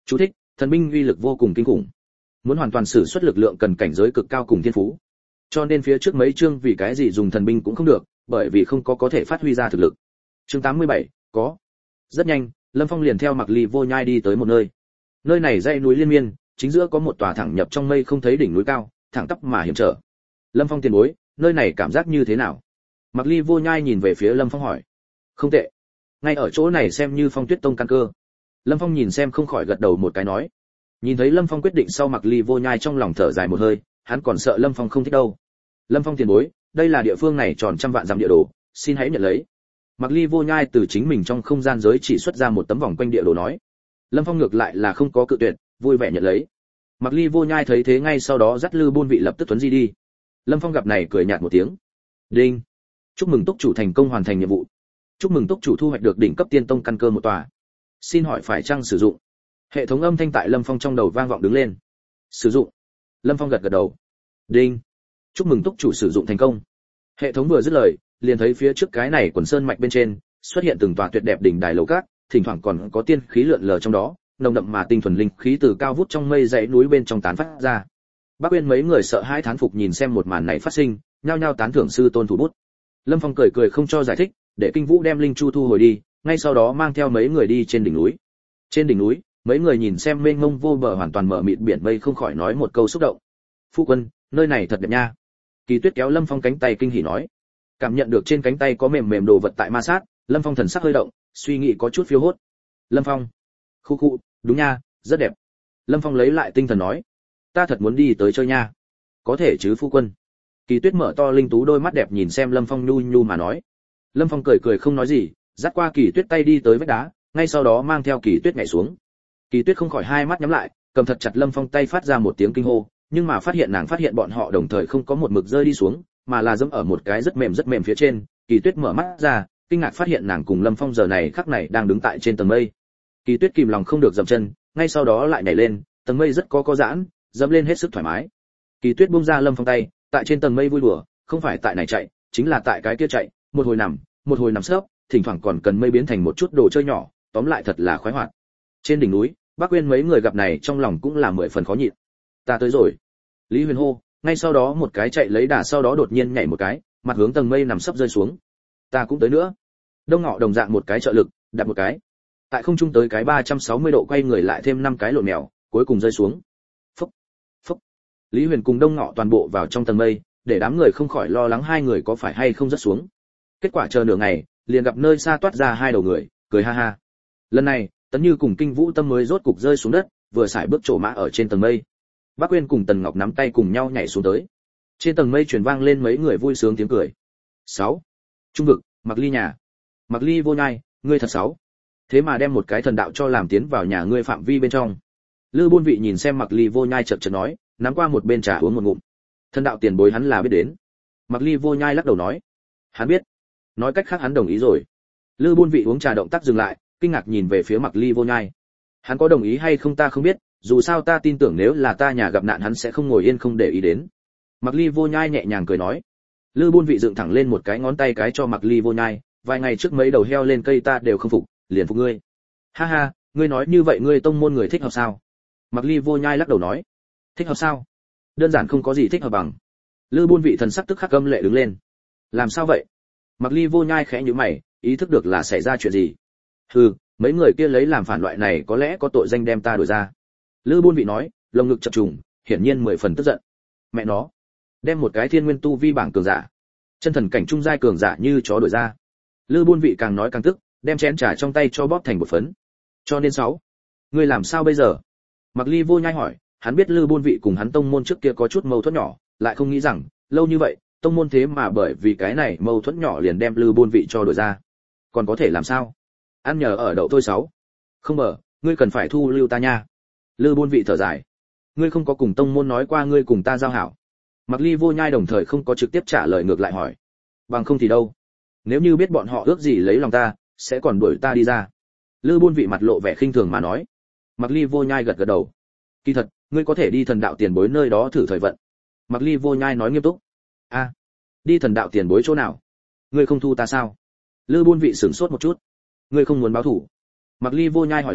Chú thích: thần binh uy lực vô cùng kinh khủng, muốn hoàn toàn sử xuất lực lượng cần cảnh giới cực cao cùng thiên phú, cho nên phía trước mấy chương vì cái gì dùng thần binh cũng không được, bởi vì không có thể phát huy ra thực lực. Chương 87, có. Rất nhanh, Lâm Phong liền theo Mạc Ly Vô Nhai đi tới một nơi. Nơi này dãy núi liên miên, chính giữa có một tòa thẳng nhập trong mây không thấy đỉnh núi cao, thẳng tắp mà hiểm trở. Lâm Phong tiền bối, nơi này cảm giác như thế nào? Mạc Ly Vô Nhai nhìn về phía Lâm Phong hỏi. Không tệ. Ngay ở chỗ này xem như Phong Tuyết Tông căn cơ. Lâm Phong nhìn xem không khỏi gật đầu một cái nói. Nhìn thấy Lâm Phong quyết định sau, Mạc Ly Vô Nhai trong lòng thở dài một hơi, hắn còn sợ Lâm Phong không thích đâu. Lâm Phong tiền bối, đây là địa phương này tròn trăm vạn dặm địa đồ, xin hãy nhận lấy. Mạc Ly Vô Nhai từ chính mình trong không gian giới chỉ xuất ra một tấm vòng quanh địa đồ nói. Lâm Phong ngược lại là không có cự tuyệt, vui vẻ nhận lấy. Mạc Ly Vô Nhai thấy thế ngay sau đó dắt Lư Bôn Vị lập tức tuấn di đi. Lâm Phong gặp này cười nhạt một tiếng. Đinh. Chúc mừng túc chủ thành công hoàn thành nhiệm vụ. Chúc mừng túc chủ thu hoạch được đỉnh cấp tiên tông căn cơ một tòa. Xin hỏi phải chăng sử dụng? Hệ thống âm thanh tại Lâm Phong trong đầu vang vọng đứng lên. Sử dụng. Lâm Phong gật gật đầu. Đinh. Chúc mừng túc chủ sử dụng thành công. Hệ thống vừa dứt lời, liền thấy phía trước cái này quần sơn mạch bên trên xuất hiện từng tòa tuyệt đẹp đỉnh đài lầu các, thỉnh thoảng còn có tiên khí lượn lờ trong đó, nồng đậm mà tinh thuần linh khí từ cao vút trong mây dãy núi bên trong tán phát ra. Bác Uyên mấy người sợ hãi thán phục nhìn xem một màn này phát sinh, nhao nhao tán thưởng sư tôn thủ bút. Lâm Phong cười cười không cho giải thích, để Kinh Vũ đem linh chu thu hồi đi, ngay sau đó mang theo mấy người đi trên đỉnh núi. Trên đỉnh núi, mấy người nhìn xem mênh mông vô bờ hoàn toàn mở mịt biển mây không khỏi nói một câu xúc động. Phu quân, nơi này thật đẹp nha. Kỳ Tuyết kéo Lâm Phong cánh tay kinh hỉ nói. Cảm nhận được trên cánh tay có mềm mềm đồ vật tại ma sát, Lâm Phong thần sắc hơi động, suy nghĩ có chút phiêu hốt. Lâm Phong, khu khu, đúng nha, rất đẹp. Lâm Phong lấy lại tinh thần nói, ta thật muốn đi tới chơi nha. Có thể chứ phu quân. Kỳ Tuyết mở to linh tú đôi mắt đẹp nhìn xem Lâm Phong nhu nhu mà nói. Lâm Phong cười cười không nói gì, dắt qua Kỳ Tuyết tay đi tới vách đá, ngay sau đó mang theo Kỳ Tuyết nhảy xuống. Kỳ Tuyết không khỏi hai mắt nhắm lại, cầm thật chặt Lâm Phong tay phát ra một tiếng kinh hô, nhưng mà phát hiện bọn họ đồng thời không có một mực rơi đi xuống, mà là dẫm ở một cái rất mềm phía trên. Kỳ Tuyết mở mắt ra, kinh ngạc phát hiện nàng cùng Lâm Phong giờ này khắc này đang đứng tại trên tầng mây. Kỳ Tuyết kìm lòng không được dậm chân, ngay sau đó lại nhảy lên, tầng mây rất có giãn, dẫm lên hết sức thoải mái. Kỳ Tuyết buông ra Lâm Phong tay, tại trên tầng mây vui đùa, không phải tại này chạy, chính là tại cái kia chạy, một hồi nằm sấp, thỉnh thoảng còn cần mây biến thành một chút đồ chơi nhỏ, tóm lại thật là khoái hoạt. Trên đỉnh núi, Bác Uyên mấy người gặp này trong lòng cũng là 10 phần khó nhịn. Ta tới rồi. Lý Huyền hô, ngay sau đó một cái chạy lấy đà sau đó đột nhiên nhảy một cái, mặt hướng tầng mây nằm sấp rơi xuống. Ta cũng tới nữa. Đông Ngọ đồng dạng một cái trợ lực, đặt một cái. Tại không trung tới cái 360 độ quay người lại thêm 5 cái lộn mèo, cuối cùng rơi xuống. Phốc, phốc. Lý Huyền cùng Đông Ngọ toàn bộ vào trong tầng mây, để đám người không khỏi lo lắng hai người có phải hay không rớt xuống. Kết quả chờ nửa ngày, liền gặp nơi xa toát ra hai đầu người, cười ha ha. Lần này, Tấn Như cùng Kinh Vũ Tâm mới rốt cục rơi xuống đất, vừa xài bước trổ mã ở trên tầng mây. Bác Uyên cùng Tần Ngọc nắm tay cùng nhau nhảy xuống tới. Trên tầng mây truyền vang lên mấy người vui sướng tiếng cười. 6. Trung vực, Mạc Ly nhà. Mạc Ly Vô Nhai, ngươi thật xấu. Thế mà đem một cái thần đạo cho làm tiến vào nhà ngươi phạm vi bên trong. Lư Bôn Vị nhìn xem Mạc Ly Vô Nhai chợt nói, nắm qua một bên trà uống một ngụm. Thần đạo tiền bối hắn là biết đến. Mạc Ly Vô Nhai lắc đầu nói, hắn biết. Nói cách khác hắn đồng ý rồi. Lư Bôn Vị uống trà động tác dừng lại, kinh ngạc nhìn về phía Mạc Ly Vô Nhai. Hắn có đồng ý hay không ta không biết, dù sao ta tin tưởng nếu là ta nhà gặp nạn hắn sẽ không ngồi yên không để ý đến. Mạc Ly Vô Nhai nhẹ nhàng cười nói. Lư Bôn Vị dựng thẳng lên một cái ngón tay cái cho Mạc Ly Vô Nhai, vài ngày trước mấy đầu heo lên cây ta đều không phục, liền phục ngươi. Ha ha, ngươi nói như vậy ngươi tông môn người thích hợp sao? Mạc Ly Vô Nhai lắc đầu nói. Thích hợp sao? Đơn giản không có gì thích hợp bằng. Lư Bôn Vị thần sắc tức khắc căm lệ đứng lên. Làm sao vậy? Mạc Ly Vô Nhai khẽ nhíu mày, ý thức được là xảy ra chuyện gì. Hừ, mấy người kia lấy làm phản loại này có lẽ có tội danh đem ta đuổi ra. Lư Bôn Vị nói, lồng ngực chập trùng, hiển nhiên 10 phần tức giận. Mẹ nó, đem một cái thiên nguyên tu vi bảng cường giả, chân thần cảnh trung giai cường giả như chó đuổi ra. Lư Bôn Vị càng nói càng tức, đem chén trà trong tay cho bóp thành một phấn. Cho nên 6. Ngươi làm sao bây giờ? Mạc Ly Vô Nhai hỏi, hắn biết Lư Bôn Vị cùng hắn tông môn trước kia có chút mâu thuẫn nhỏ, lại không nghĩ rằng, lâu như vậy, tông môn thế mà bởi vì cái này mâu thuẫn nhỏ liền đem Lư Bôn Vị cho đuổi ra. Còn có thể làm sao? Ăn nhờ ở đậu thôi 6. Không mở, ngươi cần phải thu lưu ta nha. Lư Bôn Vị thở dài. Ngươi không có cùng tông môn nói qua ngươi cùng ta giao hảo. Mạc Ly Vô Nhai đồng thời không có trực tiếp trả lời ngược lại hỏi. Bằng không thì đâu? Nếu như biết bọn họ ước gì lấy lòng ta, sẽ còn đuổi ta đi ra. Lư Bôn Vị mặt lộ vẻ khinh thường mà nói. Mạc Ly Vô Nhai gật gật đầu. Kỳ thật, ngươi có thể đi thần đạo tiền bối nơi đó thử thời vận. Mạc Ly Vô Nhai nói nghiêm túc. A, đi thần đạo tiền bối chỗ nào? Ngươi không thu ta sao? Lư Bôn Vị sửng sốt một chút. Ngươi không muốn báo thủ? Mạc Ly Vô Nhai hỏi lại,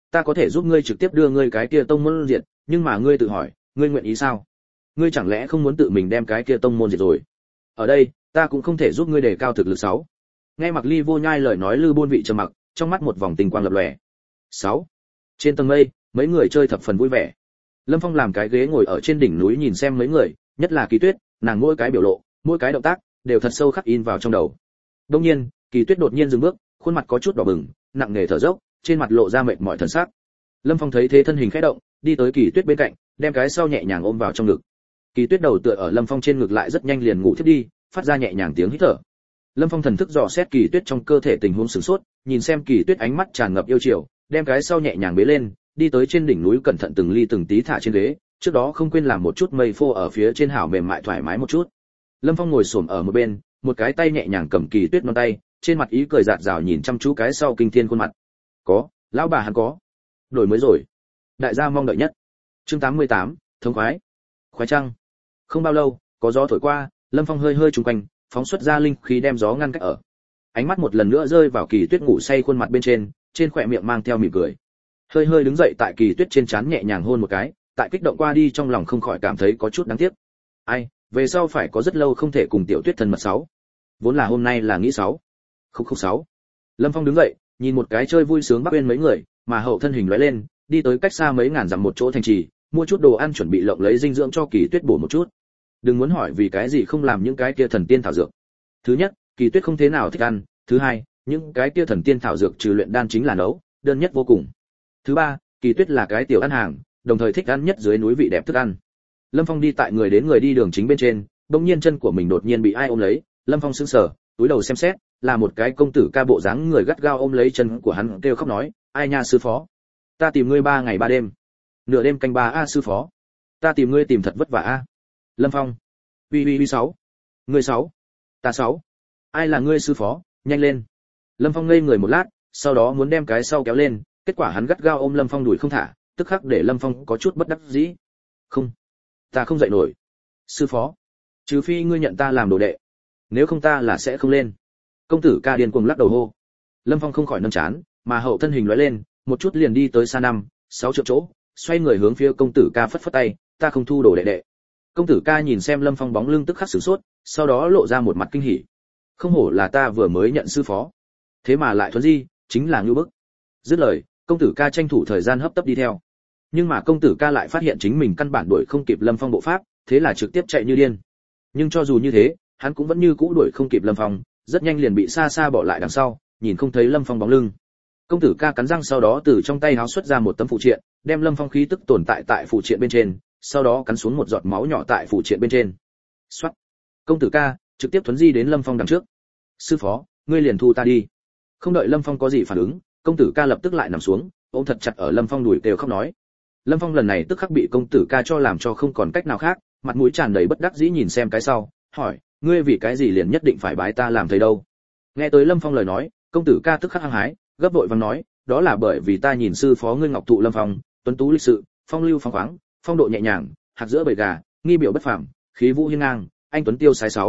ta có thể giúp ngươi trực tiếp đưa ngươi cái kia tông môn diệt, nhưng mà ngươi tự hỏi, ngươi nguyện ý sao? Ngươi chẳng lẽ không muốn tự mình đem cái kia tông môn diệt rồi? Ở đây, ta cũng không thể giúp ngươi đề cao thực lực 6. Nghe Mặc Ly Vô Nhai lời nói, Lư Bôn Vị trầm mặc, trong mắt một vòng tình quang lập lòe. 6. Trên tầng mây, mấy người chơi thập phần vui vẻ. Lâm Phong làm cái ghế ngồi ở trên đỉnh núi nhìn xem mấy người, nhất là Kỳ Tuyết, nàng mỗi cái biểu lộ, mỗi cái động tác đều thật sâu khắc in vào trong đầu. Đương nhiên, Kỳ Tuyết đột nhiên dừng bước, khuôn mặt có chút đỏ bừng, nặng nề thở dốc, trên mặt lộ ra mệt mỏi thần sắc. Lâm Phong thấy thế thân hình khẽ động, đi tới Kỳ Tuyết bên cạnh, đem cái sau nhẹ nhàng ôm vào trong ngực. Kỳ Tuyết đầu tựa ở Lâm Phong trên ngực lại rất nhanh liền ngủ thiếp đi, phát ra nhẹ nhàng tiếng hít thở. Lâm Phong thần thức dò xét Kỳ Tuyết trong cơ thể tình huống sửng sốt, nhìn xem Kỳ Tuyết ánh mắt tràn ngập yêu chiều, đem cái sau nhẹ nhàng bế lên, đi tới trên đỉnh núi cẩn thận từng ly từng tí thả trên ghế, trước đó không quên làm một chút mây phô ở phía trên hảo mềm mại thoải mái một chút. Lâm Phong ngồi xổm ở một bên, một cái tay nhẹ nhàng cầm Kỳ Tuyết non tay, trên mặt ý cười rạt rào nhìn chăm chú cái sau kinh thiên khuôn mặt. Có, lão bà hắn có. Đổi mới rồi. Đại gia mong đợi nhất. Chương 88, thống khoái. Khoái trăng. Không bao lâu, có gió thổi qua, Lâm Phong hơi hơi trùng quanh, phóng xuất ra linh khí đem gió ngăn cách ở. Ánh mắt một lần nữa rơi vào Kỳ Tuyết ngủ say khuôn mặt bên trên khóe miệng mang theo mỉm cười. Hơi hơi đứng dậy tại Kỳ Tuyết trên trán nhẹ nhàng hôn một cái, tại kích động qua đi trong lòng không khỏi cảm thấy có chút đáng tiếc. Ai, về sau phải có rất lâu không thể cùng Tiểu Tuyết thân mật 6. Vốn là hôm nay là nghĩ 6. Khúc 6. Lâm Phong đứng dậy, nhìn một cái chơi vui sướng Bắc Uyên mấy người, mà hậu thân hình lóe lên, đi tới cách xa mấy ngàn dặm một chỗ thành trì, mua chút đồ ăn chuẩn bị lộng lấy dinh dưỡng cho Kỳ Tuyết bổ một chút. Đừng muốn hỏi vì cái gì không làm những cái kia thần tiên thảo dược. Thứ nhất, Kỳ Tuyết không thế nào thích ăn, thứ hai, những cái kia thần tiên thảo dược trừ luyện đan chính là nấu, đơn nhất vô cùng. Thứ ba, Kỳ Tuyết là cái tiểu ăn hàng, đồng thời thích ăn nhất dưới núi vị đẹp thức ăn. Lâm Phong đi tại người đến người đi đường chính bên trên, bỗng nhiên chân của mình đột nhiên bị ai ôm lấy, Lâm Phong sững sờ, túi đầu xem xét, là một cái công tử ca bộ dáng người gắt gao ôm lấy chân của hắn, kêu khóc nói, ai nha sư phó, ta tìm ngươi 3 ngày 3 đêm, nửa đêm canh 3 a sư phó, ta tìm ngươi tìm thật vất vả a. Lâm Phong, uy 6, ngươi 6, ta 6, ai là ngươi sư phó, nhanh lên. Lâm Phong ngây người một lát, sau đó muốn đem cái sau kéo lên, kết quả hắn gắt gao ôm Lâm Phong đuổi không thả, tức khắc để Lâm Phong có chút bất đắc dĩ. Không, ta không dậy nổi. Sư phó, trừ phi ngươi nhận ta làm đồ đệ, nếu không ta là sẽ không lên. Công tử ca điên cuồng lắc đầu hô. Lâm Phong không khỏi nâng chán, mà hậu thân hình lóe lên, một chút liền đi tới xa 5-6 trượng chỗ, xoay người hướng phía công tử ca phất phất tay, ta không thu đồ đệ đệ. Công tử ca nhìn xem Lâm Phong bóng lưng tức khắc sửng sốt, sau đó lộ ra một mặt kinh hỉ. Không hổ là ta vừa mới nhận sư phó, thế mà lại thuần di, chính là ngưu bức. Dứt lời, công tử ca tranh thủ thời gian hấp tấp đi theo. Nhưng mà công tử ca lại phát hiện chính mình căn bản đuổi không kịp Lâm Phong bộ pháp, thế là trực tiếp chạy như điên. Nhưng cho dù như thế, hắn cũng vẫn như cũ đuổi không kịp Lâm Phong, rất nhanh liền bị xa xa bỏ lại đằng sau, nhìn không thấy Lâm Phong bóng lưng. Công tử ca cắn răng sau đó từ trong tay háo xuất ra một tấm phụ triện, đem Lâm Phong khí tức tồn tại phụ triện bên trên, sau đó cắn xuống một giọt máu nhỏ tại phụ triện bên trên. Soát. Công tử ca trực tiếp thuấn di đến Lâm Phong đằng trước. Sư phó, ngươi liền thu ta đi. Không đợi Lâm Phong có gì phản ứng, công tử ca lập tức lại nằm xuống, ôm thật chặt ở Lâm Phong đùi kêu khóc nói. Lâm Phong lần này tức khắc bị công tử ca cho làm cho không còn cách nào khác, mặt mũi tràn đầy bất đắc dĩ nhìn xem cái sau, hỏi, ngươi vì cái gì liền nhất định phải bái ta làm thầy đâu? Nghe tới Lâm Phong lời nói, công tử ca tức khắc hăng hái, gấp vội vàng nói, đó là bởi vì ta nhìn sư phó ngươi ngọc thụ lâm phong, tuấn tú lịch sự, phong lưu phóng khoáng, phong độ nhẹ nhàng, hạt giữa bầy gà, nghi biểu bất phàm, khí vũ hiên ngang, anh tuấn tiêu sái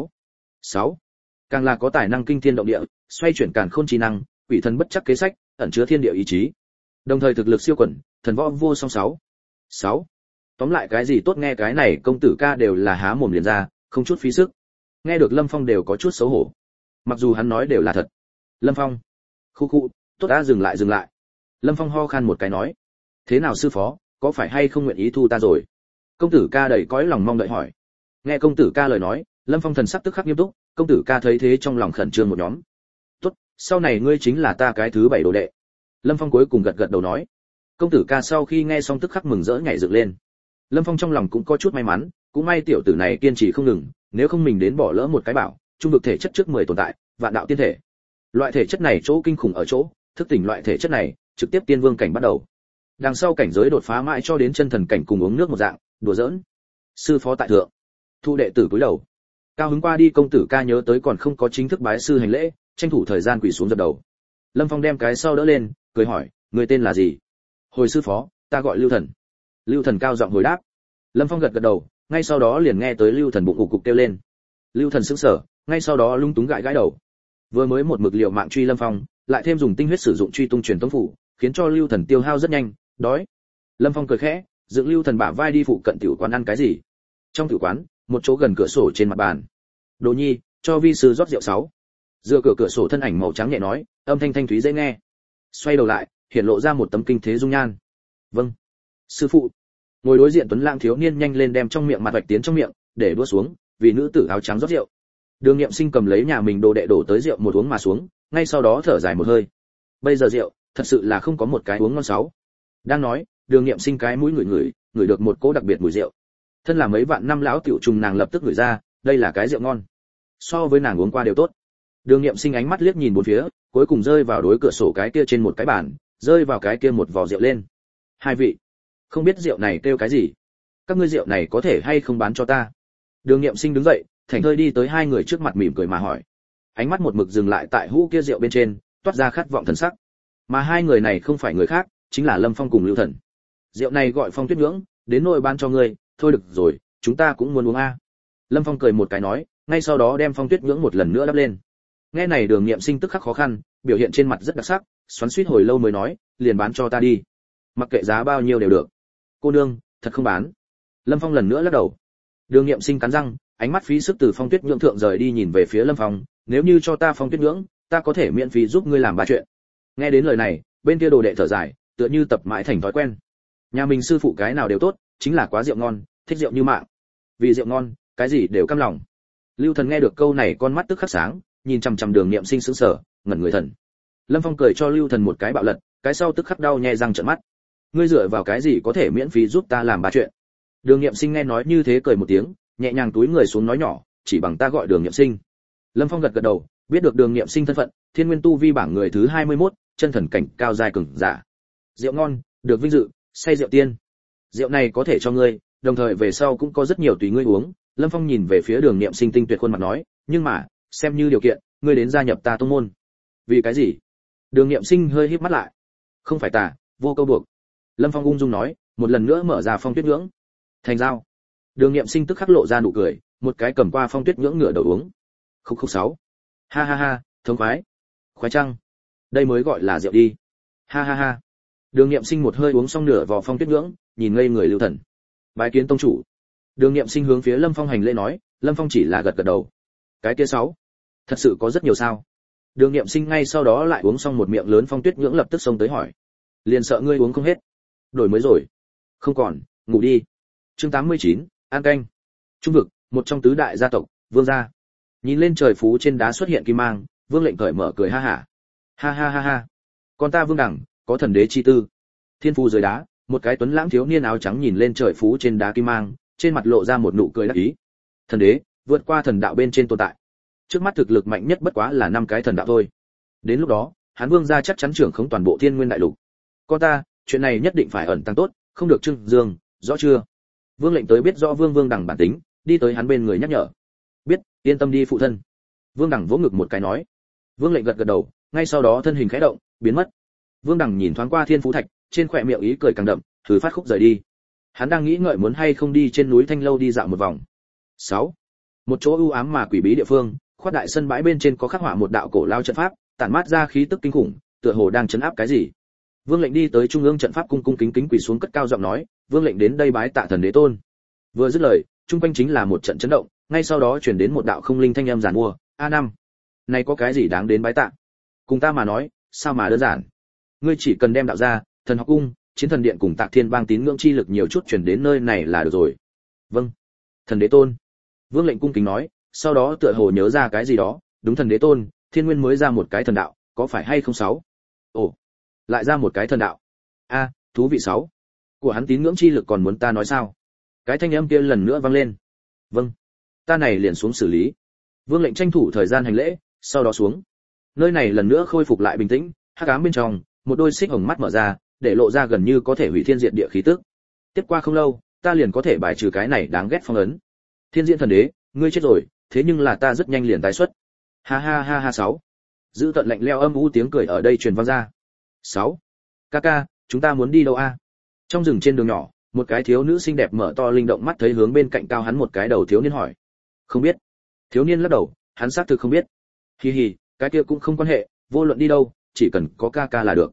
6. Càng là có tài năng kinh thiên động địa, xoay chuyển càn khôn trí năng, quỷ thần bất chắc kế sách, ẩn chứa thiên địa ý chí. Đồng thời thực lực siêu quần, thần võ vô song 6. Tóm lại cái gì tốt nghe cái này công tử ca đều là há mồm liền ra, không chút phí sức. Nghe được Lâm Phong đều có chút xấu hổ. Mặc dù hắn nói đều là thật. Lâm Phong, khu, tốt đã dừng lại. Lâm Phong ho khan một cái nói, thế nào sư phó, có phải hay không nguyện ý thu ta rồi? Công tử ca đầy cõi lòng mong đợi hỏi. Nghe công tử ca lời nói, Lâm Phong thần sắc tức khắc nghiêm túc, công tử ca thấy thế trong lòng khẩn trương một nhóm. Tốt, sau này ngươi chính là ta cái thứ 7 đồ đệ. Lâm Phong cuối cùng gật đầu nói. Công tử ca sau khi nghe xong tức khắc mừng rỡ nhảy dựng lên. Lâm Phong trong lòng cũng có chút may mắn, cũng may tiểu tử này kiên trì không ngừng, nếu không mình đến bỏ lỡ một cái bảo, trung vực thể chất trước 10 tồn tại, vạn đạo tiên thể. Loại thể chất này chỗ kinh khủng ở chỗ, thức tỉnh loại thể chất này, trực tiếp tiên vương cảnh bắt đầu. Đằng sau cảnh giới đột phá mãi cho đến chân thần cảnh cùng uống nước một dạng, đùa giỡn. Sư phó tại thượng. Thu đệ tử cúi đầu. Cao hứng qua đi công tử ca nhớ tới còn không có chính thức bái sư hành lễ, tranh thủ thời gian quỳ xuống dập đầu. Lâm Phong đem cái sau đỡ lên, cười hỏi, người tên là gì? Hồi sư phó, ta gọi Lưu Thần. Lưu Thần cao giọng hồi đáp. Lâm Phong gật đầu, ngay sau đó liền nghe tới Lưu Thần bụng cục kêu lên. Lưu Thần sững sờ, ngay sau đó lung túng gãi đầu. Vừa mới một mực liều mạng truy Lâm Phong, lại thêm dùng tinh huyết sử dụng truy tung truyền tống phủ, khiến cho Lưu Thần tiêu hao rất nhanh, đói. Lâm Phong cười khẽ, dựng Lưu Thần bả vai đi phụ cận tiểu quán ăn cái gì. Trong tiểu quán, một chỗ gần cửa sổ trên mặt bàn. Đồ Nhi, cho vi sư rót rượu 6. Dựa cửa sổ thân ảnh màu trắng nhẹ nói, âm thanh thanh thúy dễ nghe. Xoay đầu lại, hiện lộ ra một tấm kinh thế dung nhan. Vâng, sư phụ. Ngồi đối diện tuấn lãng thiếu niên nhanh lên đem trong miệng mặt vạch tiến trong miệng, để đũa xuống, vì nữ tử áo trắng rót rượu. Đường Nghiệm Sinh cầm lấy nhà mình đồ đệ đổ tới rượu một uống mà xuống, ngay sau đó thở dài một hơi. Bây giờ rượu, thật sự là không có một cái uống ngon 6. Đang nói, Đường Nghiệm Sinh cái mũi ngửi được một cỗ đặc biệt mùi rượu. Thân là mấy vạn năm lão tiểu trùng nàng lập tức ngửi ra, đây là cái rượu ngon. So với nàng uống qua đều tốt. Đường Nghiệm Sinh ánh mắt liếc nhìn bốn phía, cuối cùng rơi vào đối cửa sổ cái kia trên một cái bàn, rơi vào cái kia một vò rượu lên. Hai vị, không biết rượu này kêu cái gì? Các ngươi rượu này có thể hay không bán cho ta? Đường Nghiệm Sinh đứng dậy, thảnh thơi đi tới hai người trước mặt mỉm cười mà hỏi. Ánh mắt một mực dừng lại tại hũ kia rượu bên trên, toát ra khát vọng thần sắc. Mà hai người này không phải người khác, chính là Lâm Phong cùng Lưu Thần. Rượu này gọi Phong Tuyết Nhưỡng, đến nỗi bán cho ngươi, thôi được rồi, chúng ta cũng muốn uống a. Lâm Phong cười một cái nói, ngay sau đó đem Phong Tuyết Nhưỡng một lần nữa đắp lên. Nghe này Đường Nghiệm Sinh tức khắc khó khăn, biểu hiện trên mặt rất đặc sắc, xoắn xuýt hồi lâu mới nói, liền bán cho ta đi. Mặc kệ giá bao nhiêu đều được. Cô nương, thật không bán. Lâm Phong lần nữa lắc đầu. Đường Nghiệm Sinh cắn răng, ánh mắt phí sức từ Phong Tuyết Nhưỡng thượng rời đi nhìn về phía Lâm Phong, nếu như cho ta Phong Tuyết Nhưỡng, ta có thể miễn phí giúp ngươi làm ba chuyện. Nghe đến lời này, bên kia đồ đệ thở dài, tựa như tập mãi thành thói quen. Nhà mình sư phụ cái nào đều tốt, chính là quá rượu ngon, thích rượu như mạng. Vì rượu ngon, cái gì đều cam lòng. Lưu Thần nghe được câu này con mắt tức khắc sáng, nhìn chằm chằm Đường Nghiệm Sinh sững sờ, ngẩn người thần. Lâm Phong cười cho Lưu Thần một cái bạo lật, cái sau tức khắc đau nhè răng trợn mắt. Ngươi dựa vào cái gì có thể miễn phí giúp ta làm ba chuyện? Đường Nghiệm Sinh nghe nói như thế cười một tiếng, nhẹ nhàng túi người xuống nói nhỏ, chỉ bằng ta gọi Đường Nghiệm Sinh. Lâm Phong gật gật đầu, biết được Đường Nghiệm Sinh thân phận, Thiên Nguyên tu vi bảng người thứ 21, chân thần cảnh cao giai cường giả. Rượu ngon, được vinh dự, say rượu tiên. Rượu này có thể cho ngươi, đồng thời về sau cũng có rất nhiều tùy ngươi uống. Lâm Phong nhìn về phía Đường Nghiệm Sinh tinh tuyệt khuôn mặt nói, nhưng mà, xem như điều kiện, ngươi đến gia nhập ta tông môn. Vì cái gì? Đường Nghiệm Sinh hơi híp mắt lại. Không phải ta, vô câu buộc. Lâm Phong ung dung nói, một lần nữa mở ra Phong Tuyết Nhưỡng. Thành giao. Đường Nghiệm Sinh tức khắc lộ ra nụ cười, một cái cầm qua Phong Tuyết Nhưỡng ngửa đầu uống. Khúc khúc 6. Ha ha ha, thống khoái. Khoái chăng? Đây mới gọi là rượu đi. Ha ha ha. Đường Nghiệm Sinh một hơi uống xong nửa vò Phong Tuyết Nhưỡng, nhìn ngây người Lưu Thần. Bái kiến tông chủ. Đường Nghiệm Sinh hướng phía Lâm Phong hành lễ nói, Lâm Phong chỉ là gật gật đầu. Cái kia 6. Thật sự có rất nhiều sao? Đường Nghiệm Sinh ngay sau đó lại uống xong một miệng lớn Phong Tuyết Nhưỡng lập tức xông tới hỏi. Liền sợ ngươi uống không hết. Đổi mới rồi. Không còn, ngủ đi. Chương 89, An canh. Trung vực, một trong tứ đại gia tộc, Vương gia. Nhìn lên trời phú trên đá xuất hiện kim mang, Vương Lệnh cởi mở cười ha hả. Ha ha ha ha. Con ta Vương Đẳng, có thần đế chi tư. Thiên phú dưới đá, một cái tuấn lãng thiếu niên áo trắng nhìn lên trời phú trên đá kim mang, trên mặt lộ ra một nụ cười đắc ý. Thần đế, vượt qua thần đạo bên trên tồn tại. Trước mắt thực lực mạnh nhất bất quá là 5 cái thần đạo thôi. Đến lúc đó, hắn Vương gia chắc chắn trưởng khống toàn bộ Thiên Nguyên đại lục. Con ta, chuyện này nhất định phải ẩn tàng tốt, không được trưng dương, rõ chưa? Vương Lệnh tới biết rõ Vương Đẳng bản tính, đi tới hắn bên người nhắc nhở. Biết, yên tâm đi phụ thân. Vương Đẳng vỗ ngực một cái nói. Vương Lệnh gật gật đầu, ngay sau đó thân hình khẽ động, biến mất. Vương Đẳng nhìn thoáng qua Thiên Phú Thạch, trên khóe miệng ý cười càng đậm, thử phát khúc rời đi. Hắn đang nghĩ ngợi muốn hay không đi trên núi Thanh Lâu đi dạo một vòng. 6. Một chỗ u ám mà quỷ bí địa phương, khoát đại sân bãi bên trên có khắc họa một đạo cổ lao trận pháp, tản mát ra khí tức kinh khủng, tựa hồ đang trấn áp cái gì. Vương Lệnh đi tới trung ương trận pháp cung cung kính kính quỳ xuống cất cao giọng nói, Vương Lệnh đến đây bái tạ thần đế tôn. Vừa dứt lời, trung quanh chính là một trận chấn động, ngay sau đó truyền đến một đạo không linh thanh âm giản mua, A5. Này có cái gì đáng đến bái tạ? Cùng ta mà nói, sao mà đơn giản? Ngươi chỉ cần đem đạo gia, thần học cung, chiến thần điện cùng Tạc Thiên bang tín ngưỡng chi lực nhiều chút truyền đến nơi này là được rồi. Vâng. Thần đế tôn. Vương Lệnh cung kính nói, sau đó tựa hồ nhớ ra cái gì đó, đúng thần đế tôn, Thiên Nguyên mới ra một cái thần đạo, có phải hay không 6? Ồ, lại ra một cái thần đạo. A, thú vị 6. Của hắn tín ngưỡng chi lực còn muốn ta nói sao? Cái thanh âm kia lần nữa vang lên. Vâng, ta này liền xuống xử lý. Vương Lệnh tranh thủ thời gian hành lễ, sau đó xuống. Nơi này lần nữa khôi phục lại bình tĩnh, hắc ám bên trong, một đôi xích hồng mắt mở ra, để lộ ra gần như có thể hủy thiên diệt địa khí tức. Tiếp qua không lâu, ta liền có thể bài trừ cái này đáng ghét phong ấn. Thiên Diễn thần đế, ngươi chết rồi, thế nhưng là ta rất nhanh liền tái xuất. Ha ha ha ha 6. Giữ tận lạnh lẽo âm u tiếng cười ở đây truyền vang ra. 6. Kaka, chúng ta muốn đi đâu a? Trong rừng trên đường nhỏ, một cái thiếu nữ xinh đẹp mở to linh động mắt thấy hướng bên cạnh cao hắn một cái đầu thiếu niên hỏi. Không biết. Thiếu niên lắc đầu, hắn xác thực không biết. Hi hi, cái kia cũng không quan hệ, vô luận đi đâu, chỉ cần có Kaka là được.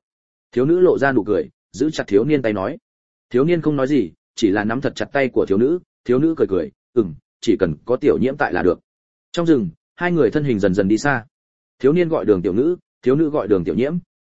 Thiếu nữ lộ ra nụ cười, giữ chặt thiếu niên tay nói. Thiếu niên không nói gì, chỉ là nắm thật chặt tay của thiếu nữ cười cười, chỉ cần có tiểu nhiễm tại là được. Trong rừng, hai người thân hình dần dần đi xa. Thiếu niên gọi Đường tiểu nữ, thiếu nữ gọi Đường tiểu nhiễm.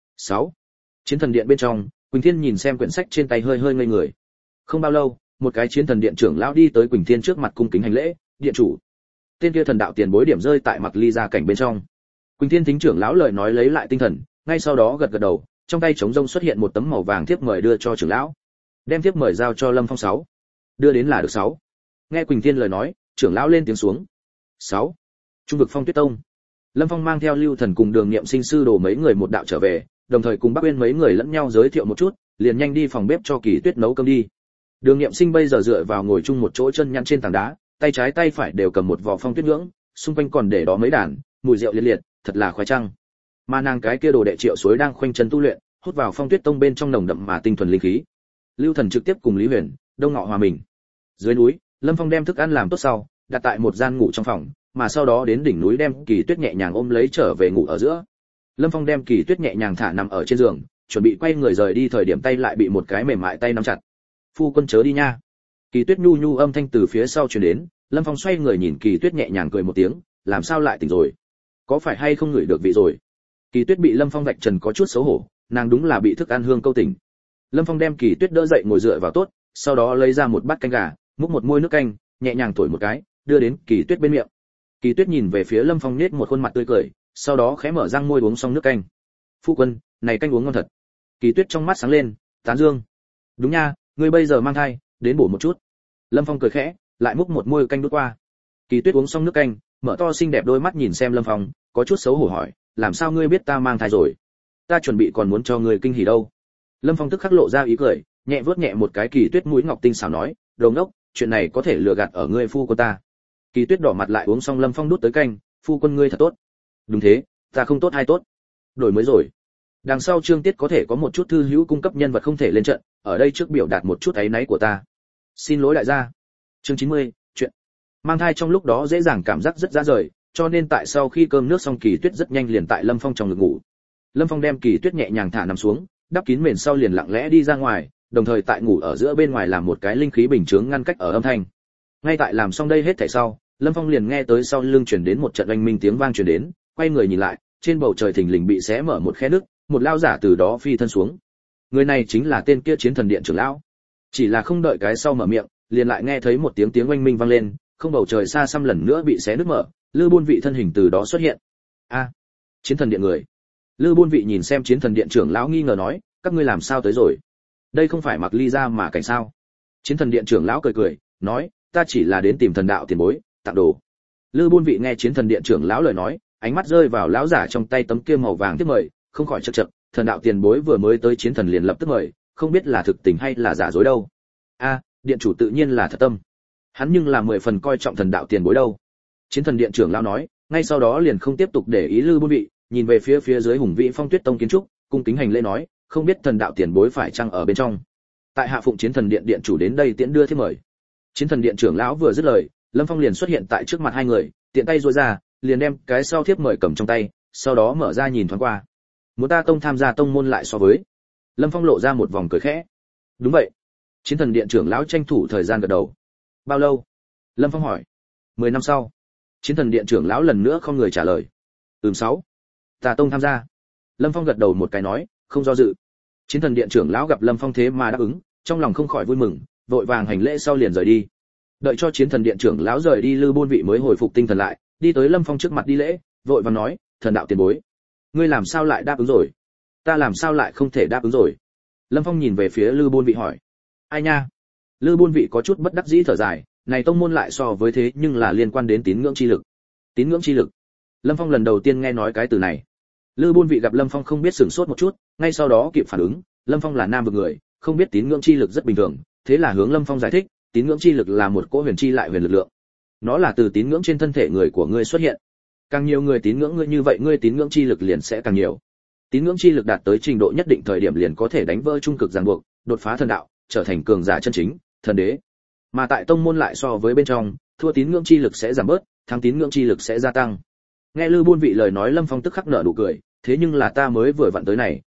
6. Chiến thần điện bên trong, Quỳnh Thiên nhìn xem quyển sách trên tay hơi hơi ngây người. Không bao lâu, một cái chiến thần điện trưởng lão đi tới Quỳnh Thiên trước mặt cung kính hành lễ, điện chủ. Tên kia thần đạo tiền bối điểm rơi tại Mặc Ly gia cảnh bên trong. Quỳnh Thiên thính trưởng lão lời nói lấy lại tinh thần, ngay sau đó gật gật đầu, trong tay trống rông xuất hiện một tấm màu vàng thiếp mời đưa cho trưởng lão. Đem thiếp mời giao cho Lâm Phong 6. Đưa đến là được 6. Nghe Quỳnh Thiên lời nói, trưởng lão lên tiếng xuống. 6. Trung vực Phong Tuyết Tông. Lâm Phong mang theo Lưu Thần cùng Đường Niệm Sinh sư đồ mấy người một đạo trở về, đồng thời cùng Bắc Uyên mấy người lẫn nhau giới thiệu một chút, liền nhanh đi phòng bếp cho Kỳ Tuyết nấu cơm đi. Đường Niệm Sinh bây giờ dựa vào ngồi chung một chỗ chân nhăn trên tảng đá, tay trái tay phải đều cầm một vỏ phong tuyết nhưỡng, xung quanh còn để đó mấy đàn, mùi rượu liên liệt, thật là khoái trăng. Mà nàng cái kia đồ đệ Triệu Suối đang khoanh chân tu luyện, hút vào Phong Tuyết Tông bên trong nồng đậm mà tinh thuần linh khí. Lưu Thần trực tiếp cùng Lý Huyền, Đông Ngọ hòa mình. Dưới núi, Lâm Phong đem thức ăn làm tốt sau, đặt tại một gian ngủ trong phòng, mà sau đó đến đỉnh núi đem Kỳ Tuyết nhẹ nhàng ôm lấy trở về ngủ ở giữa. Lâm Phong đem Kỳ Tuyết nhẹ nhàng thả nằm ở trên giường, chuẩn bị quay người rời đi thời điểm tay lại bị một cái mềm mại tay nắm chặt. "Phu quân chớ đi nha." Kỳ Tuyết nhu nhu âm thanh từ phía sau truyền đến, Lâm Phong xoay người nhìn Kỳ Tuyết nhẹ nhàng cười một tiếng, làm sao lại tỉnh rồi? Có phải hay không ngửi được vị rồi? Kỳ Tuyết bị Lâm Phong vạch trần có chút xấu hổ, nàng đúng là bị thức ăn hương câu tỉnh. Lâm Phong đem Kỳ Tuyết đỡ dậy ngồi dựa vào tốt, sau đó lấy ra một bát canh gà, múc một muôi nước canh, nhẹ nhàng thổi một cái, đưa đến Kỳ Tuyết bên miệng. Kỳ Tuyết nhìn về phía Lâm Phong nhếch một khuôn mặt tươi cười, sau đó khẽ mở răng môi uống xong nước canh. "Phu quân, này canh uống ngon thật." Kỳ Tuyết trong mắt sáng lên, tán dương. "Đúng nha, ngươi bây giờ mang thai, đến bổ một chút." Lâm Phong cười khẽ, lại múc một muôi canh đút qua. Kỳ Tuyết uống xong nước canh, mở to xinh đẹp đôi mắt nhìn xem Lâm Phong, có chút xấu hổ hỏi, "Làm sao ngươi biết ta mang thai rồi? Ta chuẩn bị còn muốn cho ngươi kinh hỉ đâu." Lâm Phong tức khắc lộ ra ý cười, nhẹ vuốt nhẹ một cái Kỳ Tuyết mũi ngọc tinh xảo nói, "Đồ ngốc, chuyện này có thể lừa gạt ở ngươi phu của ta." Kỳ Tuyết đỏ mặt lại uống xong Lâm Phong đút tới canh, "Phu quân ngươi thật tốt." "Đúng thế, ta không tốt hay tốt?" "Đổi mới rồi." Đằng sau chương tiết có thể có một chút thư hữu cung cấp nhân vật không thể lên trận, ở đây trước biểu đạt một chút áy náy của ta. Xin lỗi đại gia. Chương 90, chuyện. Mang thai trong lúc đó dễ dàng cảm giác rất ra rời, cho nên tại sau khi cơm nước xong Kỳ Tuyết rất nhanh liền tại Lâm Phong trong ngực ngủ. Lâm Phong đem Kỳ Tuyết nhẹ nhàng thả nằm xuống, đắp kín mền sau liền lặng lẽ đi ra ngoài, đồng thời tại ngủ ở giữa bên ngoài làm một cái linh khí bình chướng ngăn cách ở âm thanh. Ngay tại làm xong đây hết thảy sau, Lâm Phong liền nghe tới sau lưng truyền đến một trận oanh minh tiếng vang truyền đến, quay người nhìn lại, trên bầu trời thình lình bị xé mở một khe nứt, một lao giả từ đó phi thân xuống. Người này chính là tên kia Chiến thần điện trưởng lão. Chỉ là không đợi cái sau mở miệng, liền lại nghe thấy một tiếng oanh minh vang lên, không bầu trời xa xăm lần nữa bị xé nứt mở, Lư Bôn Vị thân hình từ đó xuất hiện. "A, Chiến thần điện người." Lư Bôn Vị nhìn xem Chiến thần điện trưởng lão nghi ngờ nói, "Các ngươi làm sao tới rồi? Đây không phải Mặc Ly gia mà cảnh sao?" Chiến thần điện trưởng lão cười cười, nói, "Ta chỉ là đến tìm thần đạo tiền bối, tặng đồ." Lư Bôn Vị nghe Chiến thần điện trưởng lão lời nói, ánh mắt rơi vào lão giả trong tay tấm kia màu vàng tiếp mời, không khỏi chậc chậc, thần đạo tiền bối vừa mới tới chiến thần liền lập tức mời, không biết là thực tình hay là giả dối đâu. A, điện chủ tự nhiên là thật tâm. Hắn nhưng là 10 phần coi trọng thần đạo tiền bối đâu. Chiến thần điện trưởng lão nói, ngay sau đó liền không tiếp tục để ý Lư Bôn Vị, nhìn về phía dưới hùng vĩ Phong Tuyết Tông kiến trúc, cung kính hành lễ nói, không biết thần đạo tiền bối phải chăng ở bên trong. Tại hạ phụng Chiến thần điện điện chủ đến đây tiễn đưa thiếp mời. Chiến thần điện trưởng lão vừa dứt lời, Lâm Phong liền xuất hiện tại trước mặt hai người, tiện tay duỗi ra, liền đem cái sau thiếp mời cầm trong tay, sau đó mở ra nhìn thoáng qua. Muốn ta tông tham gia tông môn lại so với. Lâm Phong lộ ra một vòng cười khẽ. Đúng vậy. Chiến thần điện trưởng lão tranh thủ thời gian gật đầu. Bao lâu? Lâm Phong hỏi. 10 năm sau. Chiến thần điện trưởng lão lần nữa không người trả lời. 6. Ta tông tham gia. Lâm Phong gật đầu một cái nói, không do dự. Chiến thần điện trưởng lão gặp Lâm Phong thế mà đáp ứng, trong lòng không khỏi vui mừng, vội vàng hành lễ sau liền rời đi. Đợi cho Chiến thần điện trưởng lão rời đi, Lư Bôn Vị mới hồi phục tinh thần lại, đi tới Lâm Phong trước mặt đi lễ, vội vàng nói, thần đạo tiền bối, ngươi làm sao lại đáp ứng rồi? Ta làm sao lại không thể đáp ứng rồi? Lâm Phong nhìn về phía Lư Bôn Vị hỏi. Ai nha? Lư Bôn Vị có chút bất đắc dĩ thở dài, này tông môn lại so với thế nhưng là liên quan đến tín ngưỡng chi lực. Tín ngưỡng chi lực? Lâm Phong lần đầu tiên nghe nói cái từ này. Lư Bôn Vị gặp Lâm Phong không biết sửng sốt một chút, ngay sau đó kịp phản ứng, Lâm Phong là nam vực người, không biết tín ngưỡng chi lực rất bình thường, thế là hướng Lâm Phong giải thích, tín ngưỡng chi lực là một cỗ huyền chi lại huyền lực lượng. Nó là từ tín ngưỡng trên thân thể người của ngươi xuất hiện. Càng nhiều người tín ngưỡng ngươi như vậy, ngươi tín ngưỡng chi lực liền sẽ càng nhiều. Tín ngưỡng chi lực đạt tới trình độ nhất định thời điểm liền có thể đánh vỡ trung cực ràng buộc, đột phá thần đạo, trở thành cường giả chân chính, thần đế. Mà tại tông môn lại so với bên trong, thua tín ngưỡng chi lực sẽ giảm bớt, thắng tín ngưỡng chi lực sẽ gia tăng. Nghe Lư Bôn Vị lời nói, Lâm Phong tức khắc nở nụ cười, thế nhưng là ta mới vừa vặn tới này,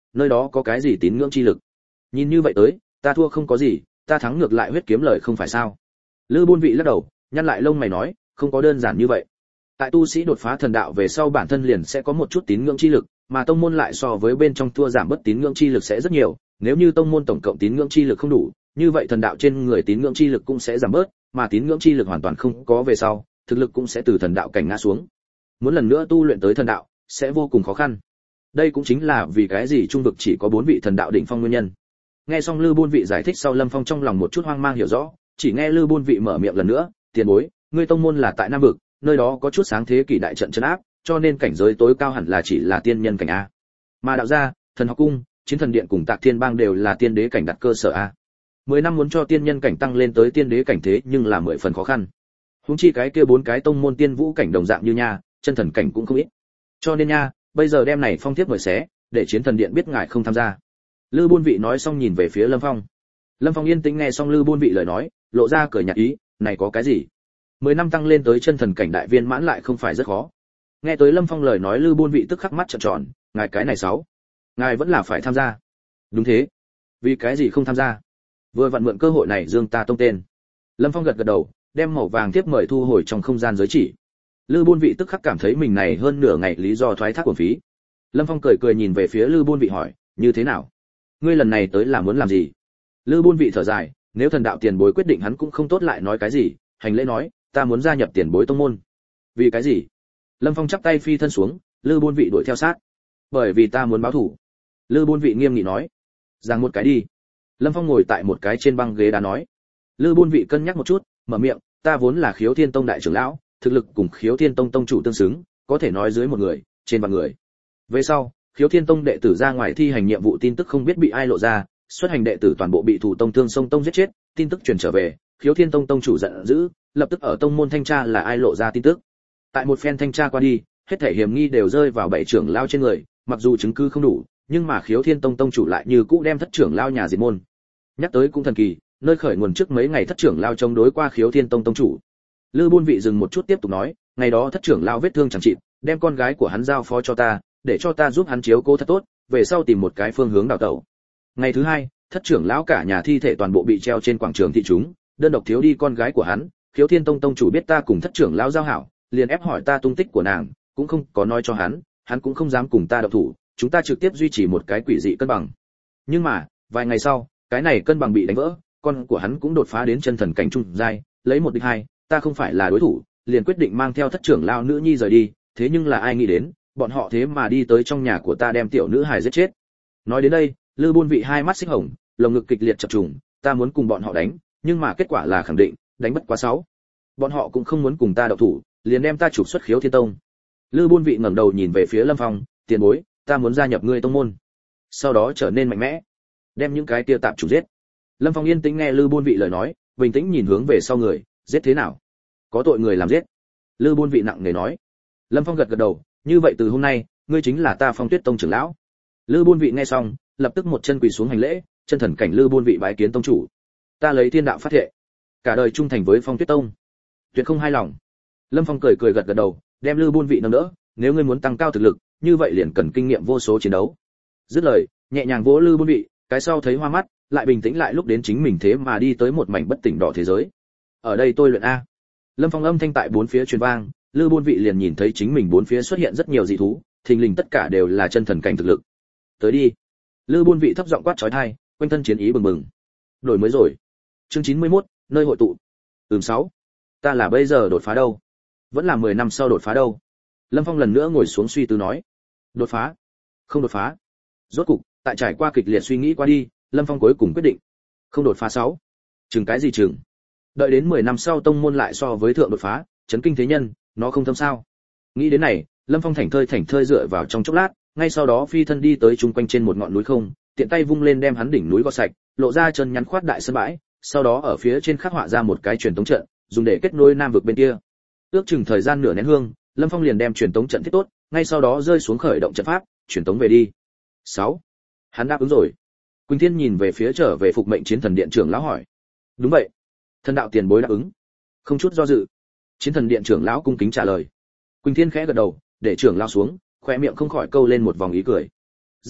nơi đó có cái gì tín ngưỡng chi lực. Nhìn như vậy tới, ta thua không có gì, ta thắng ngược lại huyết kiếm lời không phải sao? Lư Buôn Vị lắc đầu, nhăn lại lông mày nói, không có đơn giản như vậy. Tại tu sĩ đột phá thần đạo về sau bản thân liền sẽ có một chút tín ngưỡng chi lực, mà tông môn lại so với bên trong thua giảm bớt tín ngưỡng chi lực sẽ rất nhiều, nếu như tông môn tổng cộng tín ngưỡng chi lực không đủ, như vậy thần đạo trên người tín ngưỡng chi lực cũng sẽ giảm bớt, mà tín ngưỡng chi lực hoàn toàn không có về sau, thực lực cũng sẽ từ thần đạo cảnh ngã xuống. Muốn lần nữa tu luyện tới thần đạo sẽ vô cùng khó khăn. Đây cũng chính là vì cái gì trung vực chỉ có 4 vị thần đạo đỉnh phong nguyên nhân. Nghe xong Lư Buôn Vị giải thích sau, Lâm Phong trong lòng một chút hoang mang hiểu rõ, chỉ nghe Lư Buôn Vị mở miệng lần nữa, "Tiền bối, ngươi tông môn là tại Nam vực, nơi đó có chút sáng thế kỷ đại trận trấn áp, cho nên cảnh giới tối cao hẳn là chỉ là tiên nhân cảnh a. Mà đạo gia, Thần Học Cung, Chiến Thần Điện cùng Tạc Thiên Bang đều là tiên đế cảnh đặt cơ sở a. 10 năm muốn cho tiên nhân cảnh tăng lên tới tiên đế cảnh thế nhưng là 10 phần khó khăn. Huống chi cái kia 4 cái tông môn tiên vũ cảnh đồng dạng như nha, chân thần cảnh cũng không ít. Cho nên nha, bây giờ đem này phong tiếp mời xé, để Chiến Thần Điện biết ngài không tham gia." Lư Buôn Vị nói xong nhìn về phía Lâm Phong. Lâm Phong yên tĩnh nghe xong Lư Buôn Vị lời nói, lộ ra cười nhạt ý, này có cái gì? 10 năm tăng lên tới chân thần cảnh đại viên mãn lại không phải rất khó. Nghe tới Lâm Phong lời nói, Lư Buôn Vị tức khắc mắt trợn tròn, ngài cái này sáu, ngài vẫn là phải tham gia. Đúng thế. Vì cái gì không tham gia? Vừa vặn mượn cơ hội này dương ta tông tên. Lâm Phong gật gật đầu, đem màu vàng tiếp mời thu hồi trong không gian giới chỉ. Lư Buôn Vị tức khắc cảm thấy mình này hơn nửa ngày lý do thoái thác uổng phí. Lâm Phong cười cười nhìn về phía Lư Buôn Vị hỏi, như thế nào? Ngươi lần này tới là muốn làm gì? Lư Buôn Vị thở dài, nếu thần đạo tiền bối quyết định hắn cũng không tốt lại nói cái gì, hành lễ nói, ta muốn gia nhập tiền bối tông môn. Vì cái gì? Lâm Phong chắp tay phi thân xuống, Lư Buôn Vị đuổi theo sát. Bởi vì ta muốn báo thù. Lư Buôn Vị nghiêm nghị nói. Giang một cái đi. Lâm Phong ngồi tại một cái trên băng ghế đá nói. Lư Buôn Vị cân nhắc một chút, mở miệng, ta vốn là Khiếu Thiên Tông đại trưởng lão, thực lực cùng Khiếu Thiên Tông tông chủ tương xứng, có thể nói dưới một người, trên vạn người. Về sau, Khiếu Thiên Tông đệ tử ra ngoài thi hành nhiệm vụ tin tức không biết bị ai lộ ra, xuất hành đệ tử toàn bộ bị thủ tông Thương Sông Tông giết chết, tin tức truyền trở về, Khiếu Thiên Tông tông chủ giận dữ, lập tức ở tông môn thanh tra là ai lộ ra tin tức. Tại một phen thanh tra qua đi, hết thảy hiểm nghi đều rơi vào 7 trưởng lao trên người, mặc dù chứng cứ không đủ, nhưng mà Khiếu Thiên Tông tông chủ lại như cũ đem thất trưởng lao nhà diệt môn. Nhắc tới cũng thần kỳ, nơi khởi nguồn trước mấy ngày thất trưởng lao chống đối qua Khiếu Thiên Tông tông chủ. Lư Buôn Vị dừng một chút tiếp tục nói, ngày đó thất trưởng lao vết thương chẳng trị, đem con gái của hắn giao phó cho ta, để cho ta giúp hắn chiếu cố thật tốt, về sau tìm một cái phương hướng đào tẩu. Ngày thứ hai, thất trưởng lão cả nhà thi thể toàn bộ bị treo trên quảng trường thị chúng, đơn độc thiếu đi con gái của hắn. Khiếu Thiên Tông tông chủ biết ta cùng thất trưởng lão giao hảo, liền ép hỏi ta tung tích của nàng, cũng không có nói cho hắn cũng không dám cùng ta động thủ, chúng ta trực tiếp duy trì một cái quỷ dị cân bằng. Nhưng mà, vài ngày sau, cái này cân bằng bị đánh vỡ, con của hắn cũng đột phá đến chân thần cảnh trung giai, lấy một địch hai, ta không phải là đối thủ, liền quyết định mang theo thất trưởng lão nữ nhi rời đi, thế nhưng là ai nghĩ đến, bọn họ thế mà đi tới trong nhà của ta đem tiểu nữ hài giết chết. Nói đến đây, Lư Buôn Vị hai mắt xích hồng, lồng ngực kịch liệt chập trùng, ta muốn cùng bọn họ đánh, nhưng mà kết quả là khẳng định, đánh bất quá 6. Bọn họ cũng không muốn cùng ta động thủ, liền đem ta trục xuất Khiếu Thiên Tông. Lư Buôn Vị ngẩng đầu nhìn về phía Lâm Phong, tiền bối, ta muốn gia nhập ngươi tông môn. Sau đó trở nên mạnh mẽ, đem những cái kia tạp chủ giết. Lâm Phong yên tĩnh nghe Lư Buôn Vị lời nói, bình tĩnh nhìn hướng về sau người, giết thế nào? Có tội người làm giết. Lư Buôn Vị nặng nề nói. Lâm Phong gật gật đầu, như vậy từ hôm nay, ngươi chính là ta Phong Tuyết Tông trưởng lão. Lư Buôn Vị nghe xong, lập tức một chân quỳ xuống hành lễ, chân thần cảnh Lư Buôn Vị bái kiến tông chủ. Ta lấy thiên đạo phát thệ, cả đời trung thành với Phong Tuyết Tông, tuyệt không hai lòng. Lâm Phong cười cười gật gật đầu, đem Lư Buôn Vị nâng đỡ, nếu ngươi muốn tăng cao thực lực, như vậy liền cần kinh nghiệm vô số chiến đấu. Dứt lời, nhẹ nhàng vỗ Lư Buôn Vị, cái sau thấy hoa mắt, lại bình tĩnh lại lúc đến chính mình thế mà đi tới một mảnh bất tỉnh đỏ thế giới. Ở đây tôi luyện a. Lâm Phong âm thanh tại bốn phía truyền vang, Lư Buôn Vị liền nhìn thấy chính mình bốn phía xuất hiện rất nhiều dị thú, thình lình tất cả đều là chân thần cảnh thực lực. Tới đi. Lư Buôn Vị thấp giọng quát chói tai, quanh thân chiến ý bừng bừng. Đổi mới rồi. Chương 91, nơi hội tụ. 6. Ta là bây giờ đột phá đâu? Vẫn là 10 năm sau đột phá đâu? Lâm Phong lần nữa ngồi xuống suy tư nói. Đột phá? Không đột phá. Rốt cục, tại trải qua kịch liệt suy nghĩ qua đi, Lâm Phong cuối cùng quyết định. Không đột phá 6. Chừng cái gì chừng? Đợi đến 10 năm sau tông môn lại so với thượng đột phá, chấn kinh thế nhân, nó không thâm sao? Nghĩ đến này, Lâm Phong thảnh thơi dựa vào trong chốc lát, ngay sau đó phi thân đi tới chung quanh trên một ngọn núi không, tiện tay vung lên đem hắn đỉnh núi gọt sạch, lộ ra chân nhắn khoát đại sân bãi, sau đó ở phía trên khắc họa ra một cái truyền tống trận, dùng để kết nối nam vực bên kia. Ước chừng thời gian nửa nén hương, Lâm Phong liền đem truyền tống trận thiết tốt, ngay sau đó rơi xuống khởi động trận pháp, truyền tống về đi. 6. Hắn đáp ứng rồi. Quỳnh Thiên nhìn về phía trở về phục mệnh chiến thần điện trưởng lão hỏi. Đúng vậy. Thần đạo tiền bối đáp ứng. Không chút do dự. Chiến thần điện trưởng lão cung kính trả lời. Quỳnh Thiên khẽ gật đầu, để trưởng lão xuống, khóe miệng không khỏi câu lên một vòng ý cười. Rất nhanh,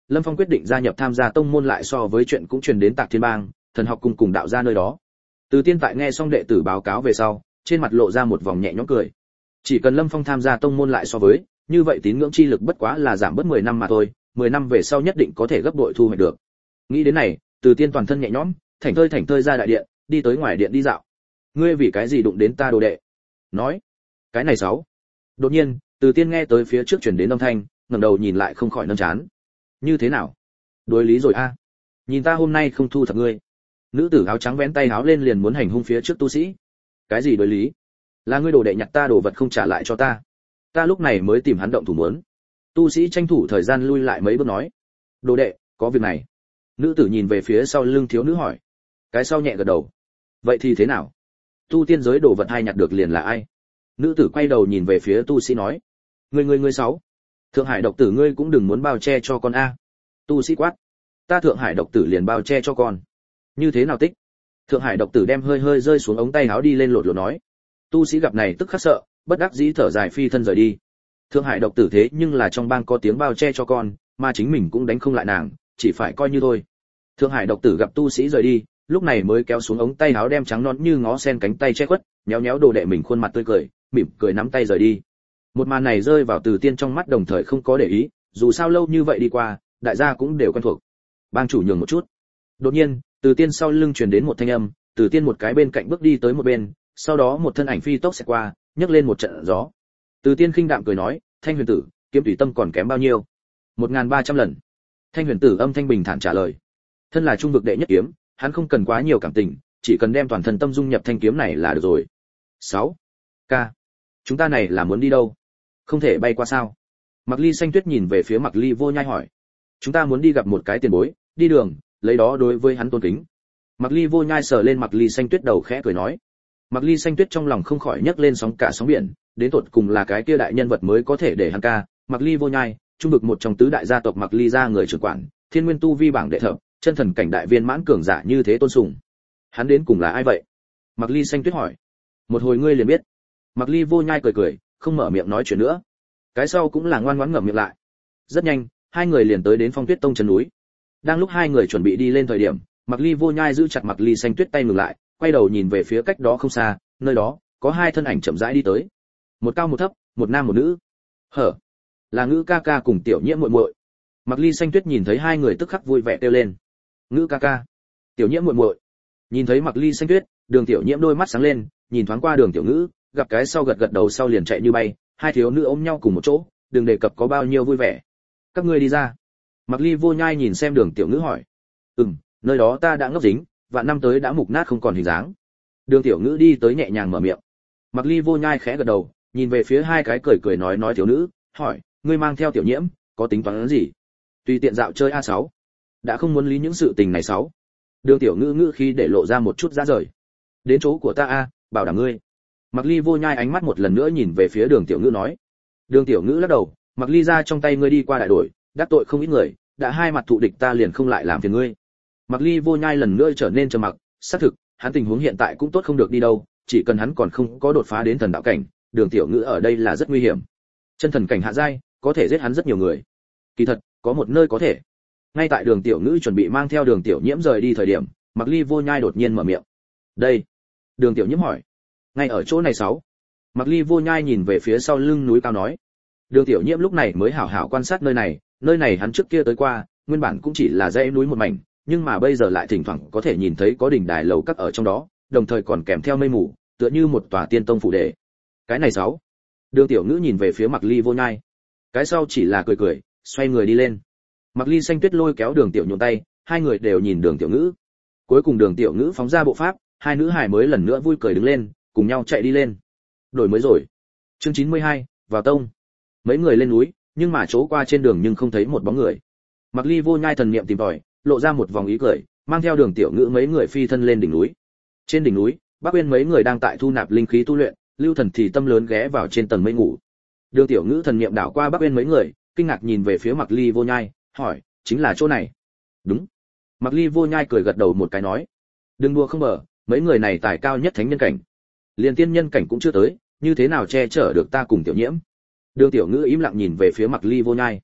Lâm Phong quyết định gia nhập tham gia tông môn lại so với chuyện cũng truyền đến Tạc Thiên Bang, thần học cùng cùng đạo gia nơi đó. Từ Tiên tại nghe xong đệ tử báo cáo về sau, trên mặt lộ ra một vòng nhẹ nhõm cười. Chỉ cần Lâm Phong tham gia tông môn lại so với, như vậy tín ngưỡng chi lực bất quá là giảm bớt 10 năm mà thôi, 10 năm về sau nhất định có thể gấp bội thu hoạch được. Nghĩ đến này, Từ Tiên toàn thân nhẹ nhõm, thảnh thơi ra đại điện, đi tới ngoài điện đi dạo. Ngươi vì cái gì đụng đến ta đồ đệ? Nói, cái này sáu. Đột nhiên, Từ Tiên nghe tới phía trước truyền đến âm thanh, ngẩng đầu nhìn lại không khỏi nâng chán. Như thế nào? Đối lý rồi a. Nhìn ta hôm nay không thu thập ngươi. Nữ tử áo trắng vén tay áo lên liền muốn hành hung phía trước tu sĩ. Cái gì đối lý? Là ngươi đồ đệ nhặt ta đồ vật không trả lại cho ta. Ta lúc này mới tìm hắn động thủ muốn. Tu sĩ tranh thủ thời gian lui lại mấy bước nói. Đồ đệ, có việc này. Nữ tử nhìn về phía sau lưng thiếu nữ hỏi. Cái sau nhẹ gật đầu. Vậy thì thế nào? Tu tiên giới đồ vật hay nhặt được liền là ai? Nữ tử quay đầu nhìn về phía tu sĩ nói. Ngươi sáu. Thượng Hải độc tử ngươi cũng đừng muốn bao che cho con a. Tu sĩ quát. Ta Thượng Hải độc tử liền bao che cho con. Như thế nào tích? Thượng Hải độc tử đem hơi rơi xuống ống tay áo đi lên lột nói. Tu sĩ gặp này tức khắc sợ, bất đắc dĩ thở dài phi thân rời đi. Thượng Hải độc tử thế nhưng là trong bang có tiếng bao che cho con, mà chính mình cũng đánh không lại nàng, chỉ phải coi như thôi. Thượng Hải độc tử gặp tu sĩ rời đi, lúc này mới kéo xuống ống tay áo đem trắng nõn như ngó sen cánh tay che khuất, nhéo đồ đệ mình khuôn mặt tươi cười, mỉm cười nắm tay rời đi. Một màn này rơi vào Từ Tiên trong mắt đồng thời không có để ý, dù sao lâu như vậy đi qua, đại gia cũng đều quen thuộc. Bang chủ nhường một chút. Đột nhiên, Từ Tiên sau lưng truyền đến một thanh âm, Từ Tiên một cái bên cạnh bước đi tới một bên, sau đó một thân ảnh phi tốc sẽ qua, nhấc lên một trận gió. Từ Tiên khinh đạm cười nói, Thanh Huyền tử, kiếm tùy tâm còn kém bao nhiêu? 1300 lần. Thanh Huyền tử âm thanh bình thản trả lời. Thân là trung vực đệ nhất kiếm, hắn không cần quá nhiều cảm tình, chỉ cần đem toàn thân tâm dung nhập thanh kiếm này là được rồi. 6. Ca. Chúng ta này là muốn đi đâu? Không thể bay qua sao? Mặc Ly Xanh Tuyết nhìn về phía Mặc Ly Vô Nhai hỏi. Chúng ta muốn đi gặp một cái tiền bối, đi đường, lấy đó đối với hắn tôn kính. Mặc Ly Vô Nhai sờ lên Mặc Ly Xanh Tuyết đầu khẽ cười nói. Mặc Ly Xanh Tuyết trong lòng không khỏi nhấc lên sóng cả sóng biển, đến tột cùng là cái kia đại nhân vật mới có thể để hắn ca. Mặc Ly Vô Nhai, trung vực một trong tứ đại gia tộc Mặc Ly gia người trưởng quản, Thiên Nguyên tu vi bảng đệ thập, chân thần cảnh đại viên mãn cường giả như thế tôn sùng. Hắn đến cùng là ai vậy? Mặc Ly Xanh Tuyết hỏi. Một hồi ngươi liền biết. Mặc Ly Vô Nhai cười, không mở miệng nói chuyện nữa. Cái sau cũng là ngoan ngoãn ngậm miệng lại. Rất nhanh, hai người liền tới đến Phong Tuyết Tông chân núi. Đang lúc hai người chuẩn bị đi lên thời điểm, Mặc Ly Vô Nhai giữ chặt Mặc Ly Xanh Tuyết tay ngừng lại, quay đầu nhìn về phía cách đó không xa, nơi đó có hai thân ảnh chậm rãi đi tới. Một cao một thấp, một nam một nữ. Hở, là Ngữ ca ca cùng Tiểu Nhiễm muội muội. Mặc Ly Xanh Tuyết nhìn thấy hai người tức khắc vui vẻ kêu lên. Ngữ ca ca, Tiểu Nhiễm muội muội. Nhìn thấy Mặc Ly Xanh Tuyết, Đường Tiểu Nhiễm đôi mắt sáng lên, nhìn thoáng qua Đường Tiểu Ngữ, gặp cái sau gật đầu sau liền chạy như bay, hai thiếu nữ ôm nhau cùng một chỗ, đừng đề cập có bao nhiêu vui vẻ. Các ngươi đi ra. Mặc Ly Vô Nhai nhìn xem Đường Tiểu Ngữ hỏi. Nơi đó ta đã ngốc dính, vạn năm tới đã mục nát không còn hình dáng. Đường Tiểu Ngữ đi tới nhẹ nhàng mở miệng. Mặc Ly Vô Nhai khẽ gật đầu, nhìn về phía hai cái cười nói thiếu nữ, hỏi, ngươi mang theo Tiểu Nhiễm, có tính toán gì? Tùy tiện dạo chơi A6. Đã không muốn lý những sự tình này sáu. Đường Tiểu Ngữ khi để lộ ra một chút ra rời. Đến chỗ của ta a, bảo đảm ngươi. Mặc Ly Vô Nhai ánh mắt một lần nữa nhìn về phía Đường Tiểu Ngữ nói. Đường Tiểu Ngữ lắc đầu, Mặc Ly ra trong tay ngươi đi qua đại đổi, đắc tội không ít người, đã hai mặt thù địch ta liền không lại làm phiền ngươi. Mặc Ly Vô Nhai lần nữa trở nên trầm mặc, xác thực, hắn tình huống hiện tại cũng tốt không được đi đâu, chỉ cần hắn còn không có đột phá đến thần đạo cảnh, Đường Tiểu Ngữ ở đây là rất nguy hiểm. Chân thần cảnh hạ giai, có thể giết hắn rất nhiều người. Kỳ thật, có một nơi có thể. Ngay tại Đường Tiểu Ngữ chuẩn bị mang theo Đường Tiểu Nhiễm rời đi thời điểm, Mặc Ly Vô Nhai đột nhiên mở miệng. Đây. Đường Tiểu Nhiễm hỏi. Ngay ở chỗ này sáu. Mặc Ly Vô Nhai nhìn về phía sau lưng núi cao nói. Đường Tiểu Nhiễm lúc này mới hảo hảo quan sát nơi này hắn trước kia tới qua, nguyên bản cũng chỉ là dãy núi một mảnh, nhưng mà bây giờ lại thỉnh thoảng có thể nhìn thấy có đỉnh đài lầu các ở trong đó, đồng thời còn kèm theo mây mù, tựa như một tòa tiên tông phủ đệ. Cái này sáu. Đường Tiểu Ngữ nhìn về phía Mặc Ly Vô Nhai. Cái sau chỉ là cười, xoay người đi lên. Mặc Ly Xanh Tuyết lôi kéo Đường Tiểu Nhộn tay, hai người đều nhìn Đường Tiểu Ngữ. Cuối cùng Đường Tiểu Ngữ phóng ra bộ pháp, hai nữ hài mới lần nữa vui cười đứng lên, cùng nhau chạy đi lên. Đổi mới rồi. Chương 92, vào tông. Mấy người lên núi, nhưng mà chỗ qua trên đường nhưng không thấy một bóng người. Mặc Ly Vô Nhai thần niệm tìm tòi, lộ ra một vòng ý cười, mang theo Đường Tiểu Ngữ mấy người phi thân lên đỉnh núi. Trên đỉnh núi, Bắc Uyên mấy người đang tại thu nạp linh khí tu luyện, Lưu Thần thì tâm lớn ghé vào trên tầng mây ngủ. Đường Tiểu Ngữ thần niệm đảo qua Bắc Uyên mấy người, kinh ngạc nhìn về phía Mặc Ly Vô Nhai, hỏi, chính là chỗ này? Đúng. Mặc Ly Vô Nhai cười gật đầu một cái nói, đừng đùa không bờ, mấy người này tài cao nhất thánh nhân cảnh, liền tiên nhân cảnh cũng chưa tới, như thế nào che chở được ta cùng Tiểu Nhiễm? Đường Tiểu Ngữ im lặng nhìn về phía Mặc Ly Vô Nhai.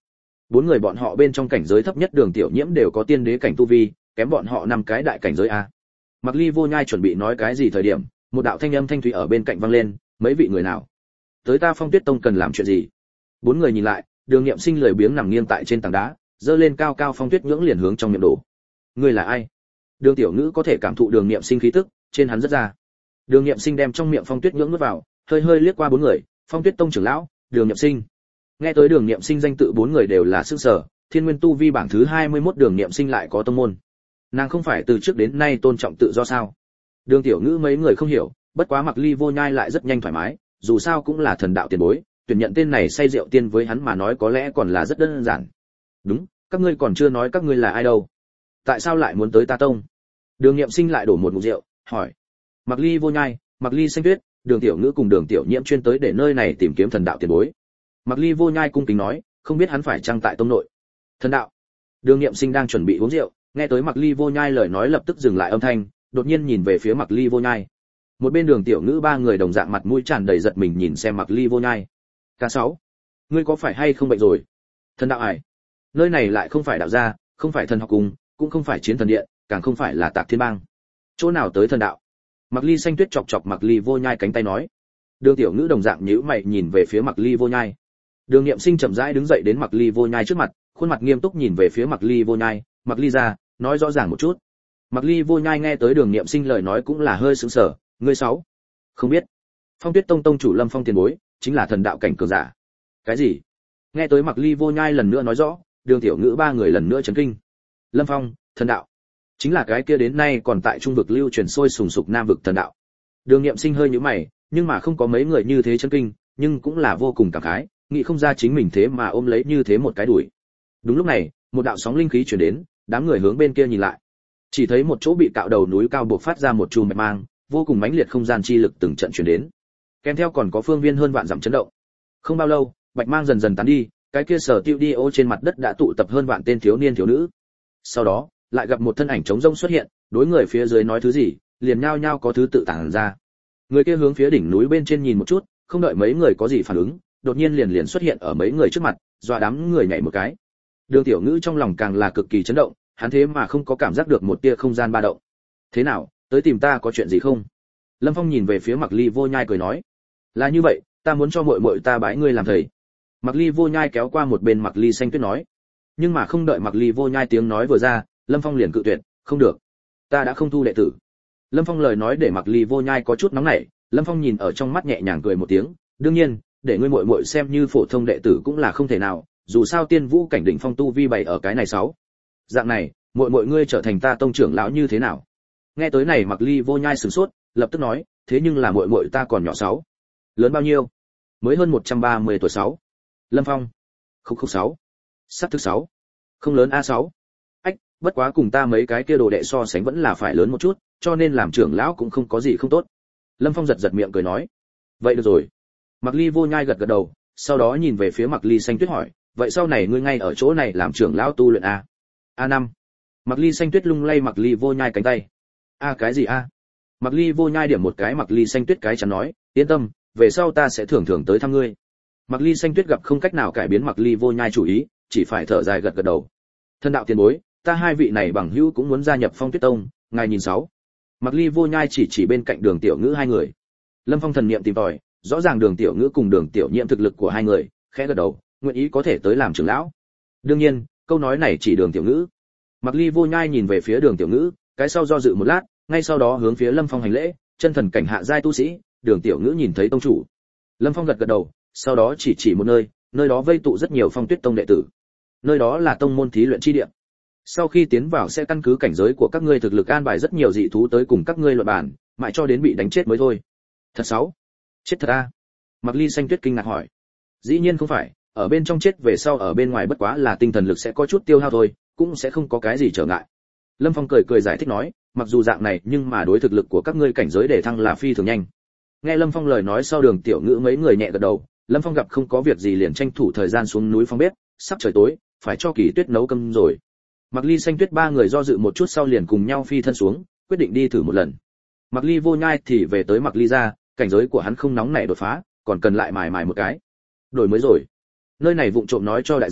Bốn người bọn họ bên trong cảnh giới thấp nhất Đường Tiểu Nhiễm đều có tiên đế cảnh tu vi, kém bọn họ 5 cái đại cảnh giới a. Mặc Ly Vô Nhai chuẩn bị nói cái gì thời điểm, một đạo thanh âm thanh thúy ở bên cạnh vang lên, mấy vị người nào? Tới ta Phong Tuyết Tông cần làm chuyện gì? Bốn người nhìn lại, Đường Nghiệm Sinh lười biếng nằm nghiêng tại trên tảng đá, giơ lên cao cao phong tuyết nhưỡng liền hướng trong miệng đổ. Ngươi là ai? Đường Tiểu Ngữ có thể cảm thụ Đường Nghiệm Sinh khí tức, trên hắn rất ra. Đường Nghiệm Sinh đem trong miệng phong tuyết nhưỡng nuốt vào, hơi hơi liếc qua bốn người, Phong Tuyết Tông trưởng lão, Đường Nghiệm Sinh. Nghe tới Đường Nghiệm Sinh danh tự bốn người đều là sức sở, Thiên Nguyên tu vi bảng thứ 21 Đường Nghiệm Sinh lại có tông môn. Nàng không phải từ trước đến nay tôn trọng tự do sao? Đường Tiểu Ngữ mấy người không hiểu, bất quá Mặc Ly Vô Nhai lại rất nhanh thoải mái, dù sao cũng là thần đạo tiền bối, tuyển nhận tên này say rượu tiên với hắn mà nói có lẽ còn là rất đơn giản. Đúng, các ngươi còn chưa nói các ngươi là ai đâu. Tại sao lại muốn tới ta tông? Đường Nghiệm Sinh lại đổ một ngụm rượu, hỏi. Mặc Ly Vô Nhai, Mặc Ly Xanh Tuyết, Đường Tiểu Ngữ cùng Đường Tiểu Nhiễm chuyên tới để nơi này tìm kiếm thần đạo tiền bối. Mặc Ly Vô Nhai cung kính nói, không biết hắn phải chăng tại tông nội. Thần đạo. Đường Nghiệm Sinh đang chuẩn bị uống rượu, nghe tới Mặc Ly Vô Nhai lời nói lập tức dừng lại âm thanh, đột nhiên nhìn về phía Mặc Ly Vô Nhai. Một bên Đường Tiểu Ngữ ba người đồng dạng mặt mũi tràn đầy giật mình nhìn xem Mặc Ly Vô Nhai. K6, ngươi có phải hay không bệnh rồi? Thần đạo ải? Nơi này lại không phải đạo gia, không phải thần học cung, cũng không phải chiến thần điện, càng không phải là Tạc Thiên Bang. Chỗ nào tới thần đạo? Mặc Ly Xanh Tuyết chọc chọc Mặc Ly Vô Nhai cánh tay nói. Đường Tiểu Ngữ đồng dạng nhíu mày nhìn về phía Mặc Ly Vô Nhai. Đường Nghiệm Sinh chậm rãi đứng dậy đến Mặc Ly Vô Nhai trước mặt, khuôn mặt nghiêm túc nhìn về phía Mặc Ly Vô Nhai, "Mặc Ly gia, nói rõ ràng một chút." Mặc Ly Vô Nhai nghe tới Đường Nghiệm Sinh lời nói cũng là hơi sững sờ, "Ngươi sáu?" "Không biết." Phong Tuyết Tông tông chủ Lâm Phong tiền bối, chính là thần đạo cảnh cường giả. "Cái gì?" Nghe tới Mặc Ly Vô Nhai lần nữa nói rõ, Đường Tiểu Ngữ ba người lần nữa chấn kinh. Lâm Phong, thần đạo, chính là cái kia đến nay còn tại trung vực lưu truyền sôi sùng sục nam vực thần đạo. Đường Nghiệm Sinh hơi nhíu mày, nhưng mà không có mấy người như thế chấn kinh, nhưng cũng là vô cùng cảm khái, nghĩ không ra chính mình thế mà ôm lấy như thế một cái đuổi. Đúng lúc này, một đạo sóng linh khí truyền đến, đám người hướng bên kia nhìn lại. Chỉ thấy một chỗ bị cạo đầu núi cao bộc phát ra một chùm bạch mang, vô cùng mãnh liệt không gian chi lực từng trận truyền đến. Kèm theo còn có phương viên hơn vạn dặm chấn động. Không bao lâu, bạch mang dần dần tán đi, cái kia sở tiêu đi ô trên mặt đất đã tụ tập hơn vạn tên thiếu niên thiếu nữ. Sau đó, lại gặp một thân ảnh trống rỗng xuất hiện, đối người phía dưới nói thứ gì, liền nhao nhao có thứ tự tản ra. Người kia hướng phía đỉnh núi bên trên nhìn một chút, không đợi mấy người có gì phản ứng, đột nhiên liền xuất hiện ở mấy người trước mặt, dọa đám người nhảy một cái. Đường Tiểu Ngữ trong lòng càng là cực kỳ chấn động, hắn thế mà không có cảm giác được một tia không gian ba động. "Thế nào, tới tìm ta có chuyện gì không?" Lâm Phong nhìn về phía Mặc Ly Vô Nhai cười nói. "Là như vậy, ta muốn cho muội muội ta bái ngươi làm thầy." Mặc Ly Vô Nhai kéo qua một bên Mặc Ly Xanh Tuyết nói. Nhưng mà không đợi Mặc Ly Vô Nhai tiếng nói vừa ra, Lâm Phong liền cự tuyệt, "Không được, ta đã không thu đệ tử." Lâm Phong lời nói để Mặc Ly Vô Nhai có chút nóng nảy, Lâm Phong nhìn ở trong mắt nhẹ nhàng cười một tiếng, "Đương nhiên, để ngươi muội muội xem như phổ thông đệ tử cũng là không thể nào, dù sao tiên vũ cảnh đỉnh phong tu vi bày ở cái này sáu. Dạng này, muội muội ngươi trở thành ta tông trưởng lão như thế nào?" Nghe tới này Mặc Ly Vô Nhai sửng sốt, lập tức nói, "Thế nhưng là muội muội ta còn nhỏ sáu." "Lớn bao nhiêu?" "Mới hơn 130 tuổi sáu." Lâm Phong, "Không không sáu. Sắp thứ 6. Không lớn A6. Ách, bất quá cùng ta mấy cái kia đồ đệ so sánh vẫn là phải lớn một chút, cho nên làm trưởng lão cũng không có gì không tốt." Lâm Phong giật giật miệng cười nói. "Vậy được rồi." Mặc Ly Vô Nhai gật gật đầu, sau đó nhìn về phía Mặc Ly Xanh Tuyết hỏi, "Vậy sau này ngươi ngay ở chỗ này làm trưởng lão tu luyện a?" "A5." Mặc Ly Xanh Tuyết lung lay Mặc Ly Vô Nhai cánh tay. "A cái gì a?" Mặc Ly Vô Nhai điểm một cái Mặc Ly Xanh Tuyết cái chắn nói, "Yên tâm, về sau ta sẽ thường thường tới thăm ngươi." Mặc Ly Xanh Tuyết gặp không cách nào cải biến Mặc Ly Vô Nhai chủ ý, chỉ phải thở dài gật gật đầu. "Thân đạo tiền bối, ta hai vị này bằng hữu cũng muốn gia nhập Phong Tuyết Tông, ngài nhìn sáu." Mặc Ly Vô Nhai chỉ bên cạnh Đường Tiểu Ngữ hai người. Lâm Phong thần niệm tìm tòi, rõ ràng Đường Tiểu Ngữ cùng Đường Tiểu Nhiễm thực lực của hai người, khẽ gật đầu, nguyện ý có thể tới làm trưởng lão. Đương nhiên, câu nói này chỉ Đường Tiểu Ngữ. Mặc Ly Vô Nhai nhìn về phía Đường Tiểu Ngữ, cái sau do dự một lát, ngay sau đó hướng phía Lâm Phong hành lễ, "Chân thần cảnh hạ giai tu sĩ." Đường Tiểu Ngữ nhìn thấy tông chủ. Lâm Phong gật gật đầu, sau đó chỉ một nơi, nơi đó vây tụ rất nhiều Phong Tuyết Tông đệ tử. Nơi đó là tông môn thí luyện chi địa. Sau khi tiến vào sẽ căn cứ cảnh giới của các ngươi thực lực an bài rất nhiều dị thú tới cùng các ngươi luận bàn, mãi cho đến bị đánh chết mới thôi. Thật sáu? Chết thật a? Mặc Ly Xanh Tuyết kinh ngạc hỏi. Dĩ nhiên không phải, ở bên trong chết về sau ở bên ngoài bất quá là tinh thần lực sẽ có chút tiêu hao thôi, cũng sẽ không có cái gì trở ngại. Lâm Phong cười giải thích nói, mặc dù dạng này nhưng mà đối thực lực của các ngươi cảnh giới để thăng là phi thường nhanh. Nghe Lâm Phong lời nói sau Đường Tiểu Ngữ mấy người nhẹ gật đầu, Lâm Phong gặp không có việc gì liền tranh thủ thời gian xuống núi phong bếp, sắp trời tối, phải cho Kỳ Tuyết nấu cơm rồi. Mặc Ly Xanh Tuyết ba người do dự một chút sau liền cùng nhau phi thân xuống, quyết định đi thử một lần. Mặc Ly Vô Nhai thì về tới Mặc Ly gia, cảnh giới của hắn không nóng nảy đột phá, còn cần lại mài một cái. Đổi mới rồi. Nơi này vụng trộm nói cho đại gia,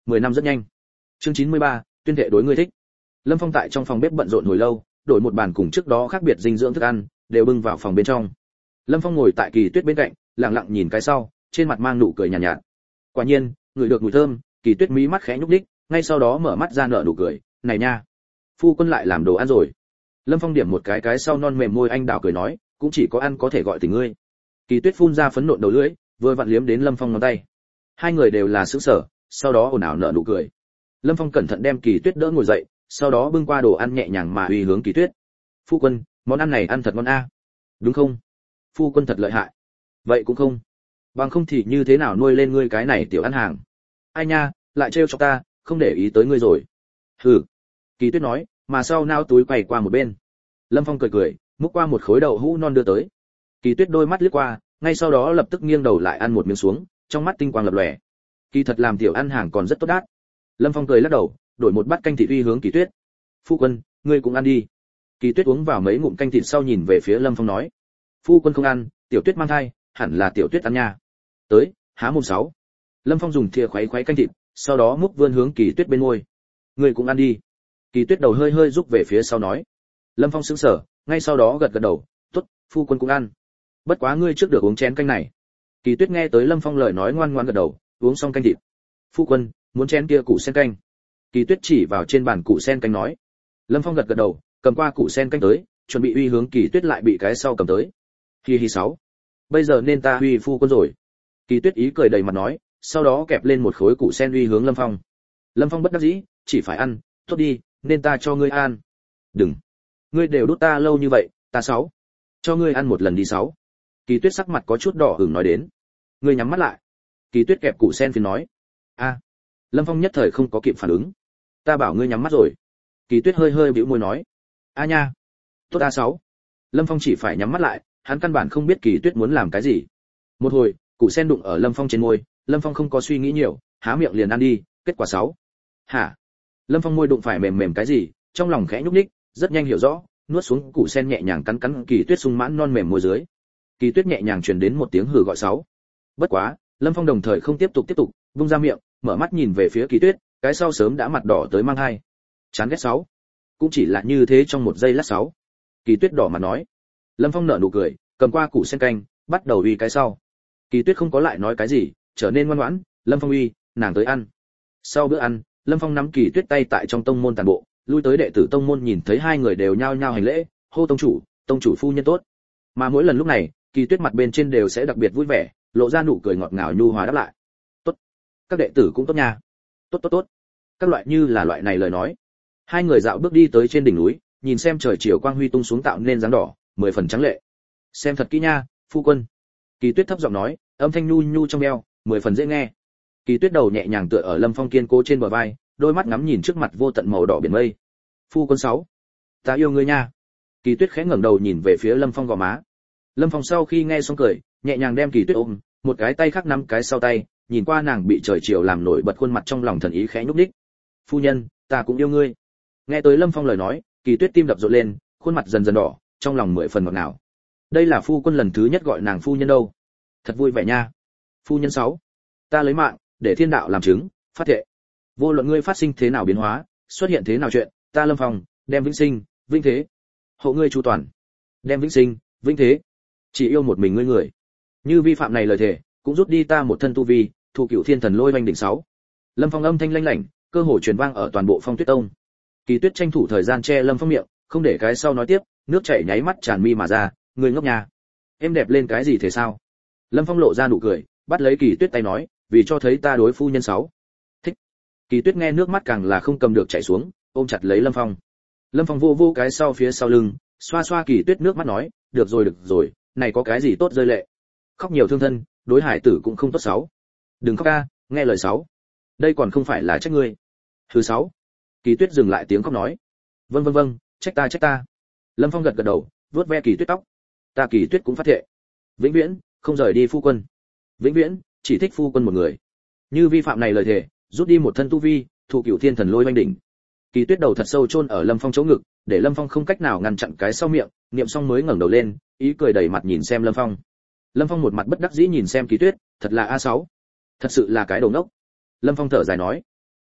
10 năm rất nhanh. Chương 93, tuyên thệ đối ngươi thích. Lâm Phong tại trong phòng bếp bận rộn hồi lâu, đổi một bàn cùng trước đó khác biệt dinh dưỡng thức ăn, đều bưng vào phòng bên trong. Lâm Phong ngồi tại Kỳ Tuyết bên cạnh, lặng lặng nhìn cái sau, trên mặt mang nụ cười nhàn nhạt. Quả nhiên, ngửi được mùi thơm, Kỳ Tuyết mí mắt khẽ nhúc nhích, ngay sau đó mở mắt ra nở nụ cười, "Này nha, phu quân lại làm đồ ăn rồi." Lâm Phong điểm một cái sau non mềm môi anh đào cười nói, "Cũng chỉ có ăn có thể gọi tình ngươi." Kỳ Tuyết phun ra phấn nộn đầu lưỡi, vừa vặn liếm đến Lâm Phong ngón tay. Hai người đều là sững sờ, sau đó ồn ào nở nụ cười. Lâm Phong cẩn thận đem Kỳ Tuyết đỡ ngồi dậy, sau đó bưng qua đồ ăn nhẹ nhàng mà uy hướng Kỳ Tuyết. "Phu quân, món ăn này ăn thật ngon a." "Đúng không? Phu quân thật lợi hại." "Vậy cũng không. Bằng không thì như thế nào nuôi lên ngươi cái này tiểu ăn hàng?" "Ai nha, lại trêu chọc ta, không để ý tới ngươi rồi." "Hừ." Kỳ Tuyết nói, mà sau nao túi quay qua một bên. Lâm Phong cười cười, múc qua một khối đậu hũ non đưa tới. Kỳ Tuyết đôi mắt liếc qua, ngay sau đó lập tức nghiêng đầu lại ăn một miếng xuống, trong mắt tinh quang lập lòe. Kỳ thật làm tiểu ăn hàng còn rất tốt đát. Lâm Phong cười lắc đầu, đổi một bát canh thịt uy hướng Kỳ Tuyết. "Phu quân, ngươi cũng ăn đi." Kỳ Tuyết uống vào mấy ngụm canh thịt sau nhìn về phía Lâm Phong nói, "Phu quân không ăn, Tiểu Tuyết mang thai, hẳn là Tiểu Tuyết ăn nha." "Tới, há mồm 6." Lâm Phong dùng thìa khuấy canh thịt, sau đó múc vươn hướng Kỳ Tuyết bên môi. "Ngươi cũng ăn đi." Kỳ Tuyết đầu hơi hơi rúc về phía sau nói. Lâm Phong sững sờ, ngay sau đó gật gật đầu, "Tốt, phu quân cũng ăn. Bất quá ngươi trước được uống chén canh này." Kỳ Tuyết nghe tới Lâm Phong lời nói ngoan ngoãn gật đầu, uống xong canh thịt. "Phu quân, muốn chén kia củ sen canh." Kỳ Tuyết chỉ vào trên bàn củ sen canh nói. Lâm Phong gật gật đầu, cầm qua củ sen canh tới, chuẩn bị uy hướng Kỳ Tuyết lại bị cái sau cầm tới. "Hi 6. Bây giờ nên ta uy phu quân rồi." Kỳ Tuyết ý cười đầy mặt nói, sau đó kẹp lên một khối củ sen uy hướng Lâm Phong. Lâm Phong bất đắc dĩ, chỉ phải ăn, "Tốt đi, nên ta cho ngươi ăn." "Đừng, ngươi đều đút ta lâu như vậy, ta 6. Cho ngươi ăn một lần đi 6." Kỳ Tuyết sắc mặt có chút đỏ ửng nói đến. "Ngươi nhắm mắt lại." Kỳ Tuyết kẹp củ sen phiền nói. "A." Lâm Phong nhất thời không có kịp phản ứng. "Ta bảo ngươi nhắm mắt rồi." Kỳ Tuyết hơi hơi bĩu môi nói. "A nha." "Tốt a 6." Lâm Phong chỉ phải nhắm mắt lại, hắn căn bản không biết Kỳ Tuyết muốn làm cái gì. Một hồi, củ sen đụng ở Lâm Phong trên môi, Lâm Phong không có suy nghĩ nhiều, há miệng liền ăn đi, kết quả 6. "Hả?" Lâm Phong môi đụng phải mềm mềm cái gì, trong lòng khẽ nhúc nhích, rất nhanh hiểu rõ, nuốt xuống củ sen nhẹ nhàng cắn cắn Kỳ Tuyết sung mãn non mềm môi dưới. Kỳ Tuyết nhẹ nhàng truyền đến một tiếng hừ gọi 6. Bất quá, Lâm Phong đồng thời không tiếp tục, vung ra miệng, mở mắt nhìn về phía Kỳ Tuyết, cái sau sớm đã mặt đỏ tới mang hai. "Chán ghét 6. Cũng chỉ là như thế trong một giây lát 6. Kỳ Tuyết đỏ mặt nói. Lâm Phong nở nụ cười, cầm qua củ sen canh, bắt đầu uy cái sau. Kỳ Tuyết không có lại nói cái gì, trở nên ngoan ngoãn, Lâm Phong uy, nàng tới ăn. Sau bữa ăn, Lâm Phong nắm Kỳ Tuyết tay tại trong tông môn tàn bộ, lui tới đệ tử tông môn nhìn thấy hai người đều nhao nhao hành lễ, hô tông chủ phu nhân tốt. Mà mỗi lần lúc này, Kỳ Tuyết mặt bên trên đều sẽ đặc biệt vui vẻ, lộ ra nụ cười ngọt ngào nhu hòa đáp lại. Tốt, các đệ tử cũng tốt nha. Tốt. Các loại như là loại này lời nói. Hai người dạo bước đi tới trên đỉnh núi, nhìn xem trời chiều quang huy tung xuống tạo nên dáng đỏ, 10 phần trắng lệ. Xem thật kỹ nha, phu quân. Kỳ Tuyết thấp giọng nói, âm thanh nhu nhu trong eo, 10 phần dễ nghe. Kỳ Tuyết đầu nhẹ nhàng tựa ở Lâm Phong kiên cố trên bờ vai, đôi mắt ngắm nhìn trước mặt vô tận màu đỏ biển mây. Phu quân 6, ta yêu ngươi nha. Kỳ Tuyết khẽ ngẩng đầu nhìn về phía Lâm Phong gò má. Lâm Phong sau khi nghe xong cười, nhẹ nhàng đem Kỳ Tuyết ôm, một cái tay khác nắm cái sau tay, nhìn qua nàng bị trời chiều làm nổi bật khuôn mặt trong lòng thần ý khẽ nhúc nhích. Phu nhân, ta cũng yêu ngươi. Nghe tới Lâm Phong lời nói, Kỳ Tuyết tim đập rộn lên, khuôn mặt dần dần đỏ, trong lòng 10 phần ngọt ngào. Đây là phu quân lần thứ nhất gọi nàng phu nhân đâu. Thật vui vẻ nha. Phu nhân 6, ta lấy mạng để thiên đạo làm chứng, phát thệ. Vô luận ngươi phát sinh thế nào biến hóa, xuất hiện thế nào chuyện, ta Lâm Phong đem vĩnh sinh, vĩnh thế, hộ ngươi chu toàn. Đem vĩnh sinh, vĩnh thế, chỉ yêu một mình ngươi người. Như vi phạm này lời thề, cũng rút đi ta một thân tu vi, thu cửu thiên thần lôi vành đỉnh 6. Lâm Phong âm thanh lanh lảnh, cơ hồ truyền vang ở toàn bộ Phong Tuyết Tông. Kỳ Tuyết tranh thủ thời gian che Lâm Phong miệng, không để cái sau nói tiếp, nước chảy nháy mắt tràn mi mà ra, người ngốc nhà. Em đẹp lên cái gì thế sao? Lâm Phong lộ ra nụ cười, bắt lấy Kỳ Tuyết tay nói, vì cho thấy ta đối phu nhân 6. Thích. Kỳ Tuyết nghe nước mắt càng là không cầm được chảy xuống, ôm chặt lấy Lâm Phong. Lâm Phong vô cái sau phía sau lưng, xoa xoa Kỳ Tuyết nước mắt nói, được rồi, này có cái gì tốt rơi lệ. Khóc nhiều thương thân, đối hải tử cũng không tốt 6. Đừng khóc ca, nghe lời 6. Đây còn không phải là trách ngươi. Thứ 6. Kỳ Tuyết dừng lại tiếng khóc nói. Vâng, trách ta. Lâm Phong gật đầu, vuốt ve Kỳ Tuyết tóc. Ta Kỳ Tuyết cũng phát thệ. Vĩnh viễn, không rời đi phu quân. Vĩnh viễn, chỉ thích phu quân một người. Như vi phạm này lời thề, rút đi một thân tu vi, thụ cửu thiên thần lôi oanh đỉnh. Kỳ Tuyết đầu thật sâu chôn ở Lâm Phong chỗ ngực, để Lâm Phong không cách nào ngăn chặn cái sau miệng, niệm xong mới ngẩng đầu lên, ý cười đầy mặt nhìn xem Lâm Phong. Lâm Phong một mặt bất đắc dĩ nhìn xem Kỳ Tuyết, thật là A6. Thật sự là cái đồ ngốc. Lâm Phong thở dài nói.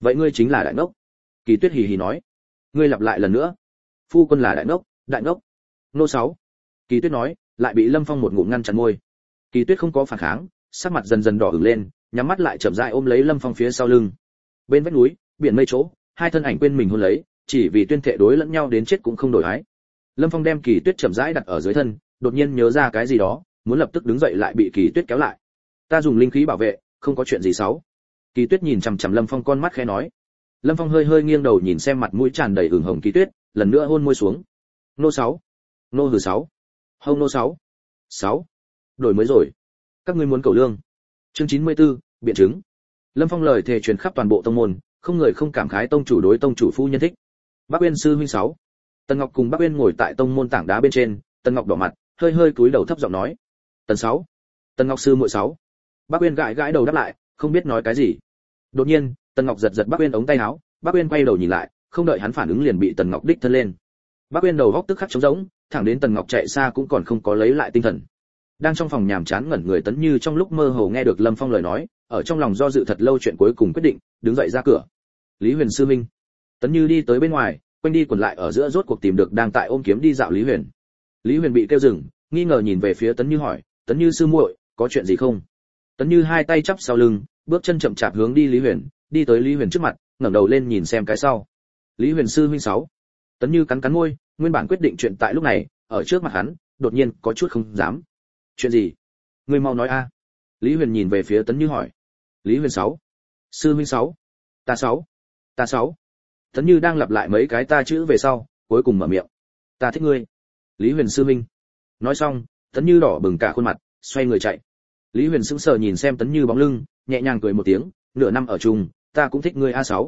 vậy ngươi chính là đại ngốc. Kỳ Tuyết hì hì nói. Ngươi lặp lại lần nữa. Phu quân là đại ngốc, đại ngốc. Nô 6. Kỳ Tuyết nói, lại bị Lâm Phong một ngụm ngăn chặn môi. Kỳ Tuyết không có phản kháng, sắc mặt dần dần đỏ ửng lên, nhắm mắt lại chậm rãi ôm lấy Lâm Phong phía sau lưng. Bên vách núi, biển mây chỗ, hai thân ảnh quên mình hôn lấy, chỉ vì tuyên thệ đối lẫn nhau đến chết cũng không đổi ái. Lâm Phong đem Kỳ Tuyết chậm rãi đặt ở dưới thân, đột nhiên nhớ ra cái gì đó, muốn lập tức đứng dậy lại bị Kỳ Tuyết kéo lại. Ta dùng linh khí bảo vệ, không có chuyện gì xấu. Kỳ Tuyết nhìn chằm chằm Lâm Phong con mắt khẽ nói. Lâm Phong hơi hơi nghiêng đầu nhìn xem mặt mũi tràn đầy ửng hồng Kỳ Tuyết, lần nữa hôn môi xuống. Nô 6. Nô hừ 6. Hông nô 6. 6. Đổi mới rồi. Các ngươi muốn cầu lương. Chương 94, biện chứng. Lâm Phong lời thề truyền khắp toàn bộ tông môn, không người không cảm khái tông chủ đối tông chủ phu nhân thích. Bác Uyên sư huynh 6. Tần Ngọc cùng Bác Uyên ngồi tại tông môn tảng đá bên trên, Tần Ngọc đỏ mặt, hơi hơi cúi đầu thấp giọng nói. Tần 6. Tần Ngọc sư muội 6. Bác Uyên gãi gãi đầu đáp lại, không biết nói cái gì. Đột nhiên, Tần Ngọc giật giật Bác Uyên ống tay áo, Bác Uyên quay đầu nhìn lại, không đợi hắn phản ứng liền bị Tần Ngọc đích thân lên. Bác Uyên đầu góc tức khắc trống rỗng, thẳng đến Tần Ngọc chạy xa cũng còn không có lấy lại tinh thần. Đang trong phòng nhàm chán ngẩn người Tấn Như trong lúc mơ hồ nghe được Lâm Phong lời nói, ở trong lòng do dự thật lâu chuyện cuối cùng quyết định, đứng dậy ra cửa. Lý Huyền sư minh. Tấn Như đi tới bên ngoài, quanh đi quẩn lại ở giữa rốt cuộc tìm được đang tại ôm kiếm đi dạo Lý Huyền. Lý Huyền bị kêu dừng, nghi ngờ nhìn về phía Tấn Như hỏi, Tấn Như sư muội, có chuyện gì không? Tấn Như hai tay chắp sau lưng, bước chân chậm chạp hướng đi Lý Huyền, đi tới Lý Huyền trước mặt, ngẩng đầu lên nhìn xem cái sau. Lý Huyền sư huynh 6. Tấn Như cắn cắn môi, nguyên bản quyết định chuyện tại lúc này, ở trước mặt hắn, đột nhiên có chút không dám. Chuyện gì? Ngươi mau nói a. Lý Huyền nhìn về phía Tấn Như hỏi. Lý Huyền 6. Sư huynh 6. Ta 6. Ta 6. Tấn Như đang lặp lại mấy cái ta chữ về sau, cuối cùng mở miệng. Ta thích ngươi. Lý Huyền sư huynh. Nói xong, Tấn Như đỏ bừng cả khuôn mặt, xoay người chạy. Lý Huyền sững sờ nhìn xem Tấn Như bóng lưng, nhẹ nhàng cười một tiếng, nửa năm ở chung, ta cũng thích ngươi A6.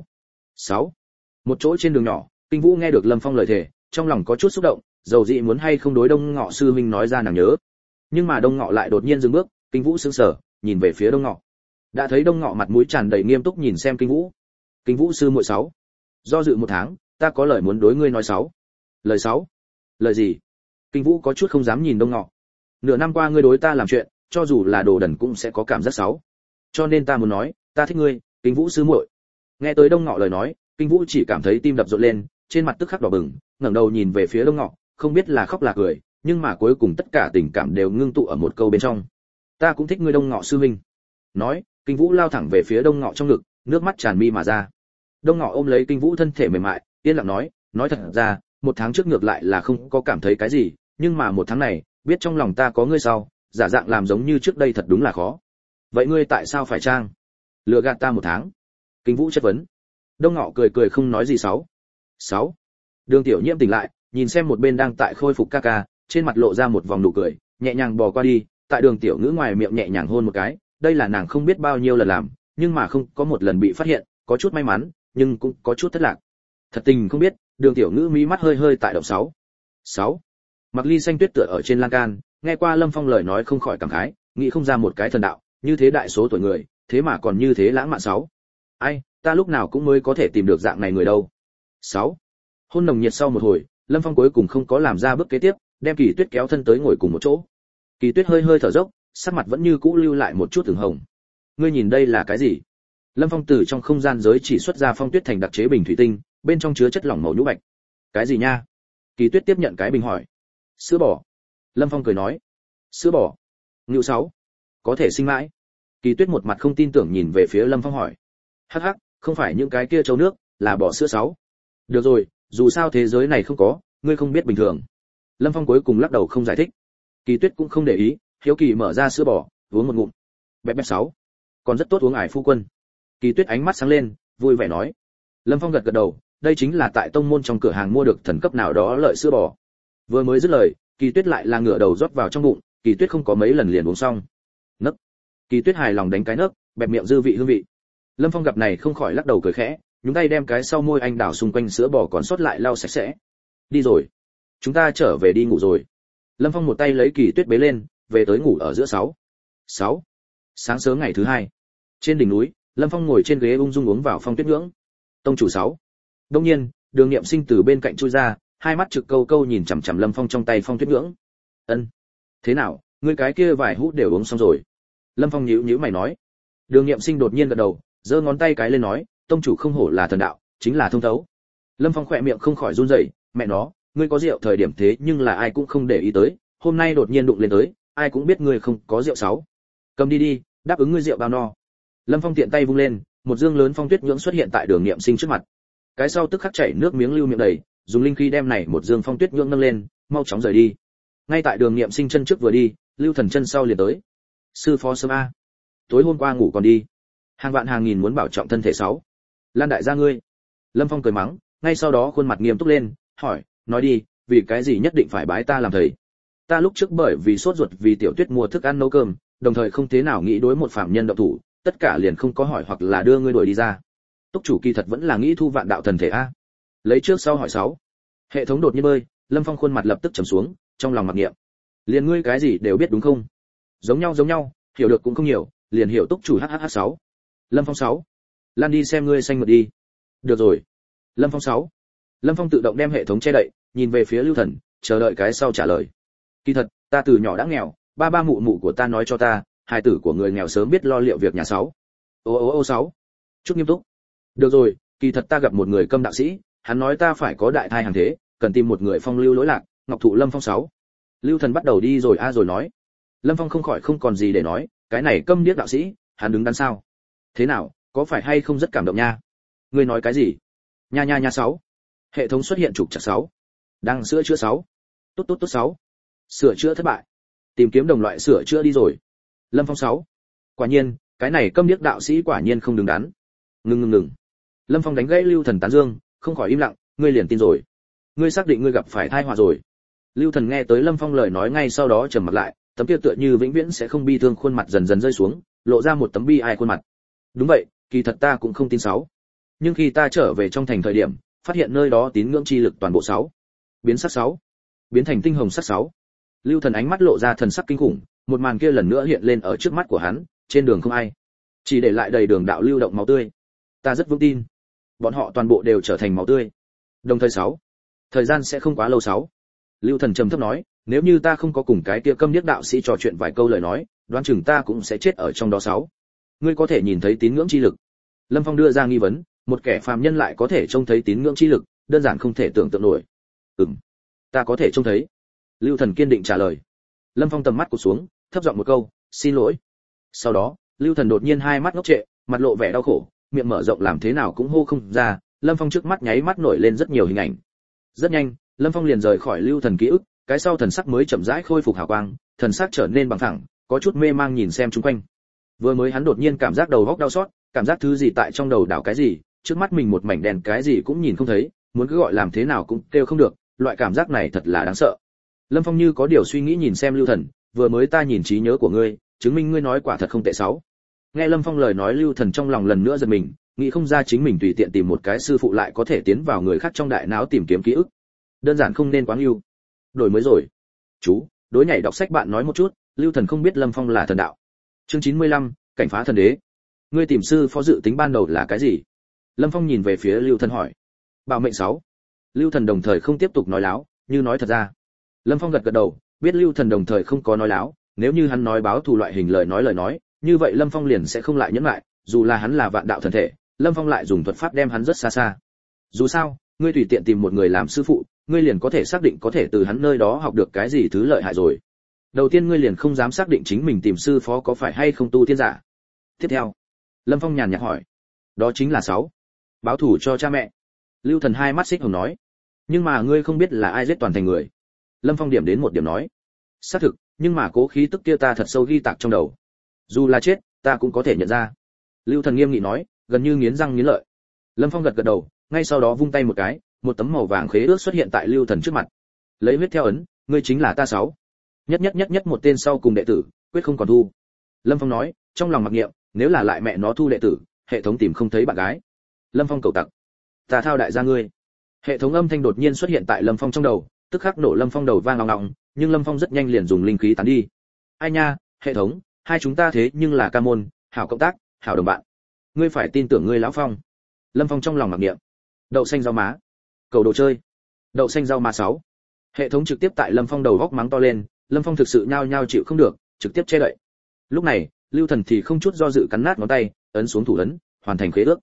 6. Một chỗ trên đường nhỏ, Kinh Vũ nghe được Lâm Phong lời thề, trong lòng có chút xúc động, dầu dị muốn hay không đối Đông Ngọ sư huynh nói ra nàng nhớ. Nhưng mà Đông Ngọ lại đột nhiên dừng bước, Kinh Vũ sững sờ, nhìn về phía Đông Ngọ. Đã thấy Đông Ngọ mặt mũi tràn đầy nghiêm túc nhìn xem Kinh Vũ. Kinh Vũ sư muội 6. Do dự một tháng, ta có lời muốn đối ngươi nói 6. Lời 6. Lời gì? Kinh Vũ có chút không dám nhìn Đông Ngọ. Nửa năm qua ngươi đối ta làm chuyện, cho dù là đồ đần cũng sẽ có cảm giác 6. Cho nên ta muốn nói, ta thích ngươi, Kinh Vũ sư muội. Nghe tới Đông Ngọ lời nói, Kinh Vũ chỉ cảm thấy tim đập rộn lên, trên mặt tức khắc đỏ bừng, ngẩng đầu nhìn về phía Đông Ngọ, không biết là khóc là cười, nhưng mà cuối cùng tất cả tình cảm đều ngưng tụ ở một câu bên trong. Ta cũng thích ngươi Đông Ngọ sư huynh. Nói, Kinh Vũ lao thẳng về phía Đông Ngọ trong ngực, nước mắt tràn mi mà ra. Đông Ngọ ôm lấy Kinh Vũ thân thể mềm mại, yên lặng nói thật ra, một tháng trước ngược lại là không có cảm thấy cái gì, nhưng mà một tháng này, biết trong lòng ta có ngươi sau, giả dạng làm giống như trước đây thật đúng là khó. Vậy ngươi tại sao phải trang? Lừa gạt ta một tháng? Kinh Vũ chất vấn. Đông Ngọ cười cười không nói gì 6. 6. Đường Tiểu Nhiễm tỉnh lại, nhìn xem một bên đang tại khôi phục ca ca, trên mặt lộ ra một vòng nụ cười, nhẹ nhàng bò qua đi, tại Đường Tiểu Ngữ ngoài miệng nhẹ nhàng hôn một cái, đây là nàng không biết bao nhiêu lần làm, nhưng mà không có một lần bị phát hiện, có chút may mắn, nhưng cũng có chút thất lạc. Thật tình không biết, Đường Tiểu Ngữ mí mắt hơi hơi tại động 6. 6. Mặc Ly xanh tuyết tựa ở trên lan can, nghe qua Lâm Phong lời nói không khỏi cảm khái, nghĩ không ra một cái thần đạo, như thế đại số tuổi người, thế mà còn như thế lãng mạn 6. Ai, ta lúc nào cũng mới có thể tìm được dạng này người đâu. 6. Hôn nồng nhiệt sau một hồi, Lâm Phong cuối cùng không có làm ra bước kế tiếp, đem Kỳ Tuyết kéo thân tới ngồi cùng một chỗ. Kỳ Tuyết hơi hơi thở dốc, sắc mặt vẫn như cũ lưu lại một chút ửng hồng. Ngươi nhìn đây là cái gì? Lâm Phong từ trong không gian giới chỉ xuất ra phong tuyết thành đặc chế bình thủy tinh, bên trong chứa chất lỏng màu nhũ bạch. Cái gì nha? Kỳ Tuyết tiếp nhận cái bình hỏi. Sữa bò. Lâm Phong cười nói. Sữa bò? Ngưu 6. Có thể sinh mãi. Kỳ Tuyết một mặt không tin tưởng nhìn về phía Lâm Phong hỏi. Hắc hắc, không phải những cái kia trâu nước, là bò sữa 6. Được rồi, dù sao thế giới này không có, ngươi không biết bình thường. Lâm Phong cuối cùng lắc đầu không giải thích. Kỳ Tuyết cũng không để ý, hiếu kỳ mở ra sữa bò, uống một ngụm. Bẹp bẹp 6. Còn rất tốt uống ải phu quân. Kỳ Tuyết ánh mắt sáng lên, vui vẻ nói. Lâm Phong gật gật đầu, đây chính là tại tông môn trong cửa hàng mua được thần cấp nào đó lợi sữa bò. Vừa mới dứt lời, Kỳ Tuyết lại là ngửa đầu rót vào trong bụng, Kỳ Tuyết không có mấy lần liền uống xong. Nấc. Kỳ Tuyết hài lòng đánh cái nấc, bẹp miệng dư vị hương vị. Lâm Phong gặp này không khỏi lắc đầu cười khẽ, nhúng tay đem cái sau môi anh đào xung quanh sữa bò còn sót lại lau sạch sẽ. Đi rồi, chúng ta trở về đi ngủ rồi. Lâm Phong một tay lấy Kỳ Tuyết bế lên, về tới ngủ ở giữa 6. 6. Sáng sớm ngày thứ 2, trên đỉnh núi, Lâm Phong ngồi trên ghế ung dung uống vào phong tuyết nhưỡng. Tông chủ 6. Đương nhiên, Đường Niệm Sinh từ bên cạnh chui ra, hai mắt trực câu câu nhìn chằm chằm Lâm Phong trong tay phong tuyết nhưỡng. Ân, thế nào, ngươi cái kia vài hút đều uống xong rồi? Lâm Phong nhíu nhíu mày nói. Đường Niệm Sinh đột nhiên gật đầu, giơ ngón tay cái lên nói, tông chủ không hổ là thần đạo, chính là thông thấu. Lâm Phong khỏe miệng không khỏi run rẩy, mẹ nó, ngươi có rượu thời điểm thế nhưng là ai cũng không để ý tới, hôm nay đột nhiên đụng lên tới, ai cũng biết ngươi không có rượu sáu. Cầm đi đi, đáp ứng ngươi rượu bao no. Lâm Phong tiện tay vung lên, một dương lớn phong tuyết nhưỡng xuất hiện tại Đường Nghiệm Sinh trước mặt. Cái sau tức khắc chảy nước miếng lưu miệng đầy, dùng linh khí đem này một dương phong tuyết nhưỡng nâng lên, mau chóng rời đi. Ngay tại Đường Nghiệm Sinh chân trước vừa đi, Lưu Thần chân sau liền tới. Sư phó sớm a, tối hôm qua ngủ còn đi. Hàng vạn hàng nghìn muốn bảo trọng thân thể sáu. Lan đại gia ngươi. Lâm Phong cười mắng, ngay sau đó khuôn mặt nghiêm túc lên, hỏi, nói đi, vì cái gì nhất định phải bái ta làm thầy? Ta lúc trước bởi vì sốt ruột vì Tiểu Tuyết mua thức ăn nấu cơm, đồng thời không thế nào nghĩ đối một phạm nhân động thủ, tất cả liền không có hỏi hoặc là đưa ngươi đuổi đi ra. Túc chủ kỳ thật vẫn là nghĩ thu vạn đạo thần thể a. Lấy trước sau hỏi sáu. Hệ thống đột nhiên bơi, Lâm Phong khuôn mặt lập tức trầm xuống, trong lòng mặc niệm. Liền ngươi cái gì đều biết đúng không? Giống nhau, hiểu được cũng không nhiều, liền hiểu túc chủ hhh 6. Lâm Phong 6. Lan đi xem ngươi xanh mượt đi. Được rồi. Lâm Phong 6. Lâm Phong tự động đem hệ thống che đậy, nhìn về phía Lưu Thần, chờ đợi cái sau trả lời. Kỳ thật, ta từ nhỏ đã nghèo, ba mụ mụ của ta nói cho ta, hài tử của người nghèo sớm biết lo liệu việc nhà 6. Ô 6. Chút nghiêm túc. Được rồi, kỳ thật ta gặp một người câm đạo sĩ, hắn nói ta phải có đại thai hàng thế, cần tìm một người phong lưu lỗi lạc, ngọc thụ Lâm Phong 6. Lưu Thần bắt đầu đi rồi rồi nói. Lâm Phong không khỏi không còn gì để nói, cái này câm điếc đạo sĩ, hắn đứng đắn sao? Thế nào, có phải hay không rất cảm động nha? Ngươi nói cái gì? Nha 6. Hệ thống xuất hiện trục trặc 6. Đang sửa chữa 6. Tốt 6. Sửa chữa thất bại. Tìm kiếm đồng loại sửa chữa đi rồi. Lâm Phong 6. Quả nhiên, cái này câm điếc đạo sĩ quả nhiên không đứng đắn. Ngừng. Lâm Phong đánh gãy Lưu Thần tán dương, không khỏi im lặng, ngươi liền tin rồi. Ngươi xác định ngươi gặp phải tai họa rồi. Lưu Thần nghe tới Lâm Phong lời nói ngay sau đó trầm mặt lại, tấm kia tựa như vĩnh viễn sẽ không bi thương khuôn mặt dần dần rơi xuống, lộ ra một tấm bi ai khuôn mặt. Đúng vậy, kỳ thật ta cũng không tin 6. Nhưng khi ta trở về trong thành thời điểm, phát hiện nơi đó tín ngưỡng chi lực toàn bộ 6. Biến sắc 6. Biến thành tinh hồng sắc 6. Lưu Thần ánh mắt lộ ra thần sắc kinh khủng, một màn kia lần nữa hiện lên ở trước mắt của hắn, trên đường không ai, chỉ để lại đầy đường đạo lưu động máu tươi. Ta rất vững tin, bọn họ toàn bộ đều trở thành máu tươi. Đồng thời 6. Thời gian sẽ không quá lâu 6. Lưu Thần trầm thấp nói, nếu như ta không có cùng cái kia câm điếc đạo sĩ trò chuyện vài câu lời nói, đoán chừng ta cũng sẽ chết ở trong đó 6. Ngươi có thể nhìn thấy tín ngưỡng chi lực. Lâm Phong đưa ra nghi vấn, một kẻ phàm nhân lại có thể trông thấy tín ngưỡng chi lực, đơn giản không thể tưởng tượng nổi. Ta có thể trông thấy. Lưu Thần kiên định trả lời. Lâm Phong tầm mắt cụt xuống, thấp giọng một câu, xin lỗi. Sau đó, Lưu Thần đột nhiên hai mắt ngốc trệ, mặt lộ vẻ đau khổ, miệng mở rộng làm thế nào cũng hô không ra. Lâm Phong trước mắt nháy mắt nổi lên rất nhiều hình ảnh. Rất nhanh, Lâm Phong liền rời khỏi Lưu Thần ký ức, cái sau thần sắc mới chậm rãi khôi phục hào quang, thần sắc trở nên bằng phẳng, có chút mê mang nhìn xem xung quanh. Vừa mới hắn đột nhiên cảm giác đầu óc đau xót, cảm giác thứ gì tại trong đầu đảo cái gì, trước mắt mình một mảnh đèn cái gì cũng nhìn không thấy, muốn cứ gọi làm thế nào cũng kêu không được, loại cảm giác này thật là đáng sợ. Lâm Phong như có điều suy nghĩ nhìn xem Lưu Thần, vừa mới ta nhìn trí nhớ của ngươi, chứng minh ngươi nói quả thật không tệ 6. Nghe Lâm Phong lời nói, Lưu Thần trong lòng lần nữa giật mình, nghĩ không ra chính mình tùy tiện tìm một cái sư phụ lại có thể tiến vào người khác trong đại não tìm kiếm ký ức. Đơn giản không nên quá ưu. Đổi mới rồi. Chú, đối nhảy đọc sách bạn nói một chút, Lưu Thần không biết Lâm Phong là thần đạo. Chương 95, cảnh phá thần đế. Ngươi tìm sư phó dự tính ban đầu là cái gì? Lâm Phong nhìn về phía Lưu Thần hỏi. Bảo mệnh 6. Lưu Thần đồng thời không tiếp tục nói láo, như nói thật ra. Lâm Phong gật gật đầu, biết Lưu Thần đồng thời không có nói láo, nếu như hắn nói báo thù loại hình lời nói, như vậy Lâm Phong liền sẽ không lại nhẫn lại, dù là hắn là vạn đạo thần thể, Lâm Phong lại dùng thuật pháp đem hắn rất xa xa. Dù sao, ngươi tùy tiện tìm một người làm sư phụ, ngươi liền có thể xác định có thể từ hắn nơi đó học được cái gì thứ lợi hại rồi. Đầu tiên ngươi liền không dám xác định chính mình tìm sư phó có phải hay không tu tiên giả. Tiếp theo, Lâm Phong nhàn nhạt hỏi, đó chính là 6. Báo thù cho cha mẹ. Lưu Thần hai mắt xích hồng nói, nhưng mà ngươi không biết là ai giết toàn thành người. Lâm Phong điểm đến một điểm nói, xác thực, nhưng mà cố khí tức kia ta thật sâu ghi tạc trong đầu, dù là chết ta cũng có thể nhận ra. Lưu Thần nghiêm nghị nói, gần như nghiến răng nghiến lợi. Lâm Phong gật gật đầu, ngay sau đó vung tay một cái, một tấm màu vàng khế ước xuất hiện tại Lưu Thần trước mặt. Lấy huyết theo ấn, ngươi chính là ta 6. Nhất một tên sau cùng đệ tử, quyết không còn thu. Lâm Phong nói, trong lòng mặc niệm, nếu là lại mẹ nó thu đệ tử, hệ thống tìm không thấy bạn gái. Lâm Phong cầu tặc, ta thao đại gia ngươi. Hệ thống âm thanh đột nhiên xuất hiện tại Lâm Phong trong đầu, tức khắc nổ Lâm Phong đầu vang ong ong, nhưng Lâm Phong rất nhanh liền dùng linh khí tán đi. Ai nha, hệ thống, hai chúng ta thế nhưng là ca môn, hảo cộng tác, hảo đồng bạn. Ngươi phải tin tưởng ngươi lão Phong. Lâm Phong trong lòng mặc niệm. Đậu xanh rau má, cầu đồ chơi. Đậu xanh rau má 6. Hệ thống trực tiếp tại Lâm Phong đầu góc mắng to lên, Lâm Phong thực sự nhao nhao chịu không được, trực tiếp che đậy. Lúc này, Lưu Thần thì không chút do dự cắn nát ngón tay, ấn xuống thủ ấn, hoàn thành khế ước.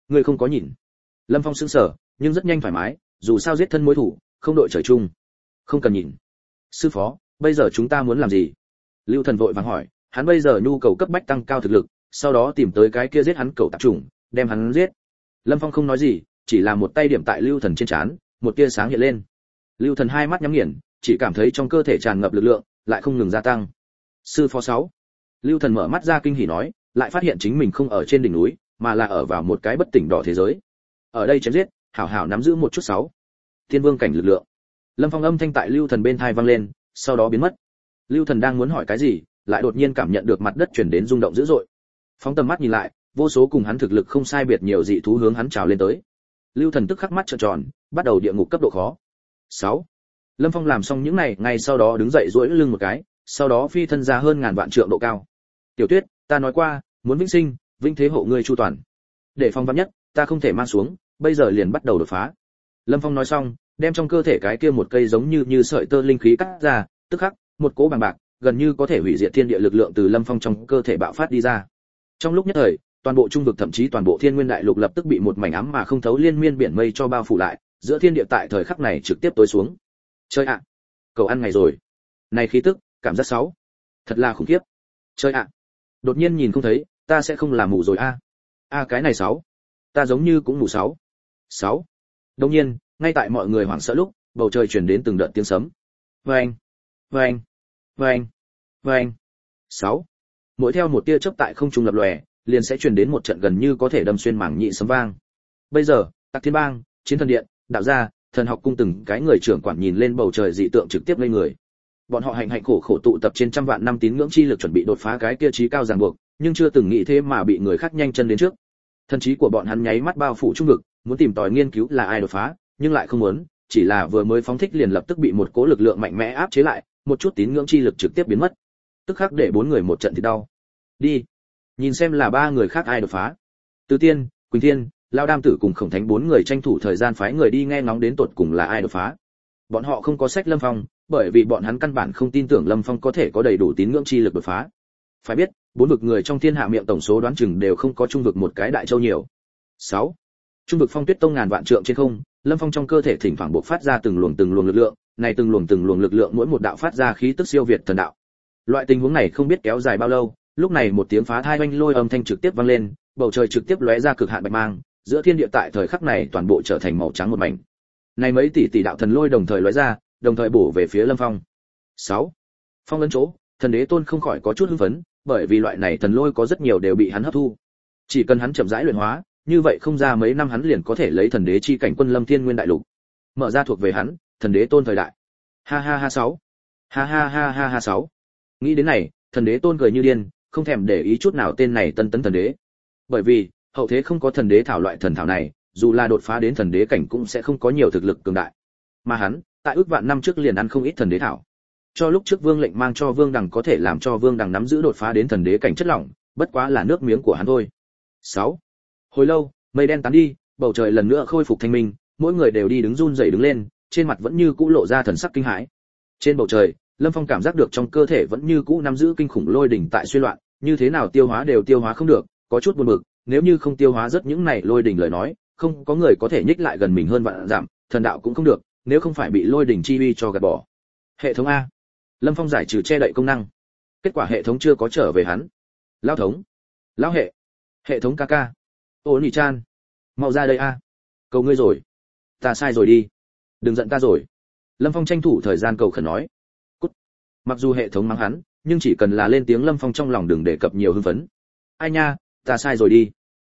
Ngươi không có nhìn. Lâm Phong sững sờ, nhưng rất nhanh thoải mái, dù sao giết thân mối thủ, không đội trời chung. Không cần nhìn. Sư phó, bây giờ chúng ta muốn làm gì? Lưu Thần vội vàng hỏi, hắn bây giờ nhu cầu cấp bách tăng cao thực lực, sau đó tìm tới cái kia giết hắn cẩu tạp chủng, đem hắn giết. Lâm Phong không nói gì, chỉ là một tay điểm tại Lưu Thần trên trán, một tia sáng hiện lên. Lưu Thần hai mắt nhắm nghiền, chỉ cảm thấy trong cơ thể tràn ngập lực lượng, lại không ngừng gia tăng. Sư phó 6. Lưu Thần mở mắt ra kinh hỉ nói, lại phát hiện chính mình không ở trên đỉnh núi, mà là ở vào một cái bất tỉnh đỏ thế giới. Ở đây chém giết, hảo hảo nắm giữ một chút 6. Thiên vương cảnh lực lượng. Lâm Phong âm thanh tại Lưu Thần bên tai vang lên, sau đó biến mất. Lưu Thần đang muốn hỏi cái gì, lại đột nhiên cảm nhận được mặt đất truyền đến rung động dữ dội. Phóng tầm mắt nhìn lại, vô số cùng hắn thực lực không sai biệt nhiều dị thú hướng hắn trào lên tới. Lưu Thần tức khắc mắt trợn tròn, bắt đầu địa ngục cấp độ khó. 6. Lâm Phong làm xong những này, ngay sau đó đứng dậy duỗi lưng một cái, sau đó phi thân ra hơn ngàn vạn trượng độ cao. Tiểu Tuyết, ta nói qua, muốn vĩnh sinh, vĩnh thế hộ ngươi chu toàn. Để phong vắn nhất, ta không thể mang xuống, bây giờ liền bắt đầu đột phá. Lâm Phong nói xong, đem trong cơ thể cái kia một cây giống như sợi tơ linh khí cắt ra, tức khắc, một cỗ bằng bạc, gần như có thể hủy diệt thiên địa lực lượng từ Lâm Phong trong cơ thể bạo phát đi ra. Trong lúc nhất thời, toàn bộ trung vực thậm chí toàn bộ Thiên Nguyên đại lục lập tức bị một mảnh ám mà không thấu liên miên biển mây cho bao phủ lại, giữa thiên địa tại thời khắc này trực tiếp tối xuống. Chơi ạ, cầu ăn ngày rồi. Này khí tức, cảm giác 6. Thật là khủng khiếp. Chơi ạ. Đột nhiên nhìn không thấy, ta sẽ không làm mù rồi a. A cái này 6. Ta giống như cũng mù 6. 6. Đột nhiên, ngay tại mọi người hoảng sợ lúc, bầu trời truyền đến từng đợt tiếng sấm. Oeng, oeng, oeng, oeng. 6. Mỗi theo một tia chớp tại không trung lập lòe, liền sẽ truyền đến một trận gần như có thể đâm xuyên mảng nhị sấm vang. Bây giờ, Tạc Thiên Bang, Chiến Thần Điện, Đạo gia, Thần học cung từng cái người trưởng quản nhìn lên bầu trời dị tượng trực tiếp lên người. Bọn họ hạnh khổ khổ tụ tập trên trăm vạn năm tín ngưỡng chi lực chuẩn bị đột phá cái kia chí cao ràng buộc, nhưng chưa từng nghĩ thế mà bị người khác nhanh chân đến trước. Thần trí của bọn hắn nháy mắt bao phủ trung vực, muốn tìm tòi nghiên cứu là ai đột phá, nhưng lại không muốn, chỉ là vừa mới phóng thích liền lập tức bị một cỗ lực lượng mạnh mẽ áp chế lại, một chút tín ngưỡng chi lực trực tiếp biến mất. Tức khắc để bốn người một trận thì đau. Đi, nhìn xem là ba người khác ai đột phá. Tứ Tiên, Quỳnh Thiên, Lão Đam Tử cùng Khổng Thánh bốn người tranh thủ thời gian phái người đi nghe ngóng đến tột cùng là ai đột phá. Bọn họ không có sách Lâm Phong, bởi vì bọn hắn căn bản không tin tưởng Lâm Phong có thể có đầy đủ tín ngưỡng chi lực đột phá. Phải biết, bốn vực người trong thiên hạ miệng tổng số đoán chừng đều không có trung vực một cái đại châu nhiều. 6. Trung vực Phong Tuyết Tông ngàn vạn trượng trên không, Lâm Phong trong cơ thể thỉnh thoảng bộc phát ra từng luồng lực lượng, này từng luồng lực lượng mỗi một đạo phát ra khí tức siêu việt thần đạo. Loại tình huống này không biết kéo dài bao lâu, lúc này một tiếng phá thai oanh lôi âm thanh trực tiếp vang lên, bầu trời trực tiếp lóe ra cực hạn bạch mang, giữa thiên địa tại thời khắc này toàn bộ trở thành màu trắng một mảnh. Này mấy tỷ đạo thần lôi đồng thời lóe ra, đồng thời bổ về phía Lâm Phong. 6. Phong ấn chỗ, Thần Đế Tôn không khỏi có chút hưng phấn, bởi vì loại này thần lôi có rất nhiều đều bị hắn hấp thu. Chỉ cần hắn chậm rãi luyện hóa, như vậy không ra mấy năm hắn liền có thể lấy thần đế chi cảnh quân lâm Thiên Nguyên đại lục, mở ra thuộc về hắn, Thần Đế Tôn thời đại. Ha ha ha 6. Ha ha ha ha ha 6. Nghĩ đến này, Thần Đế Tôn cười như điên, không thèm để ý chút nào tên này tân tấn thần đế. Bởi vì, hậu thế không có thần đế thảo loại thần thảo này, dù là đột phá đến thần đế cảnh cũng sẽ không có nhiều thực lực cường đại. Mà hắn, tại ước vạn năm trước liền ăn không ít thần đế thảo. Cho lúc trước Vương Lệnh mang cho Vương Đằng có thể làm cho Vương Đằng nắm giữ đột phá đến thần đế cảnh chất lỏng, bất quá là nước miếng của hắn thôi. 6. Hồi lâu, mây đen tán đi, bầu trời lần nữa khôi phục thanh minh, mỗi người đều đi đứng run rẩy đứng lên, trên mặt vẫn như cũ lộ ra thần sắc kinh hãi. Trên bầu trời, Lâm Phong cảm giác được trong cơ thể vẫn như cũ nắm giữ kinh khủng lôi đỉnh tại xuyên loạn, như thế nào tiêu hóa đều tiêu hóa không được, có chút buồn bực, nếu như không tiêu hóa rất những này lôi đỉnh lời nói, không có người có thể nhích lại gần mình hơn vạn dặm, thần đạo cũng không được, nếu không phải bị lôi đỉnh chi uy cho gạt bỏ. Hệ thống a. Lâm Phong giải trừ che đậy công năng. Kết quả hệ thống chưa có trở về hắn. Lão thống, lão hệ thống ca. Ô Nị Chan, mau ra đây a. Cầu ngươi rồi. Ta sai rồi đi. Đừng giận ta rồi. Lâm Phong tranh thủ thời gian cầu khẩn nói. Cút. Mặc dù hệ thống mắng hắn, nhưng chỉ cần là lên tiếng Lâm Phong trong lòng đừng đề cập nhiều hưng phấn. Ai nha, ta sai rồi đi.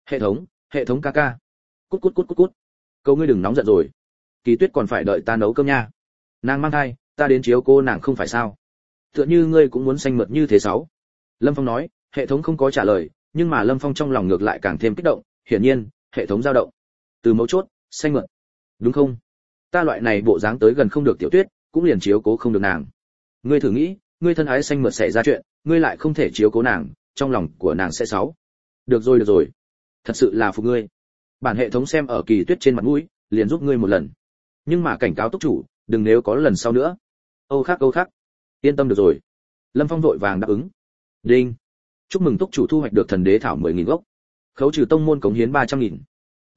Hệ thống ca. Cút. Cầu ngươi đừng nóng giận rồi. Kỳ Tuyết còn phải đợi ta nấu cơm nha. Nàng mang thai, ta đến chiếu cô nàng không phải sao? Tựa như ngươi cũng muốn xanh mượt như thế 6. Lâm Phong nói, hệ thống không có trả lời, nhưng mà Lâm Phong trong lòng ngược lại càng thêm kích động, hiển nhiên, hệ thống dao động. Từ mấu chốt, xanh mượt. Đúng không? Ta loại này bộ dáng tới gần không được Tiểu Tuyết, cũng liền chiếu cố không được nàng. Ngươi thử nghĩ, ngươi thân ái xanh mượt xảy ra chuyện, ngươi lại không thể chiếu cố nàng, trong lòng của nàng sẽ 6. Được rồi. Thật sự là phục ngươi. Bản hệ thống xem ở Kỳ Tuyết trên mặt mũi, liền giúp ngươi một lần. Nhưng mà cảnh cáo túc chủ, đừng nếu có lần sau nữa. Âu khác. Yên tâm được rồi. Lâm Phong vội vàng đáp ứng. Đinh. Chúc mừng túc chủ thu hoạch được thần đế thảo 10.000 gốc. Khấu trừ tông môn cống hiến 300.000.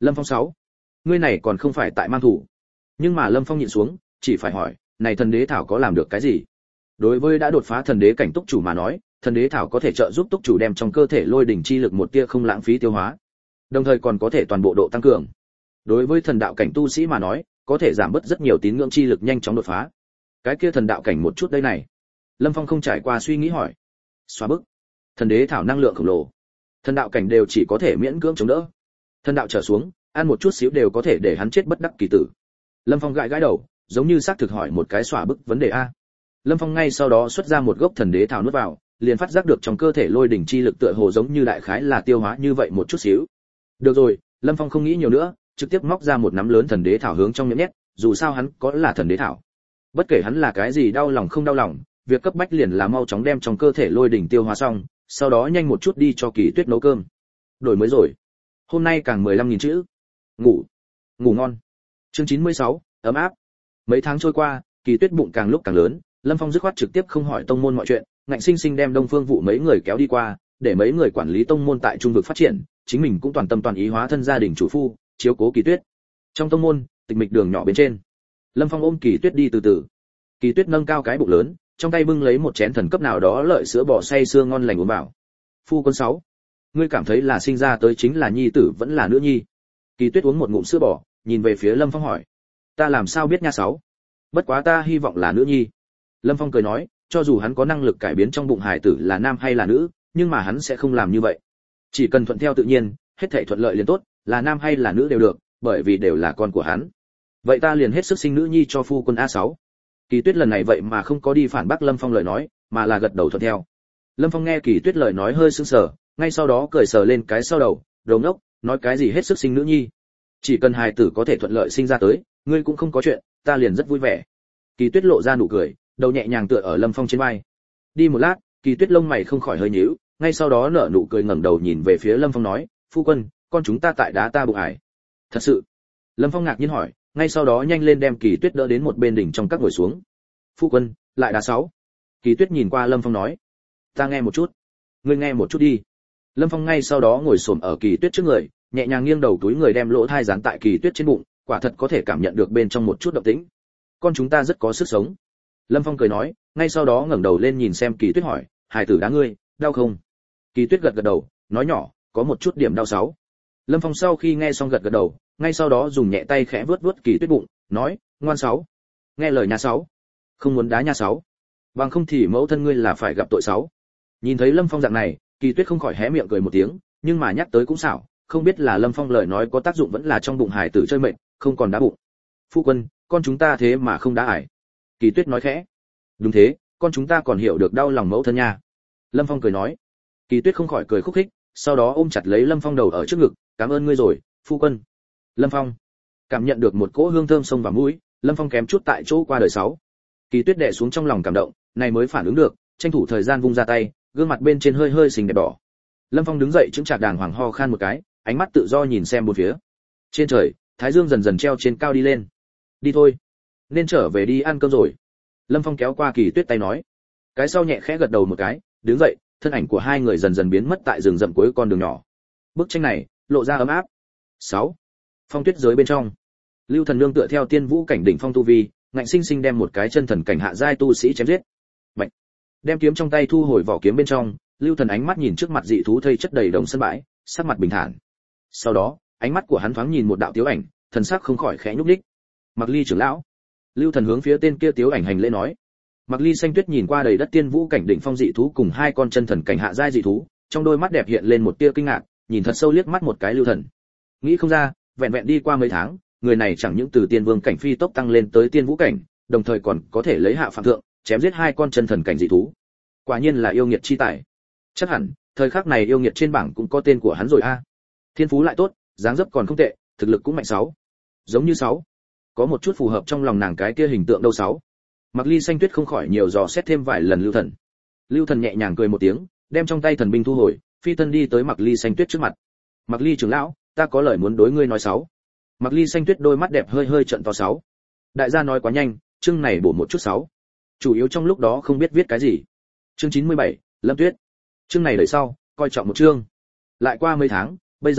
Lâm Phong 6. Ngươi này còn không phải tại mang thủ. Nhưng mà Lâm Phong nhịn xuống, chỉ phải hỏi, này thần đế thảo có làm được cái gì? Đối với đã đột phá thần đế cảnh túc chủ mà nói, thần đế thảo có thể trợ giúp túc chủ đem trong cơ thể lôi đỉnh chi lực một tia không lãng phí tiêu hóa, đồng thời còn có thể toàn bộ độ tăng cường. Đối với thần đạo cảnh tu sĩ mà nói, có thể giảm bớt rất nhiều tín ngưỡng chi lực nhanh chóng đột phá. Cái kia thần đạo cảnh một chút đây này. Lâm Phong không trải qua suy nghĩ hỏi. Xóa bức. Thần đế thảo năng lượng khổng lồ, thần đạo cảnh đều chỉ có thể miễn cưỡng chống đỡ. Thần đạo trở xuống, ăn một chút xíu đều có thể để hắn chết bất đắc kỳ tử. Lâm Phong gãi gãi đầu, giống như xác thực hỏi một cái xóa bức vấn đề a. Lâm Phong ngay sau đó xuất ra một gốc thần đế thảo nuốt vào, liền phát giác được trong cơ thể lôi đỉnh chi lực tựa hồ giống như đại khái là tiêu hóa như vậy một chút xíu. Được rồi, Lâm Phong không nghĩ nhiều nữa, trực tiếp móc ra một nắm lớn thần đế thảo hướng trong miệng nhét, dù sao hắn có là thần đế thảo. Bất kể hắn là cái gì đau lòng không đau lòng, việc cấp bách liền là mau chóng đem trong cơ thể lôi đỉnh tiêu hóa xong, sau đó nhanh một chút đi cho Kỳ Tuyết nấu cơm. Đổi mới rồi. Hôm nay càng 15.000 chữ. Ngủ. Ngủ ngon. Chương 96, ấm áp. Mấy tháng trôi qua, Kỳ Tuyết bụng càng lúc càng lớn, Lâm Phong dứt khoát trực tiếp không hỏi tông môn mọi chuyện, ngạnh sinh sinh đem Đông Phương Vũ mấy người kéo đi qua, để mấy người quản lý tông môn tại trung vực phát triển, chính mình cũng toàn tâm toàn ý hóa thân gia đình chủ phu, chiếu cố Kỳ Tuyết. Trong tông môn, tịch mịch đường nhỏ bên trên, Lâm Phong ôm Kỳ Tuyết đi từ từ. Kỳ Tuyết nâng cao cái bụng lớn, trong tay bưng lấy một chén thần cấp nào đó lợi sữa bò say sưa ngon lành uống vào. Phu quân 6, ngươi cảm thấy là sinh ra tới chính là nhi tử vẫn là nữ nhi? Kỳ Tuyết uống một ngụm sữa bò, nhìn về phía Lâm Phong hỏi. Ta làm sao biết nha 6? Bất quá ta hy vọng là nữ nhi. Lâm Phong cười nói, cho dù hắn có năng lực cải biến trong bụng hải tử là nam hay là nữ, nhưng mà hắn sẽ không làm như vậy. Chỉ cần thuận theo tự nhiên, hết thảy thuận lợi liền tốt, là nam hay là nữ đều được, bởi vì đều là con của hắn. Vậy ta liền hết sức sinh nữ nhi cho phu quân A6. Kỳ Tuyết lần này vậy mà không có đi phản bác Lâm Phong lời nói, mà là gật đầu thuận theo. Lâm Phong nghe Kỳ Tuyết lời nói hơi sững sờ, ngay sau đó cười sờ lên cái sau đầu, đồ ngốc, nói cái gì hết sức sinh nữ nhi? Chỉ cần hài tử có thể thuận lợi sinh ra tới, ngươi cũng không có chuyện, ta liền rất vui vẻ. Kỳ Tuyết lộ ra nụ cười, đầu nhẹ nhàng tựa ở Lâm Phong trên vai. Đi một lát, Kỳ Tuyết lông mày không khỏi hơi nhíu, ngay sau đó nở nụ cười ngẩng đầu nhìn về phía Lâm Phong nói, phu quân, con chúng ta tại đá ta bụng hải. Thật sự? Lâm Phong ngạc nhiên hỏi, ngay sau đó nhanh lên đem Kỳ Tuyết đỡ đến một bên đỉnh trong các ngồi xuống. Phu quân, lại đá 6. Kỳ Tuyết nhìn qua Lâm Phong nói, ta nghe một chút. Ngươi nghe một chút đi. Lâm Phong ngay sau đó ngồi xổm ở Kỳ Tuyết trước người, nhẹ nhàng nghiêng đầu túi người đem lỗ thai dán tại Kỳ Tuyết trên bụng, quả thật có thể cảm nhận được bên trong một chút động tĩnh. Con chúng ta rất có sức sống. Lâm Phong cười nói, ngay sau đó ngẩng đầu lên nhìn xem Kỳ Tuyết hỏi, hài tử đá ngươi, đau không? Kỳ Tuyết gật gật đầu, nói nhỏ, có một chút điểm đau 6. Lâm Phong sau khi nghe xong gật gật đầu, ngay sau đó dùng nhẹ tay khẽ vuốt vuốt Kỳ Tuyết bụng, nói, ngoan 6. Nghe lời nhà 6. Không muốn đá nhà 6. Bằng không thì mẫu thân ngươi là phải gặp tội 6. Nhìn thấy Lâm Phong dạng này, Kỳ Tuyết không khỏi hé miệng cười một tiếng, nhưng mà nhắc tới cũng xảo, không biết là Lâm Phong lời nói có tác dụng vẫn là trong bụng hải tử chơi mệt, không còn đá bụng. Phu quân, con chúng ta thế mà không đá ải. Kỳ Tuyết nói khẽ. Đúng thế, con chúng ta còn hiểu được đau lòng mẫu thân nha. Lâm Phong cười nói. Kỳ Tuyết không khỏi cười khúc khích, sau đó ôm chặt lấy Lâm Phong đầu ở trước ngực, cảm ơn ngươi rồi, phu quân. Lâm Phong cảm nhận được một cỗ hương thơm xông vào mũi, Lâm Phong kém chút tại chỗ qua đời 6. Kỳ Tuyết đè xuống trong lòng cảm động, này mới phản ứng được, tranh thủ thời gian vung ra tay, gương mặt bên trên hơi hơi xinh đẹp đỏ. Lâm Phong đứng dậy chững chạc đàng hoàng ho khan một cái, ánh mắt tự do nhìn xem bốn phía. Trên trời, thái dương dần dần treo trên cao đi lên. Đi thôi, nên trở về đi ăn cơm rồi. Lâm Phong kéo qua Kỳ Tuyết tay nói. Cái sau nhẹ khẽ gật đầu một cái, đứng dậy, thân ảnh của hai người dần dần biến mất tại rừng rậm cuối con đường nhỏ. Bức tranh này lộ ra ấm áp. 6. Phong tuyết giới bên trong, Lưu Thần Nương tựa theo tiên vũ cảnh đỉnh phong tu vi, ngạnh sinh sinh đem một cái chân thần cảnh hạ giai tu sĩ chém giết. Bạch. Đem kiếm trong tay thu hồi vỏ kiếm bên trong, Lưu Thần ánh mắt nhìn trước mặt dị thú thây chất đầy đồng sân bãi, sắc mặt bình thản. Sau đó, ánh mắt của hắn thoáng nhìn một đạo tiếu ảnh, thần sắc không khỏi khẽ nhúc nhích. Mặc Ly trưởng lão. Lưu Thần hướng phía tên kia tiếu ảnh hành lễ nói. Mặc Ly Xanh Tuyết nhìn qua đầy đất tiên vũ cảnh đỉnh phong dị thú cùng hai con chân thần cảnh hạ giai dị thú, trong đôi mắt đẹp hiện lên một tia kinh ngạc, nhìn thật sâu liếc mắt một cái Lưu Thần. Nghĩ không ra, vẹn vẹn đi qua mấy tháng, người này chẳng những từ tiên vương cảnh phi tốc tăng lên tới tiên vũ cảnh, đồng thời còn có thể lấy hạ phạm thượng, chém giết hai con chân thần cảnh dị thú. Quả nhiên là yêu nghiệt chi tài. Chắc hẳn, thời khắc này yêu nghiệt trên bảng cũng có tên của hắn rồi a. Thiên phú lại tốt, dáng dấp còn không tệ, thực lực cũng mạnh 6. Giống như 6. Có một chút phù hợp trong lòng nàng cái kia hình tượng đâu 6. Mặc Ly Xanh Tuyết không khỏi nhiều dò xét thêm vài lần Lưu Thần. Lưu Thần nhẹ nhàng cười một tiếng, đem trong tay thần binh thu hồi, phi thân đi tới Mặc Ly Xanh Tuyết trước mặt. Mặc Ly trưởng lão, ta có lời muốn đối ngươi nói 6. Mặc Ly Xanh Tuyết đôi mắt đẹp hơi hơi trợn to 6. Đại gia nói quá nhanh, chương này bổ một chút 6. Chủ yếu trong lúc đó không biết viết cái gì. Chương 97, Lâm Tuyết. Chương này đợi sau, coi trọng một chương. Lại qua mấy tháng, bây giờ,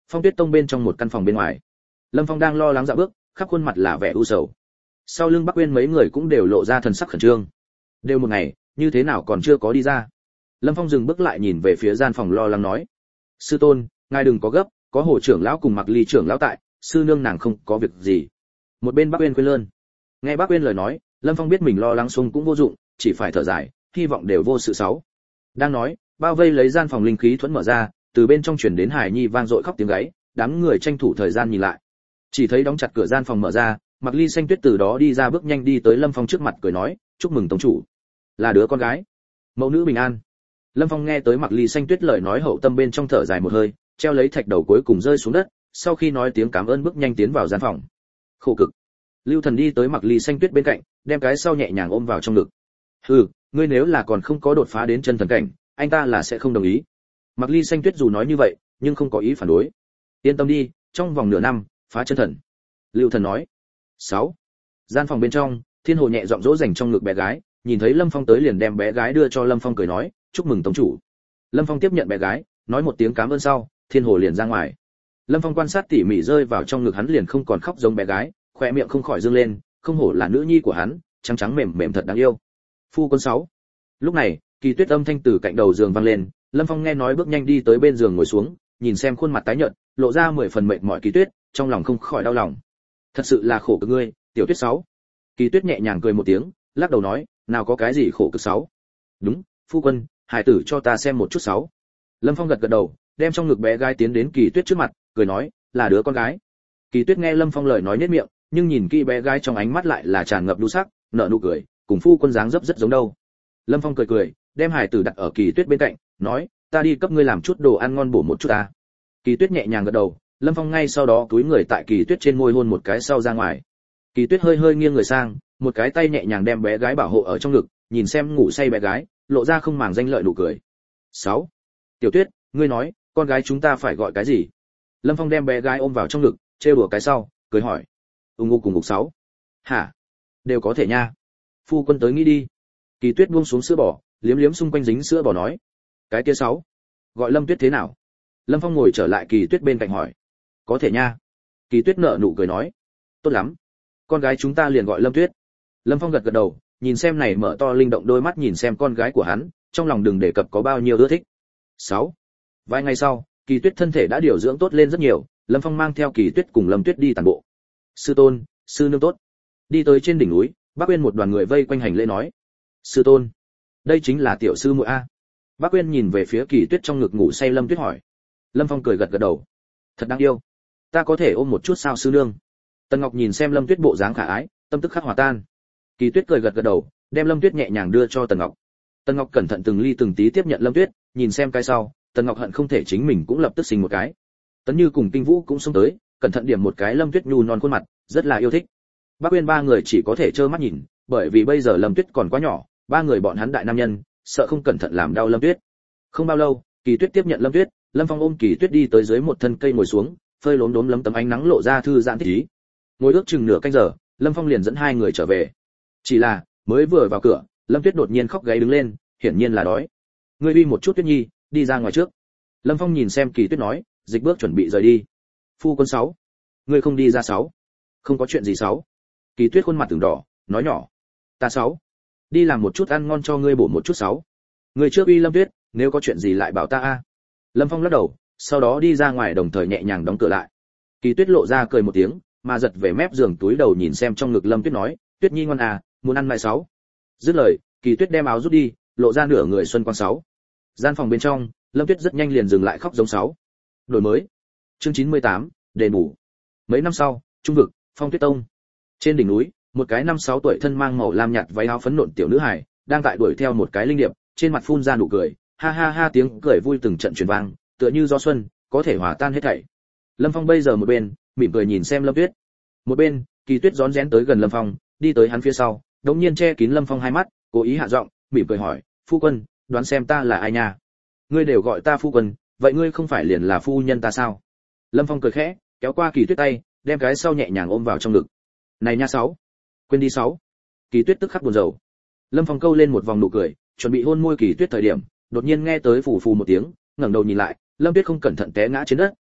Phong Tuyết Tông bên trong một căn phòng bên ngoài, Lâm Phong đang lo lắng dạo bước, khắp khuôn mặt là vẻ u sầu. Sau lưng Bắc Uyên mấy người cũng đều lộ ra thần sắc khẩn trương. Đều một ngày, như thế nào còn chưa có đi ra? Lâm Phong dừng bước lại nhìn về phía gian phòng lo lắng nói: "Sư tôn, ngài đừng có gấp, có Hồ trưởng lão cùng Mặc Ly trưởng lão tại, sư nương nàng không có việc gì." Một bên Bắc Uyên khuyên lơn. Nghe Bắc Uyên lời nói, Lâm Phong biết mình lo lắng xung cũng vô dụng, chỉ phải thở dài, hy vọng đều vô sự xấu. Đang nói, bao vây lấy gian phòng linh khí thuẫn mở ra, từ bên trong truyền đến Hải Nhi vang dội khóc tiếng gáy, đám người tranh thủ thời gian nhìn lại. Chỉ thấy đóng chặt cửa gian phòng mở ra, Mặc Ly Xanh Tuyết từ đó đi ra bước nhanh đi tới Lâm Phong trước mặt cười nói: "Chúc mừng tông chủ, là đứa con gái, mẫu nữ bình an." Lâm Phong nghe tới Mặc Ly Xanh Tuyết lời nói hậu tâm bên trong thở dài một hơi, treo lấy thạch đầu cuối cùng rơi xuống đất, sau khi nói tiếng cảm ơn bước nhanh tiến vào gian phòng. Khổ cực. Lưu Thần đi tới Mặc Ly Xanh Tuyết bên cạnh, đem cái sau nhẹ nhàng ôm vào trong ngực. "Hừ, ngươi nếu là còn không có đột phá đến chân thần cảnh, anh ta là sẽ không đồng ý." Mặc Ly Xanh Tuyết dù nói như vậy, nhưng không có ý phản đối. "Yên tâm đi, trong vòng nửa năm, phá chân thần." Lưu Thần nói. 6. Gian phòng bên trong, Thiên Hồ nhẹ giọng dỗ dành trong ngực bé gái, nhìn thấy Lâm Phong tới liền đem bé gái đưa cho Lâm Phong cười nói: "Chúc mừng tông chủ." Lâm Phong tiếp nhận bé gái, nói một tiếng cảm ơn sau, Thiên Hồ liền ra ngoài. Lâm Phong quan sát tỉ mỉ rơi vào trong ngực hắn liền không còn khóc giống bé gái, khóe miệng không khỏi dương lên, không hổ là nữ nhi của hắn, trắng trắng mềm mềm thật đáng yêu. Phu quân 6. Lúc này, Kỳ Tuyết âm thanh từ cạnh đầu giường vang lên, Lâm Phong nghe nói bước nhanh đi tới bên giường ngồi xuống, nhìn xem khuôn mặt tái nhợt, lộ ra 10 phần mệt mỏi Kỳ Tuyết, trong lòng không khỏi đau lòng. Thật sự là khổ cực ngươi, Tiểu Tuyết 6. Kỳ Tuyết nhẹ nhàng cười một tiếng, lắc đầu nói: "Nào có cái gì khổ cực 6. Đúng, phu quân, hài tử cho ta xem một chút 6. Lâm Phong gật gật đầu, đem trong ngực bé gái tiến đến Kỳ Tuyết trước mặt, cười nói: "Là đứa con gái." Kỳ Tuyết nghe Lâm Phong lời nói nhếch miệng, nhưng nhìn kỹ bé gái trong ánh mắt lại là tràn ngập đu sắc, nở nụ cười, cùng phu quân dáng dấp rất giống đâu. Lâm Phong cười cười, đem hài tử đặt ở Kỳ Tuyết bên cạnh, nói: "Ta đi cấp ngươi làm chút đồ ăn ngon bổ một chút ta." Kỳ Tuyết nhẹ nhàng gật đầu, Lâm Phong ngay sau đó cúi người tại Kỳ Tuyết trên môi hôn một cái sau ra ngoài. Kỳ Tuyết hơi hơi nghiêng người sang, một cái tay nhẹ nhàng đem bé gái bảo hộ ở trong ngực, nhìn xem ngủ say bé gái, lộ ra không màng danh lợi nụ cười. 6. Tiểu Tuyết, ngươi nói, con gái chúng ta phải gọi cái gì? Lâm Phong đem bé gái ôm vào trong ngực, trêu đùa cái sau, cười hỏi. Ngục cùng ngục 6. Hả? Đều có thể nha. Phu quân tới nghĩ đi. Kỳ Tuyết buông xuống sữa bò, liếm liếm xung quanh dính sữa bò nói. Cái kia 6. Gọi Lâm Tuyết thế nào? Lâm Phong ngồi trở lại Kỳ Tuyết bên cạnh hỏi. Có thể nha. Kỳ Tuyết nở nụ cười nói. Tốt lắm. Con gái chúng ta liền gọi Lâm Tuyết. Lâm Phong gật gật đầu, nhìn xem này mở to linh động đôi mắt nhìn xem con gái của hắn, trong lòng đừng đề cập có bao nhiêu ưa thích. 6. Vài ngày sau, Kỳ Tuyết thân thể đã điều dưỡng tốt lên rất nhiều, Lâm Phong mang theo Kỳ Tuyết cùng Lâm Tuyết đi tản bộ. Sư tôn, sư nương tốt. Đi tới trên đỉnh núi, Bác Uyên một đoàn người vây quanh hành lễ nói. Sư tôn, đây chính là tiểu sư muội a. Bác Uyên nhìn về phía Kỳ Tuyết trong ngực ngủ say Lâm Tuyết hỏi. Lâm Phong cười gật gật đầu. Thật đáng yêu. Ta có thể ôm một chút sao sư nương? Tần Ngọc nhìn xem Lâm Tuyết bộ dáng khả ái, tâm tức khắc hòa tan. Kỳ Tuyết cười gật gật đầu, đem Lâm Tuyết nhẹ nhàng đưa cho Tần Ngọc. Tần Ngọc cẩn thận từng ly từng tí tiếp nhận Lâm Tuyết, nhìn xem cái sau, Tần Ngọc hận không thể chính mình cũng lập tức sinh một cái. Tấn Như cùng Kinh Vũ cũng xông tới, cẩn thận điểm một cái Lâm Tuyết nhu non khuôn mặt, rất là yêu thích. Bác Uyên ba người chỉ có thể trơ mắt nhìn, bởi vì bây giờ Lâm Tuyết còn quá nhỏ, ba người bọn hắn đại nam nhân, sợ không cẩn thận làm đau Lâm Tuyết. Không bao lâu, Kỳ Tuyết tiếp nhận Lâm Tuyết, Lâm Phong ôm Kỳ Tuyết đi tới dưới một thân cây ngồi xuống, phơi lốm đốm lấm tấm ánh nắng lộ ra thư giãn thích ý. Ngồi ước chừng nửa canh giờ, Lâm Phong liền dẫn hai người trở về. Chỉ là, mới vừa vào cửa, Lâm Tuyết đột nhiên khóc gáy đứng lên, hiển nhiên là đói. Ngươi đi một chút Tuyết Nhi, đi ra ngoài trước. Lâm Phong nhìn xem Kỳ Tuyết nói, dịch bước chuẩn bị rời đi. Phu quân 6. Ngươi không đi ra 6. Không có chuyện gì 6. Kỳ Tuyết khuôn mặt ửng đỏ, nói nhỏ. Ta 6. Đi làm một chút ăn ngon cho ngươi bổ một chút 6. Ngươi trước uy Lâm Tuyết, nếu có chuyện gì lại bảo ta a. Lâm Phong lắc đầu, sau đó đi ra ngoài đồng thời nhẹ nhàng đóng cửa lại. Kỳ Tuyết lộ ra cười một tiếng, mà giật về mép giường túi đầu nhìn xem trong ngực Lâm Tuyết nói, Tuyết Nhi ngoan à, muốn ăn mai 6. Dứt lời, Kỳ Tuyết đem áo rút đi, lộ ra nửa người xuân quang 6. Gian phòng bên trong, Lâm Tuyết rất nhanh liền dừng lại khóc giống 6. Đổi mới. Chương 98, đền bù. Mấy năm sau, Trung vực, Phong Tuyết Tông. Trên đỉnh núi, một cái 5-6 tuổi thân mang màu lam nhạt váy áo phấn nộn tiểu nữ hài, đang tại đuổi theo một cái linh điệp, trên mặt phun ra nụ cười, ha ha ha tiếng cười vui từng trận truyền vang, tựa như gió xuân, có thể hòa tan hết thảy. Lâm Phong bây giờ một bên, mỉm cười nhìn xem Lâm Tuyết. Một bên, Kỳ Tuyết rón rén tới gần Lâm Phong, đi tới hắn phía sau, đống nhiên che kín Lâm Phong hai mắt, cố ý hạ giọng, mỉm cười hỏi, "Phu quân, đoán xem ta là ai nha?" "Ngươi đều gọi ta phu quân, vậy ngươi không phải liền là phu nhân ta sao?" Lâm Phong cười khẽ, kéo qua Kỳ Tuyết tay, đem cái sau nhẹ nhàng ôm vào trong ngực. "Này nha 6, quên đi 6." Kỳ Tuyết tức khắc buồn rầu. Lâm Phong câu lên một vòng nụ cười, chuẩn bị hôn môi Kỳ Tuyết thời điểm, đột nhiên nghe tới phù phù một tiếng, ngẩng đầu nhìn lại, Lâm Tuyết không cẩn thận té ngã trên đất,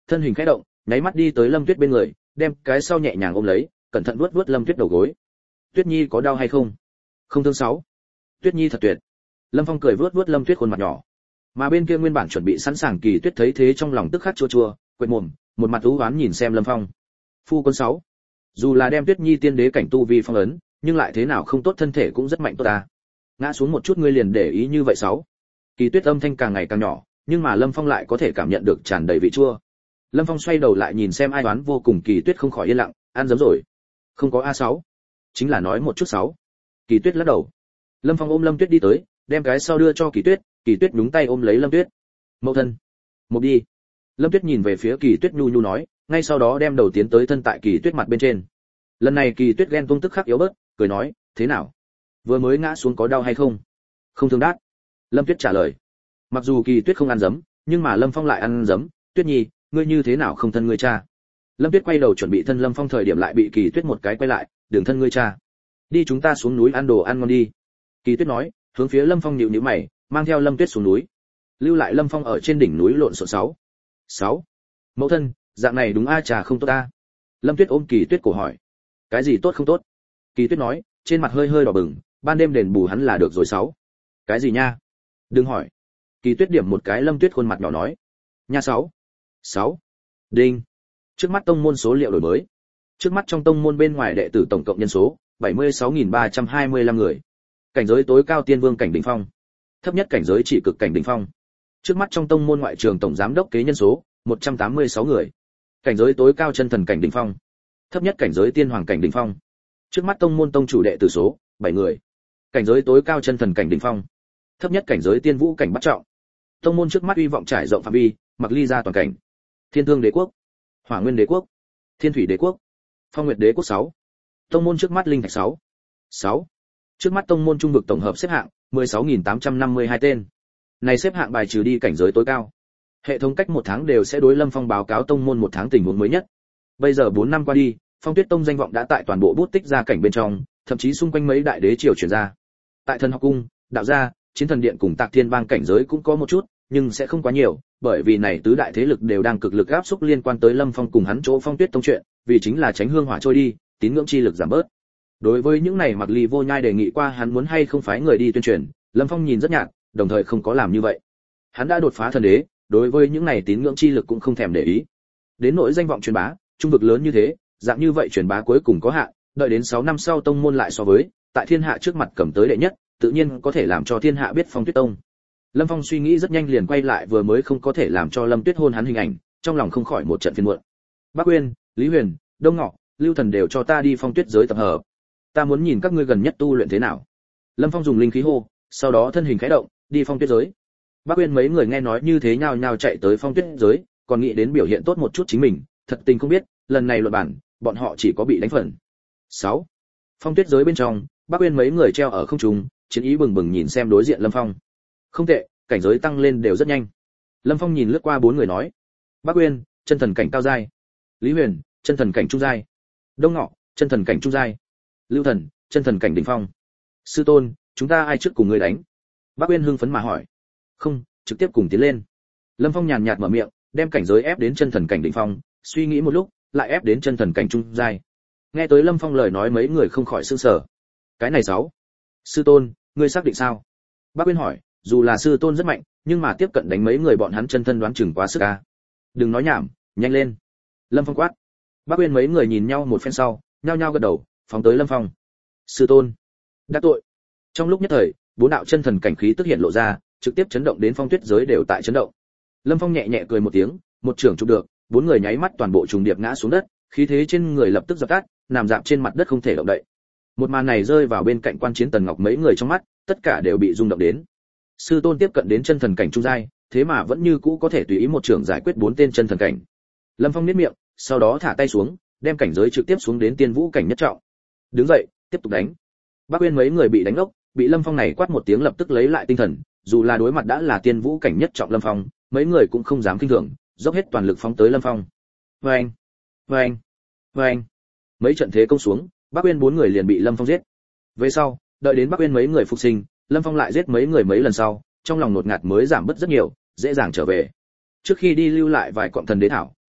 thân hình khẽ động, nháy mắt đi tới Lâm Tuyết bên người, đem cái sau nhẹ nhàng ôm lấy, cẩn thận vuốt vuốt Lâm Tuyết đầu gối. Tuyết Nhi có đau hay không? Không thương sáu. Tuyết Nhi thật tuyệt. Lâm Phong cười vuốt vuốt Lâm Tuyết khuôn mặt nhỏ. Mà bên kia nguyên bản chuẩn bị sẵn sàng Kỳ Tuyết thấy thế trong lòng tức khắc chua chua, quệt mồm, một mặt u uất nhìn xem Lâm Phong. Phu quân sáu. Dù là đem Tuyết Nhi tiên đế cảnh tu vi phong ấn, nhưng lại thế nào không tốt, thân thể cũng rất mạnh tốt ta. Ngã xuống một chút ngươi liền để ý như vậy sáu. Kỳ Tuyết âm thanh càng ngày càng nhỏ, nhưng mà Lâm Phong lại có thể cảm nhận được tràn đầy vị chua. Lâm Phong xoay đầu lại nhìn xem ai đoán vô cùng, Kỳ Tuyết không khỏi yên lặng, ăn giấm rồi. Không có A6. Chính là nói một chút sáu. Kỳ Tuyết lắc đầu. Lâm Phong ôm Lâm Tuyết đi tới, đem cái sau đưa cho Kỳ Tuyết nhúng tay ôm lấy Lâm Tuyết. Mẫu thân, một đi. Lâm Tuyết nhìn về phía Kỳ Tuyết nhu nhu nói, ngay sau đó đem đầu tiến tới thân tại Kỳ Tuyết mặt bên trên. Lần này Kỳ Tuyết ghen tung tức khắc yếu bớt, cười nói, thế nào? Vừa mới ngã xuống có đau hay không? Không thương đát. Lâm Tuyết trả lời. Mặc dù Kỳ Tuyết không ăn giấm, nhưng mà Lâm Phong lại ăn giấm. Tuyết Nhi, ngươi như thế nào không thân ngươi cha? Lâm Tuyết quay đầu chuẩn bị thân Lâm Phong, thời điểm lại bị Kỳ Tuyết một cái quay lại, đừng thân ngươi cha. Đi chúng ta xuống núi ăn đồ ăn ngon đi. Kỳ Tuyết nói, hướng phía Lâm Phong nhíu nhíu mày, mang theo Lâm Tuyết xuống núi. Lưu lại Lâm Phong ở trên đỉnh núi lộn xộn sáu. Mẫu thân, dạng này đúng a trà không tốt a. Lâm Tuyết ôm Kỳ Tuyết cổ hỏi. Cái gì tốt không tốt? Kỳ Tuyết nói, trên mặt hơi hơi đỏ bừng, ban đêm đền bù hắn là được rồi sáu. Cái gì nha? Đừng hỏi. Kỳ Tuyết điểm một cái Lâm Tuyết khuôn mặt nhỏ nói. Nha sáu. Đinh. Trước mắt tông môn số liệu đổi mới. Trước mắt trong tông môn bên ngoài đệ tử tổng cộng nhân số 76.325 người. Cảnh giới tối cao tiên vương cảnh đỉnh phong. Thấp nhất cảnh giới chỉ cực cảnh đỉnh phong. Trước mắt trong tông môn ngoại trường tổng giám đốc kế nhân số 186 người. Cảnh giới tối cao chân thần cảnh đỉnh phong. Thấp nhất cảnh giới tiên hoàng cảnh đỉnh phong. Trước mắt tông môn tông chủ đệ tử số 7 người. Cảnh giới tối cao chân thần cảnh đỉnh phong. Thấp nhất cảnh giới tiên vũ cảnh bắt trọng. Tông môn trước mắt uy vọng trải rộng phạm vi, mặc ly ra toàn cảnh. Thiên Thương Đế quốc, Hỏa Nguyên Đế quốc, Thiên Thủy Đế quốc, Phong Nguyệt Đế quốc 6. Tông môn trước mắt linh thạch 6. Trước mắt tông môn trung vực tổng hợp xếp hạng 16.852 tên. Này xếp hạng bài trừ đi cảnh giới tối cao. Hệ thống cách 1 tháng đều sẽ đối Lâm Phong báo cáo tông môn 1 tháng tình huống mới nhất. Bây giờ 4 năm qua đi, Phong Tuyết tông danh vọng đã tại toàn bộ bút tích gia cảnh bên trong, thậm chí xung quanh mấy đại đế triều truyền ra. Tại Thần Học cung, Đạo gia, Chiến Thần điện cùng Tạc Thiên bang cảnh giới cũng có một chút, nhưng sẽ không quá nhiều, bởi vì này tứ đại thế lực đều đang cực lực áp xúc liên quan tới Lâm Phong cùng hắn chỗ Phong Tuyết tông chuyện, vì chính là tránh hương hỏa trôi đi, tín ngưỡng chi lực giảm bớt. Đối với những này Mặc Ly Vô Nhai đề nghị qua hắn muốn hay không phái người đi tuyên truyền, Lâm Phong nhìn rất nhạt, đồng thời không có làm như vậy. Hắn đã đột phá thần đế, đối với những này tín ngưỡng chi lực cũng không thèm để ý. Đến nỗi danh vọng truyền bá, trung vực lớn như thế, dạng như vậy truyền bá cuối cùng có hạn, đợi đến 6 năm sau tông môn lại so với, tại thiên hạ trước mặt cầm tới đệ nhất, tự nhiên có thể làm cho thiên hạ biết Phong Tuyết tông. Lâm Phong suy nghĩ rất nhanh liền quay lại vừa mới không có thể làm cho Lâm Tuyết hôn hắn hình ảnh, trong lòng không khỏi một trận phiền muộn. Bác Uyên, Lý Huyền, Đông Ngọ, Lưu Thần đều cho ta đi Phong Tuyết giới tập hợp. Ta muốn nhìn các ngươi gần nhất tu luyện thế nào. Lâm Phong dùng linh khí hô, sau đó thân hình khẽ động, đi Phong Tuyết giới. Bác Uyên mấy người nghe nói như thế nhao nhao chạy tới Phong Tuyết giới, còn nghĩ đến biểu hiện tốt một chút chính mình, thật tình không biết, lần này luận bản, bọn họ chỉ có bị đánh phần. 6. Phong Tuyết giới bên trong, Bác Uyên mấy người treo ở không trung, chiến ý bừng bừng nhìn xem đối diện Lâm Phong. Không tệ, cảnh giới tăng lên đều rất nhanh. Lâm Phong nhìn lướt qua 4 người nói. Bác Uyên, chân thần cảnh cao giai. Lý Huyền, chân thần cảnh trung giai. Đông Ngọ, chân thần cảnh trung giai. Lưu Thần, chân thần cảnh đỉnh phong. Sư tôn, chúng ta ai trước cùng ngươi đánh? Bác Uyên hưng phấn mà hỏi. Không, trực tiếp cùng tiến lên. Lâm Phong nhàn nhạt mở miệng, đem cảnh giới ép đến chân thần cảnh đỉnh phong, suy nghĩ một lúc, lại ép đến chân thần cảnh trung giai. Nghe tới Lâm Phong lời nói mấy người không khỏi sửng sở. Cái này 6. Sư tôn, ngươi xác định sao? Bác Uyên hỏi, dù là sư tôn rất mạnh, nhưng mà tiếp cận đánh mấy người bọn hắn chân thân đoán chừng quá sức a. Đừng nói nhảm, nhanh lên. Lâm Phong quát. Bác Uyên mấy người nhìn nhau một phen sau, nhao nhao gật đầu, phóng tới Lâm Phong. Sư tôn, đắc tội. Trong lúc nhất thời, 4 đạo chân thần cảnh khí tức hiện lộ ra, trực tiếp chấn động đến Phong Tuyết giới đều tại chấn động. Lâm Phong nhẹ nhẹ cười một tiếng, một trường chụp được, 4 người nháy mắt toàn bộ trùng điệp ngã xuống đất, khí thế trên người lập tức dập tắt, nằm dạp trên mặt đất không thể động đậy. Một màn này rơi vào bên cạnh quan chiến Tần Ngọc mấy người trong mắt, tất cả đều bị rung động đến. Sư tôn tiếp cận đến chân thần cảnh trung giai, thế mà vẫn như cũ có thể tùy ý một trường giải quyết 4 tên chân thần cảnh. Lâm Phong nhếch miệng, sau đó thả tay xuống, đem cảnh giới trực tiếp xuống đến tiên vũ cảnh nhất trọng. Đứng dậy, tiếp tục đánh. Bác Uyên mấy người bị đánh ốc, bị Lâm Phong này quát một tiếng lập tức lấy lại tinh thần, dù là đối mặt đã là tiên vũ cảnh nhất trọng Lâm Phong, mấy người cũng không dám kinh thường, dốc hết toàn lực phóng tới Lâm Phong. Oeng, oeng, oeng. Mấy trận thế công xuống, Bác Uyên 4 người liền bị Lâm Phong giết. Về sau, đợi đến Bác Uyên mấy người phục sinh, Lâm Phong lại giết mấy người mấy lần sau, trong lòng nột ngạt mới giảm bớt rất nhiều, dễ dàng trở về. Trước khi đi lưu lại vài cọng thần đế thảo,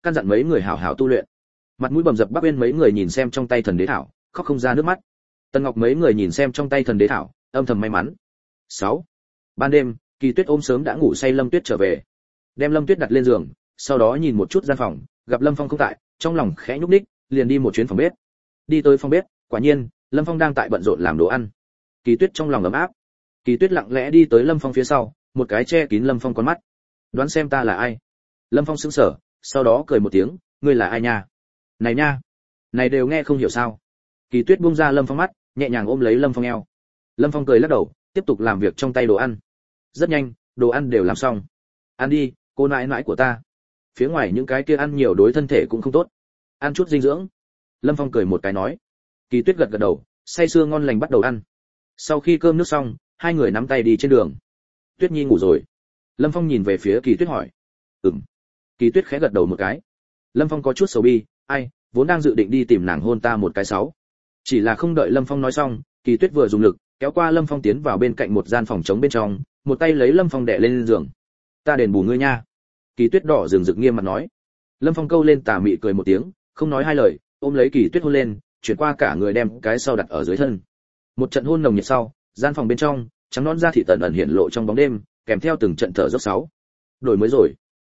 căn dặn mấy người hảo hảo tu luyện. Mặt mũi bầm dập Bắc Uyên mấy người nhìn xem trong tay thần đế thảo, khóc không ra nước mắt. Tần Ngọc mấy người nhìn xem trong tay thần đế thảo, âm thầm may mắn. 6. Ban đêm, Kỳ Tuyết ôm sớm đã ngủ say Lâm Tuyết trở về, đem Lâm Tuyết đặt lên giường, sau đó nhìn một chút gian phòng, gặp Lâm Phong không tại, trong lòng khẽ nhúc nhích, liền đi một chuyến phòng bếp. Đi tới phòng bếp, quả nhiên, Lâm Phong đang tại bận rộn làm đồ ăn. Kỳ Tuyết trong lòng ấm áp. Kỳ Tuyết lặng lẽ đi tới Lâm Phong phía sau, một cái che kín Lâm Phong con mắt. Đoán xem ta là ai? Lâm Phong sững sờ, sau đó cười một tiếng, ngươi là ai nha? Này nha, này đều nghe không hiểu sao? Kỳ Tuyết buông ra Lâm Phong mắt, nhẹ nhàng ôm lấy Lâm Phong eo. Lâm Phong cười lắc đầu, tiếp tục làm việc trong tay đồ ăn. Rất nhanh, đồ ăn đều làm xong. Ăn đi, cô nãi nãi của ta. Phía ngoài những cái kia ăn nhiều đối thân thể cũng không tốt. Ăn chút dinh dưỡng. Lâm Phong cười một cái nói. Kỳ Tuyết gật gật đầu, say sưa ngon lành bắt đầu ăn. Sau khi cơm nước xong, hai người nắm tay đi trên đường. Tuyết Nhi ngủ rồi. Lâm Phong nhìn về phía Kỳ Tuyết hỏi. Ừm. Kỳ Tuyết khẽ gật đầu một cái. Lâm Phong có chút sầu bi, ai, vốn đang dự định đi tìm nàng hôn ta một cái sáu. Chỉ là không đợi Lâm Phong nói xong, Kỳ Tuyết vừa dùng lực kéo qua Lâm Phong tiến vào bên cạnh một gian phòng trống bên trong, một tay lấy Lâm Phong đè lên giường. Ta đền bù ngươi nha. Kỳ Tuyết đỏ rừng rực nghiêm mặt nói. Lâm Phong câu lên tà mị cười một tiếng, không nói hai lời, ôm lấy Kỳ Tuyết hôn lên, chuyển qua cả người đem cái sau đặt ở dưới thân. Một trận hôn nồng nhiệt sau, gian phòng bên trong trắng nõn da thịt tận ẩn hiện lộ trong bóng đêm, kèm theo từng trận thở dốc sáu. Đổi mới rồi.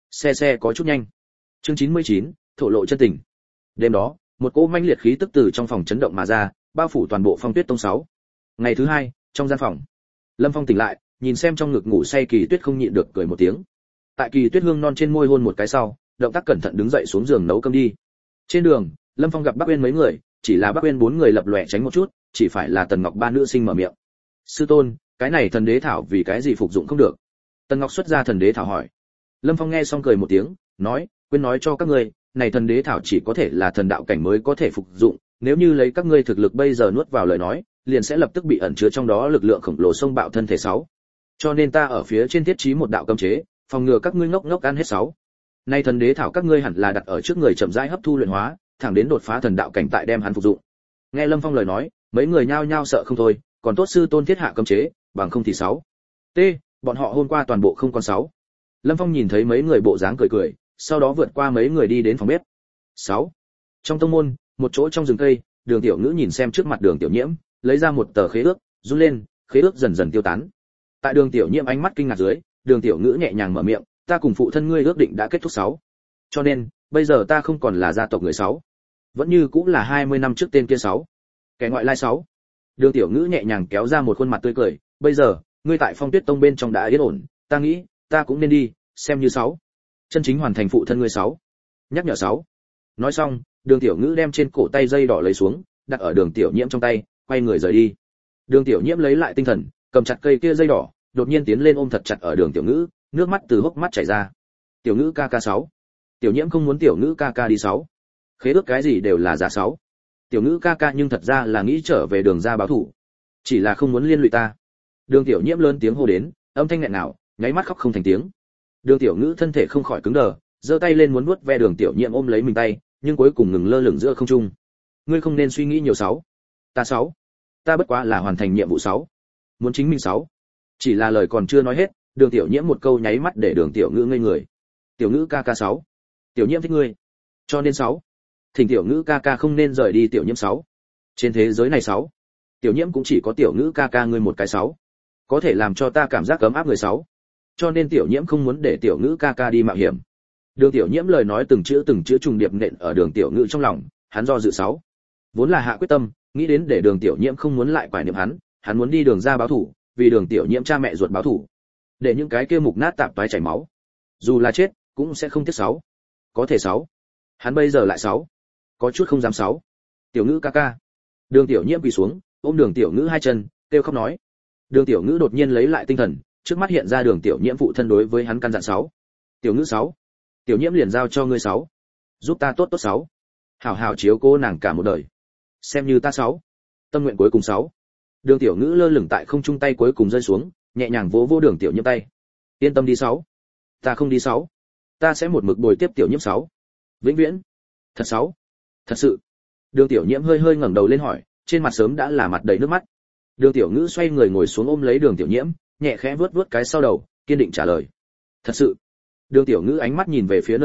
Xe có chút nhanh. Chương 99, thổ lộ chân tình. Đêm đó, một cỗ manh liệt khí tức từ trong phòng chấn động mà ra, bao phủ toàn bộ Phong Tuyết Tông 6. Ngày thứ hai, trong gian phòng, Lâm Phong tỉnh lại, nhìn xem trong ngực ngủ say Kỳ Tuyết không nhịn được cười một tiếng. Tại Kỳ Tuyết hương non trên môi hôn một cái sau, động tác cẩn thận đứng dậy xuống giường nấu cơm đi. Trên đường, Lâm Phong gặp Bắc Uyên mấy người, chỉ là Bắc Uyên bốn người lập lòe tránh một chút, chỉ phải là Tần Ngọc ba nữ sinh mở miệng. Sư tôn, cái này thần đế thảo vì cái gì phục dụng không được? Tần Ngọc xuất ra thần đế thảo hỏi. Lâm Phong nghe xong cười một tiếng, nói, quên nói cho các ngươi, này thần đế thảo chỉ có thể là thần đạo cảnh mới có thể phục dụng, nếu như lấy các ngươi thực lực bây giờ nuốt vào lời nói, liền sẽ lập tức bị ẩn chứa trong đó lực lượng khổng lồ xông bạo thân thể 6. Cho nên ta ở phía trên thiết trí một đạo cấm chế, phòng ngừa các ngươi ngốc ngốc ăn hết 6. Nay thần đế thảo các ngươi hẳn là đặt ở trước người chậm rãi hấp thu luyện hóa, thẳng đến đột phá thần đạo cảnh tại đem hắn phục dụng. Nghe Lâm Phong lời nói, mấy người nhao nhao sợ không thôi, còn tốt sư tôn thiết hạ cấm chế, bằng không thì 6. T, bọn họ hôm qua toàn bộ không còn 6. Lâm Phong nhìn thấy mấy người bộ dáng cười cười, sau đó vượt qua mấy người đi đến phòng bếp. 6. Trong tông môn, một chỗ trong rừng cây, Đường Tiểu Ngữ nhìn xem trước mặt Đường Tiểu Nhiễm, lấy ra một tờ khế ước, run lên, khế ước dần dần tiêu tán. Tại Đường Tiểu Nhiễm ánh mắt kinh ngạc dưới, Đường Tiểu Ngữ nhẹ nhàng mở miệng, ta cùng phụ thân ngươi ước định đã kết thúc 6. Cho nên, bây giờ ta không còn là gia tộc người 6, vẫn như cũng là 20 năm trước tên kia 6. Kẻ ngoại lai 6. Đường Tiểu Ngữ nhẹ nhàng kéo ra một khuôn mặt tươi cười, bây giờ, ngươi tại Phong Tuyết Tông bên trong đã yên ổn, ta nghĩ, ta cũng nên đi, xem như 6. Chân chính hoàn thành phụ thân ngươi 6. Nhắc nhở 6. Nói xong, Đường Tiểu Ngữ đem trên cổ tay dây đỏ lấy xuống, đặt ở Đường Tiểu Nhiễm trong tay, quay người rời đi. Đường Tiểu Nhiễm lấy lại tinh thần, cầm chặt cây kia dây đỏ, đột nhiên tiến lên ôm thật chặt ở Đường Tiểu Ngữ, nước mắt từ hốc mắt chảy ra. Tiểu Ngữ ca ca 6. Tiểu Nhiễm không muốn Tiểu Ngữ ca ca đi 6. Khế ước cái gì đều là giả 6. Tiểu Ngữ ca ca nhưng thật ra là nghĩ trở về Đường gia báo thù, chỉ là không muốn liên lụy ta. Đường Tiểu Nhiễm lớn tiếng hô đến, âm thanh nghẹn nào, nháy mắt khóc không thành tiếng. Đường Tiểu Ngữ thân thể không khỏi cứng đờ, giơ tay lên muốn nuốt ve Đường Tiểu Nhiễm ôm lấy mình tay, nhưng cuối cùng ngừng lơ lửng giữa không trung. Ngươi không nên suy nghĩ nhiều 6. Ta 6. Ta bất quá là hoàn thành nhiệm vụ 6. Muốn chính mình 6. Chỉ là lời còn chưa nói hết, Đường Tiểu Nhiễm một câu nháy mắt để Đường Tiểu Ngữ ngây người. Tiểu Ngữ ca ca 6. Tiểu Nhiễm thích ngươi. Cho nên 6. Thỉnh Tiểu Ngữ ca ca không nên rời đi Tiểu Nhiễm 6. Trên thế giới này 6. Tiểu Nhiễm cũng chỉ có Tiểu Ngữ ca ca ngươi một cái 6. Có thể làm cho ta cảm giác ấm áp người 6. Cho nên Tiểu Nhiễm không muốn để Tiểu Ngữ ca ca đi mạo hiểm. Đường Tiểu Nhiễm lời nói từng chữ trùng điệp nện ở Đường Tiểu Ngữ trong lòng, hắn do dự 6. Vốn là hạ quyết tâm, nghĩ đến để Đường Tiểu Nhiễm không muốn lại quải niệm hắn muốn đi Đường gia báo thù, vì Đường Tiểu Nhiễm cha mẹ ruột báo thù, để những cái kia mục nát tạp toái chảy máu, dù là chết cũng sẽ không tiếc 6. Có thể 6. Hắn bây giờ lại 6. Có chút không dám 6. Tiểu Ngữ ca ca. Đường Tiểu Nhiễm quỳ xuống, ôm Đường Tiểu Ngữ hai chân, kêu khóc nói. Đường Tiểu Ngữ đột nhiên lấy lại tinh thần, trước mắt hiện ra Đường Tiểu Nhiễm phụ thân đối với hắn căn dặn 6. Tiểu Ngữ 6. Tiểu Nhiễm liền giao cho ngươi 6. Giúp ta tốt tốt 6. Hảo hảo chiếu cố nàng cả một đời. Xem như ta 6. Tâm nguyện cuối cùng 6. Đường Tiểu Ngữ lơ lửng tại không trung tay cuối cùng rơi xuống, nhẹ nhàng vỗ vỗ Đường Tiểu Nhiễm tay. Yên tâm đi 6. Ta không đi 6. Ta sẽ một mực bồi tiếp Tiểu Nhiễm 6. Vĩnh viễn. Thật 6. Thật sự. Đường Tiểu Nhiễm hơi hơi ngẩng đầu lên hỏi, trên mặt sớm đã là mặt đầy nước mắt. Đường Tiểu Ngữ xoay người ngồi xuống ôm lấy Đường Tiểu Nhiễm, nhẹ khẽ vuốt vuốt cái sau đầu, kiên định trả lời. Thật sự. Đường Tiểu Ngữ ánh mắt nhìn về phía nơi xa,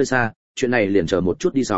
chuyện này liền chờ một chút đi.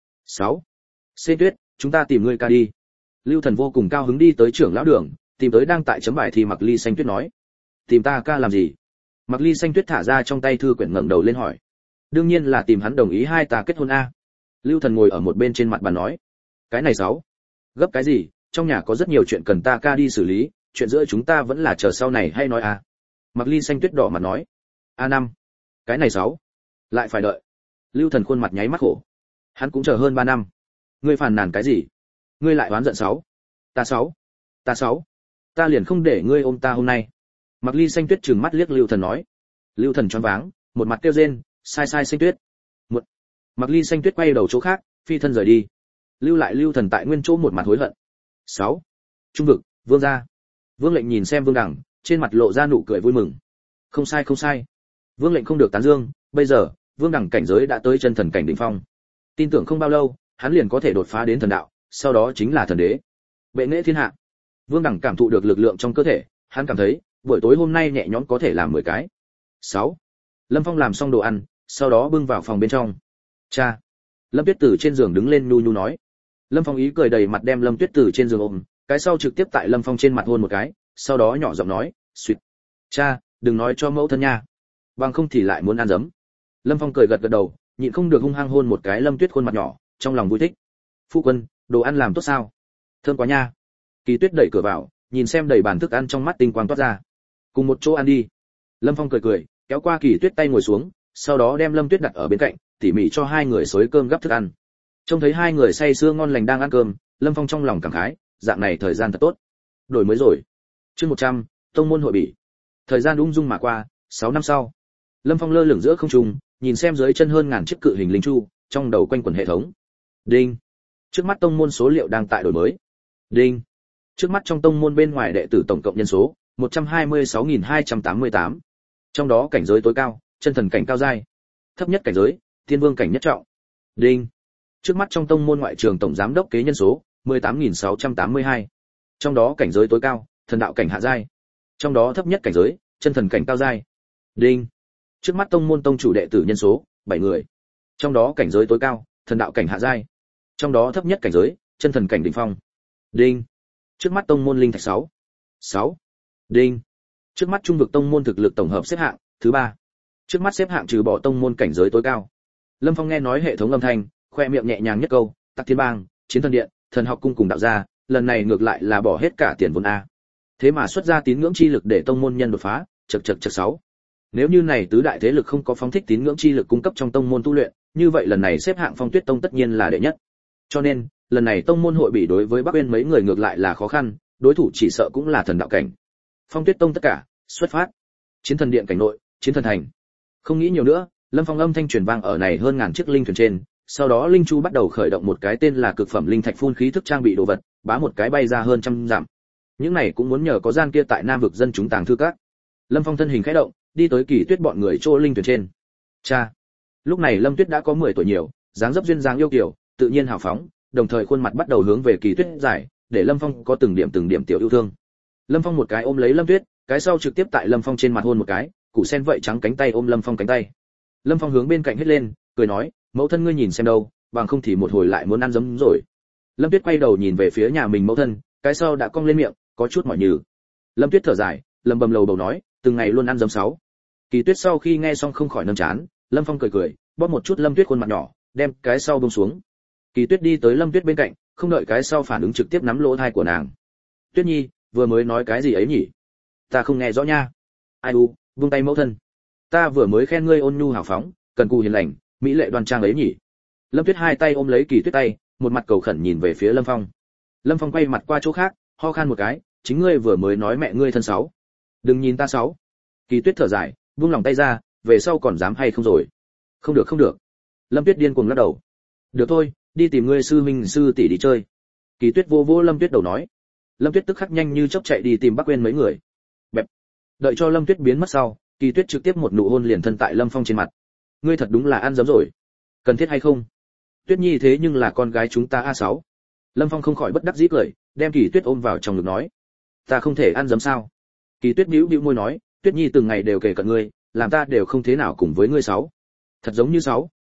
6. Xên Tuyết, chúng ta tìm ngươi ca đi. Lưu Thần vô cùng cao hứng đi tới trưởng lão đường, tìm tới đang tại chấm bài thì Mặc Ly Xanh Tuyết nói: "Tìm ta ca làm gì?" Mặc Ly Xanh Tuyết thả ra trong tay thư quyển ngẩng đầu lên hỏi: "Đương nhiên là tìm hắn đồng ý hai ta kết hôn a." Lưu Thần ngồi ở một bên trên mặt bàn nói: "Cái này 6. Gấp cái gì, trong nhà có rất nhiều chuyện cần ta ca đi xử lý, chuyện giữa chúng ta vẫn là chờ sau này hay nói a." Mặc Ly Xanh Tuyết đỏ mặt nói: "A5. Cái này 6. Lại phải đợi." Lưu Thần khuôn mặt nháy mắt khổ. Hắn cũng chờ hơn 3 năm. Ngươi phàn nàn cái gì? Ngươi lại oán giận 6. Ta 6. Ta 6. Ta liền không để ngươi ôm ta hôm nay. Mặc Ly Xanh Tuyết trừng mắt liếc Lưu Thần nói. Lưu Thần choáng váng, một mặt kêu rên, sai Xanh Tuyết. Một. Mặc Ly Xanh Tuyết quay đầu chỗ khác, phi thân rời đi. Lưu lại Lưu Thần tại nguyên chỗ một mặt hối hận. 6. Trung vực, Vương gia. Vương Lệnh nhìn xem Vương Đẳng, trên mặt lộ ra nụ cười vui mừng. Không sai. Vương Lệnh không được tán dương, bây giờ, Vương Đẳng cảnh giới đã tới chân thần cảnh đỉnh phong. Tin tưởng không bao lâu, hắn liền có thể đột phá đến thần đạo, sau đó chính là thần đế. Bệ nghệ thiên hạ. Vương Đẳng cảm thụ được lực lượng trong cơ thể, hắn cảm thấy, buổi tối hôm nay nhẹ nhõm có thể làm 10 cái. 6. Lâm Phong làm xong đồ ăn, sau đó bưng vào phòng bên trong. Cha. Lâm Tuyết từ trên giường đứng lên nhu nhu nói. Lâm Phong ý cười đầy mặt đem Lâm Tuyết từ trên giường ôm, cái sau trực tiếp tại Lâm Phong trên mặt hôn một cái, sau đó nhỏ giọng nói, "Xuyệt. Cha, đừng nói cho mẫu thân nha. Bằng không thì lại muốn ăn dấm." Lâm Phong cười gật gật đầu, nhịn không được hung hăng hôn một cái Lâm Tuyết khuôn mặt nhỏ, trong lòng vui thích. "Phu quân, đồ ăn làm tốt sao? Thơm quá nha." Kỳ Tuyết đẩy cửa vào, nhìn xem đầy bàn thức ăn trong mắt tinh quang toát ra. "Cùng một chỗ ăn đi." Lâm Phong cười, kéo qua Kỳ Tuyết tay ngồi xuống, sau đó đem Lâm Tuyết đặt ở bên cạnh, tỉ mỉ cho hai người xới cơm gắp thức ăn. Trông thấy hai người say sưa ngon lành đang ăn cơm, Lâm Phong trong lòng cảm khái, dạng này thời gian thật tốt. Đổi mới rồi. Chương 100, tông môn hội bỉ. Thời gian ung dung mà qua, 6 năm sau. Lâm Phong lơ lửng giữa không trung, nhìn xem dưới chân hơn ngàn chiếc cự hình linh chu, trong đầu quanh quẩn hệ thống. Đinh. Trước mắt tông môn số liệu đang tại đổi mới. Đinh. Trước mắt trong tông môn bên ngoài đệ tử tổng cộng nhân số 126.288. Trong đó cảnh giới tối cao, chân thần cảnh cao giai. Thấp nhất cảnh giới, thiên vương cảnh nhất trọng. Đinh. Trước mắt trong tông môn ngoại trường tổng giám đốc kế nhân số 18.682. Trong đó cảnh giới tối cao, thần đạo cảnh hạ giai. Trong đó thấp nhất cảnh giới, chân thần cảnh cao giai. Đinh. Trước mắt tông môn tông chủ đệ tử nhân số 7 người. Trong đó cảnh giới tối cao, thần đạo cảnh hạ giai. Trong đó thấp nhất cảnh giới, chân thần cảnh đỉnh phong. Đinh. Trước mắt tông môn linh thạch 6. Đinh. Trước mắt trung vực tông môn thực lực tổng hợp xếp hạng thứ 3. Trước mắt xếp hạng trừ bỏ tông môn cảnh giới tối cao. Lâm Phong nghe nói hệ thống âm thanh, khoe miệng nhẹ nhàng nhất câu, Tắc Thiên Bang, Chiến Thần Điện, Thần Học Cung cùng đạo gia, lần này ngược lại là bỏ hết cả tiền vốn a. Thế mà xuất ra tín ngưỡng chi lực để tông môn nhân đột phá, chậc 6. Nếu như này tứ đại thế lực không có phóng thích tín ngưỡng chi lực cung cấp trong tông môn tu luyện, như vậy lần này xếp hạng Phong Tuyết Tông tất nhiên là đệ nhất. Cho nên, lần này tông môn hội bị đối với Bắc Uyên mấy người ngược lại là khó khăn, đối thủ chỉ sợ cũng là thần đạo cảnh. Phong Tuyết Tông tất cả, xuất phát. Chiến Thần Điện cảnh nội, Chiến Thần Thành. Không nghĩ nhiều nữa, Lâm Phong âm thanh truyền vang ở này hơn ngàn chiếc linh thuyền trên, sau đó linh chu bắt đầu khởi động một cái tên là cực phẩm linh thạch phun khí thức trang bị đồ vật, bá một cái bay ra hơn trăm dặm. Những này cũng muốn nhờ có gian kia tại Nam vực dân chúng tàng thư các. Lâm Phong thân hình khẽ động, đi tới Kỳ Tuyết bọn người chỗ linh thuyền trên. Cha. Lúc này Lâm Tuyết đã có 10 tuổi nhiều, dáng dấp duyên dáng yêu kiều, tự nhiên hào phóng, đồng thời khuôn mặt bắt đầu hướng về Kỳ Tuyết giải, để Lâm Phong có từng điểm tiểu yêu thương. Lâm Phong một cái ôm lấy Lâm Tuyết, cái sau trực tiếp tại Lâm Phong trên mặt hôn một cái, củ sen vậy trắng cánh tay ôm Lâm Phong cánh tay. Lâm Phong hướng bên cạnh hết lên, cười nói, mẫu thân ngươi nhìn xem đâu, bằng không thì một hồi lại muốn ăn giấm rồi. Lâm Tuyết quay đầu nhìn về phía nhà mình mẫu thân, cái sau đã cong lên miệng, có chút mỏi nhừ. Lâm Tuyết thở dài, lầm bầm lầu bầu nói, từng ngày luôn ăn giấm 6. Kỳ Tuyết sau khi nghe xong không khỏi nâng chán, Lâm Phong cười, bóp một chút Lâm Tuyết khuôn mặt nhỏ, đem cái sau buông xuống. Kỳ Tuyết đi tới Lâm Tuyết bên cạnh, không đợi cái sau phản ứng trực tiếp nắm lỗ tai của nàng. Tuyết Nhi, vừa mới nói cái gì ấy nhỉ? Ta không nghe rõ nha. Ai u, buông tay mẫu thân. Ta vừa mới khen ngươi ôn nhu hào phóng, cần cù hiền lành, mỹ lệ đoan trang ấy nhỉ? Lâm Tuyết hai tay ôm lấy Kỳ Tuyết tay, một mặt cầu khẩn nhìn về phía Lâm Phong. Lâm Phong quay mặt qua chỗ khác, ho khan một cái, chính ngươi vừa mới nói mẹ ngươi thân 6. Đừng nhìn ta 6. Kỳ Tuyết thở dài, buông lòng tay ra, về sau còn dám hay không rồi? Không được. Lâm Tuyết điên cuồng lắc đầu. Được thôi, đi tìm ngươi sư huynh sư tỷ đi chơi. Kỳ Tuyết vô vô Lâm Tuyết đầu nói. Lâm Tuyết tức khắc nhanh như chớp chạy đi tìm Bắc Uyên mấy người. Bẹp. Đợi cho Lâm Tuyết biến mất sau, Kỳ Tuyết trực tiếp một nụ hôn liền thân tại Lâm Phong trên mặt. Ngươi thật đúng là ăn dấm rồi. Cần thiết hay không? Tuyết Nhi thế nhưng là con gái chúng ta A6. Lâm Phong không khỏi bất đắc dĩ cười, đem Kỳ Tuyết ôm vào trong ngực nói. Ta không thể ăn dấm sao? Kỳ Tuyết bĩu môi nói, Tuyết Nhi từng ngày đều kể cận ngươi, làm ta đều không thế nào cùng với ngươi 6. Thật giống như 6.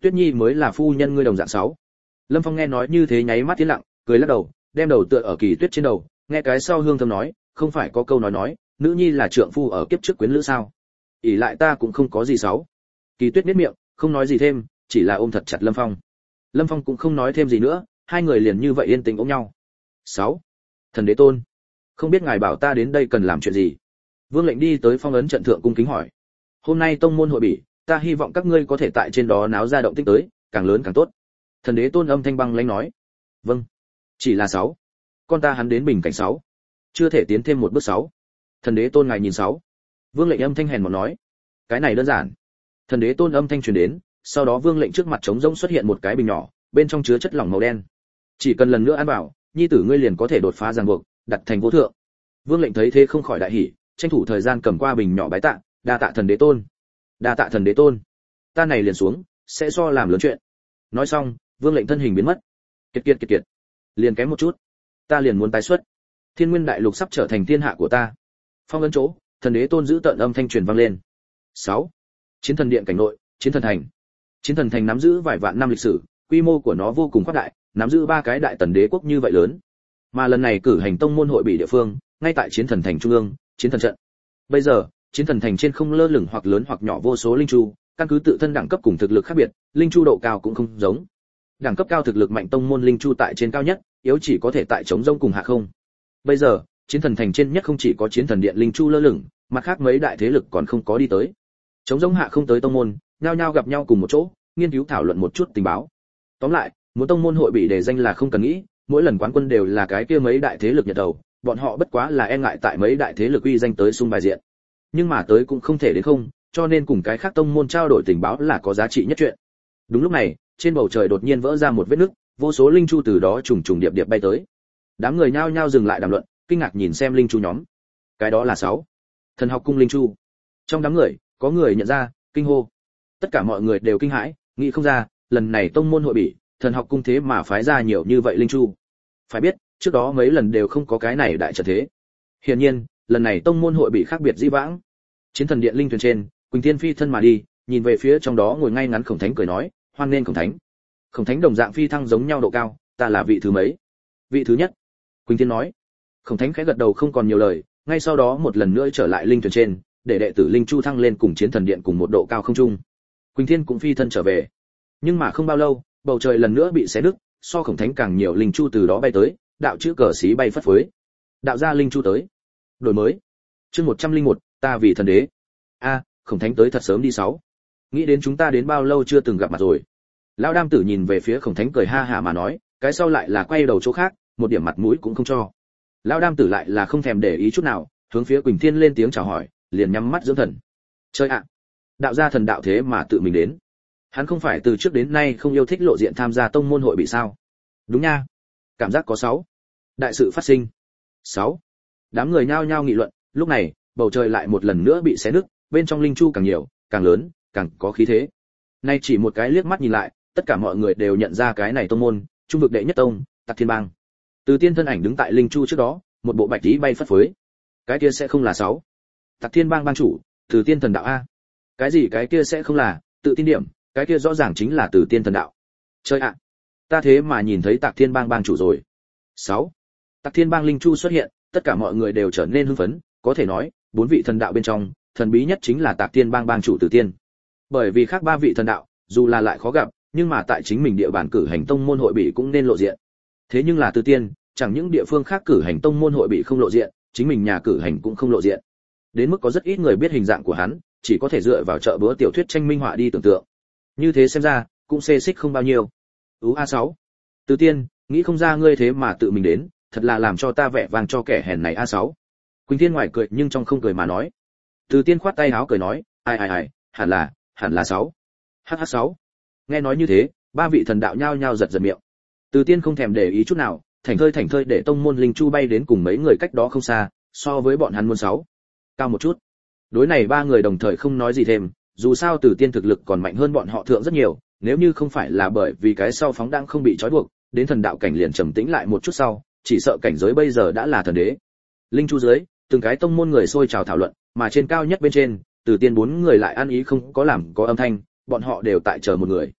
Tuyết Nhi mới là phu nhân ngươi đồng dạng 6. Lâm Phong nghe nói như thế nháy mắt tiến lặng, cười lắc đầu, đem đầu tựa ở Kỳ Tuyết trên đầu, nghe cái sau hương thơm nói, không phải có câu nói, nữ nhi là trượng phu ở kiếp trước quyến lữ sao? Ỷ lại ta cũng không có gì 6. Kỳ Tuyết nhếch miệng, không nói gì thêm, chỉ là ôm thật chặt Lâm Phong. Lâm Phong cũng không nói thêm gì nữa, hai người liền như vậy yên tĩnh ôm nhau. 6. Thần Đế Tôn, không biết ngài bảo ta đến đây cần làm chuyện gì? Vương lệnh đi tới phong ấn trận thượng cung kính hỏi. Hôm nay tông môn hội bỉ, ta hy vọng các ngươi có thể tại trên đó náo ra động tĩnh tới, càng lớn càng tốt. Thần Đế Tôn âm thanh băng lãnh nói. Vâng. Chỉ là 6. Con ta hắn đến bình cảnh 6. Chưa thể tiến thêm một bước 6. Thần Đế Tôn ngài nhìn 6. Vương lệnh âm thanh hèn mọn nói. Cái này đơn giản. Thần Đế Tôn âm thanh truyền đến, sau đó Vương lệnh trước mặt trống rỗng xuất hiện một cái bình nhỏ, bên trong chứa chất lỏng màu đen. Chỉ cần lần nữa ăn vào, nhi tử ngươi liền có thể đột phá ràng buộc, đặt thành vô thượng. Vương lệnh thấy thế không khỏi đại hỉ, tranh thủ thời gian cầm qua bình nhỏ bái tạ, đa tạ Thần Đế Tôn. Đa tạ Thần Đế Tôn. Ta này liền xuống, sẽ so làm lớn chuyện. Nói xong, Vương lệnh thân hình biến mất. Kiệt. Liền kém một chút, ta liền muốn tái xuất. Thiên Nguyên Đại Lục sắp trở thành thiên hạ của ta. Phong ấn chỗ, Thần Đế Tôn giữ tợn âm thanh truyền vang lên. 6. Chiến thần điện cảnh nội, Chiến thần thành. Chiến thần thành nắm giữ vài vạn năm lịch sử, quy mô của nó vô cùng khoác đại, nắm giữ 3 cái đại tần đế quốc như vậy lớn. Mà lần này cử hành tông môn hội bị địa phương, ngay tại Chiến thần thành trung ương, Chiến thần trận. Bây giờ, Chiến thần thành trên không lơ lửng hoặc lớn hoặc nhỏ vô số linh chu, căn cứ tự thân đẳng cấp cùng thực lực khác biệt, linh chu độ cao cũng không giống. Đẳng cấp cao thực lực mạnh tông môn linh chu tại trên cao nhất, yếu chỉ có thể tại chống rông cùng hạ không. Bây giờ, Chiến thần thành trên nhất không chỉ có Chiến thần điện linh chu lơ lửng, mặt khác mấy đại thế lực còn không có đi tới. Chống rông hạ không tới tông môn, nhao nhao gặp nhau cùng một chỗ, nghiên cứu thảo luận một chút tình báo. Tóm lại, muốn tông môn hội bị đề danh là không cần nghĩ, mỗi lần quán quân đều là cái kia mấy đại thế lực nhật đầu, bọn họ bất quá là e ngại tại mấy đại thế lực uy danh tới xung bài diện. Nhưng mà tới cũng không thể đến không, cho nên cùng cái khác tông môn trao đổi tình báo là có giá trị nhất chuyện. Đúng lúc này, trên bầu trời đột nhiên vỡ ra một vết nứt, vô số linh chu từ đó trùng trùng điệp điệp bay tới. Đám người nhao nhao dừng lại đàm luận, kinh ngạc nhìn xem linh chu nhóm. Cái đó là 6. Thần học cung linh chu. Trong đám người, có người nhận ra, kinh hô. Tất cả mọi người đều kinh hãi, nghĩ không ra, lần này tông môn hội bỉ, thần học cung thế mà phái ra nhiều như vậy linh chu. Phải biết, trước đó mấy lần đều không có cái này đại trận thế. Hiển nhiên, lần này tông môn hội bị khác biệt dĩ vãng. Chiến thần điện linh thuyền trên, Quỳnh Thiên phi thân mà đi, nhìn về phía trong đó ngồi ngay ngắn Khổng Thánh cười nói, hoan nên Khổng Thánh. Khổng Thánh đồng dạng phi thăng giống nhau độ cao, ta là vị thứ mấy? Vị thứ nhất. Quỳnh Thiên nói. Khổng Thánh khẽ gật đầu không còn nhiều lời, ngay sau đó một lần nữa trở lại linh thuyền trên, để đệ tử linh chu thăng lên cùng chiến thần điện cùng một độ cao không trung. Quỳnh Thiên cũng phi thân trở về. Nhưng mà không bao lâu, bầu trời lần nữa bị xé nứt, so Khổng Thánh càng nhiều linh chu từ đó bay tới, đạo chữ cờ xí bay phất phới. Đạo gia linh chu tới. Đổi mới. Chương 101, ta vì thần đế. A, Khổng Thánh tới thật sớm đi 6. Nghĩ đến chúng ta đến bao lâu chưa từng gặp mặt rồi. Lão Đam Tử nhìn về phía Khổng Thánh cười ha hả mà nói, cái sau lại là quay đầu chỗ khác, một điểm mặt mũi cũng không cho. Lão Đam Tử lại là không thèm để ý chút nào, hướng phía Quỳnh Thiên lên tiếng chào hỏi, liền nhắm mắt dưỡng thần. Chơi ạ, đạo gia thần đạo thế mà tự mình đến. Hắn không phải từ trước đến nay không yêu thích lộ diện tham gia tông môn hội bị sao? Đúng nha. Cảm giác có 6. Đại sự phát sinh. 6. Đám người nhao nhao nghị luận, lúc này, bầu trời lại một lần nữa bị xé nứt, bên trong linh chu càng nhiều, càng lớn, càng có khí thế. Nay chỉ một cái liếc mắt nhìn lại, tất cả mọi người đều nhận ra cái này tông môn, trung vực đệ nhất tông, Tặc Thiên Bang. Từ Tiên thân ảnh đứng tại linh chu trước đó, một bộ bạch tí bay phất phới. Cái kia sẽ không là 6. Tặc Thiên Bang bang chủ, Từ Tiên thần đạo a. Cái gì cái kia sẽ không là, tự tin điểm, cái kia rõ ràng chính là Từ Tiên thần đạo. Chơi ạ. Ta thế mà nhìn thấy Tặc Thiên Bang bang chủ rồi. 6. Tặc Thiên Bang linh chu xuất hiện, tất cả mọi người đều trở nên hưng phấn, có thể nói, 4 vị thần đạo bên trong, thần bí nhất chính là Tặc Thiên Bang bang chủ Từ Tiên. Bởi vì khác 3 vị thần đạo, dù là lại khó gặp, nhưng mà tại chính mình địa bàn cử hành tông môn hội bị cũng nên lộ diện. Thế nhưng là Từ Tiên, chẳng những địa phương khác cử hành tông môn hội bị không lộ diện, chính mình nhà cử hành cũng không lộ diện. Đến mức có rất ít người biết hình dạng của hắn, chỉ có thể dựa vào chợ búa tiểu thuyết tranh minh họa đi tưởng tượng. Như thế xem ra, cũng xê xích không bao nhiêu. A6. Từ Tiên, nghĩ không ra ngươi thế mà tự mình đến, thật là làm cho ta vẻ vang cho kẻ hèn này A6. Quỳnh Thiên ngoài cười nhưng trong không cười mà nói. Từ Tiên khoát tay áo cười nói, ai, hẳn là 6. HH6. Nghe nói như thế, 3 vị thần đạo nhao nhao giật giật miệng. Từ Tiên không thèm để ý chút nào, thảnh thơi để tông môn linh chu bay đến cùng mấy người cách đó không xa, so với bọn hắn muốn 6. Cao một chút. Đối này 3 người đồng thời không nói gì thêm, dù sao Từ Tiên thực lực còn mạnh hơn bọn họ thượng rất nhiều, nếu như không phải là bởi vì cái sau phóng đang không bị trói buộc, đến thần đạo cảnh liền trầm tĩnh lại một chút sau, chỉ sợ cảnh giới bây giờ đã là thần đế. Linh chu dưới, từng cái tông môn người xôi trào thảo luận, mà trên cao nhất bên trên, Từ Tiên 4 người lại ăn ý không có làm có âm thanh, bọn họ đều tại chờ một người.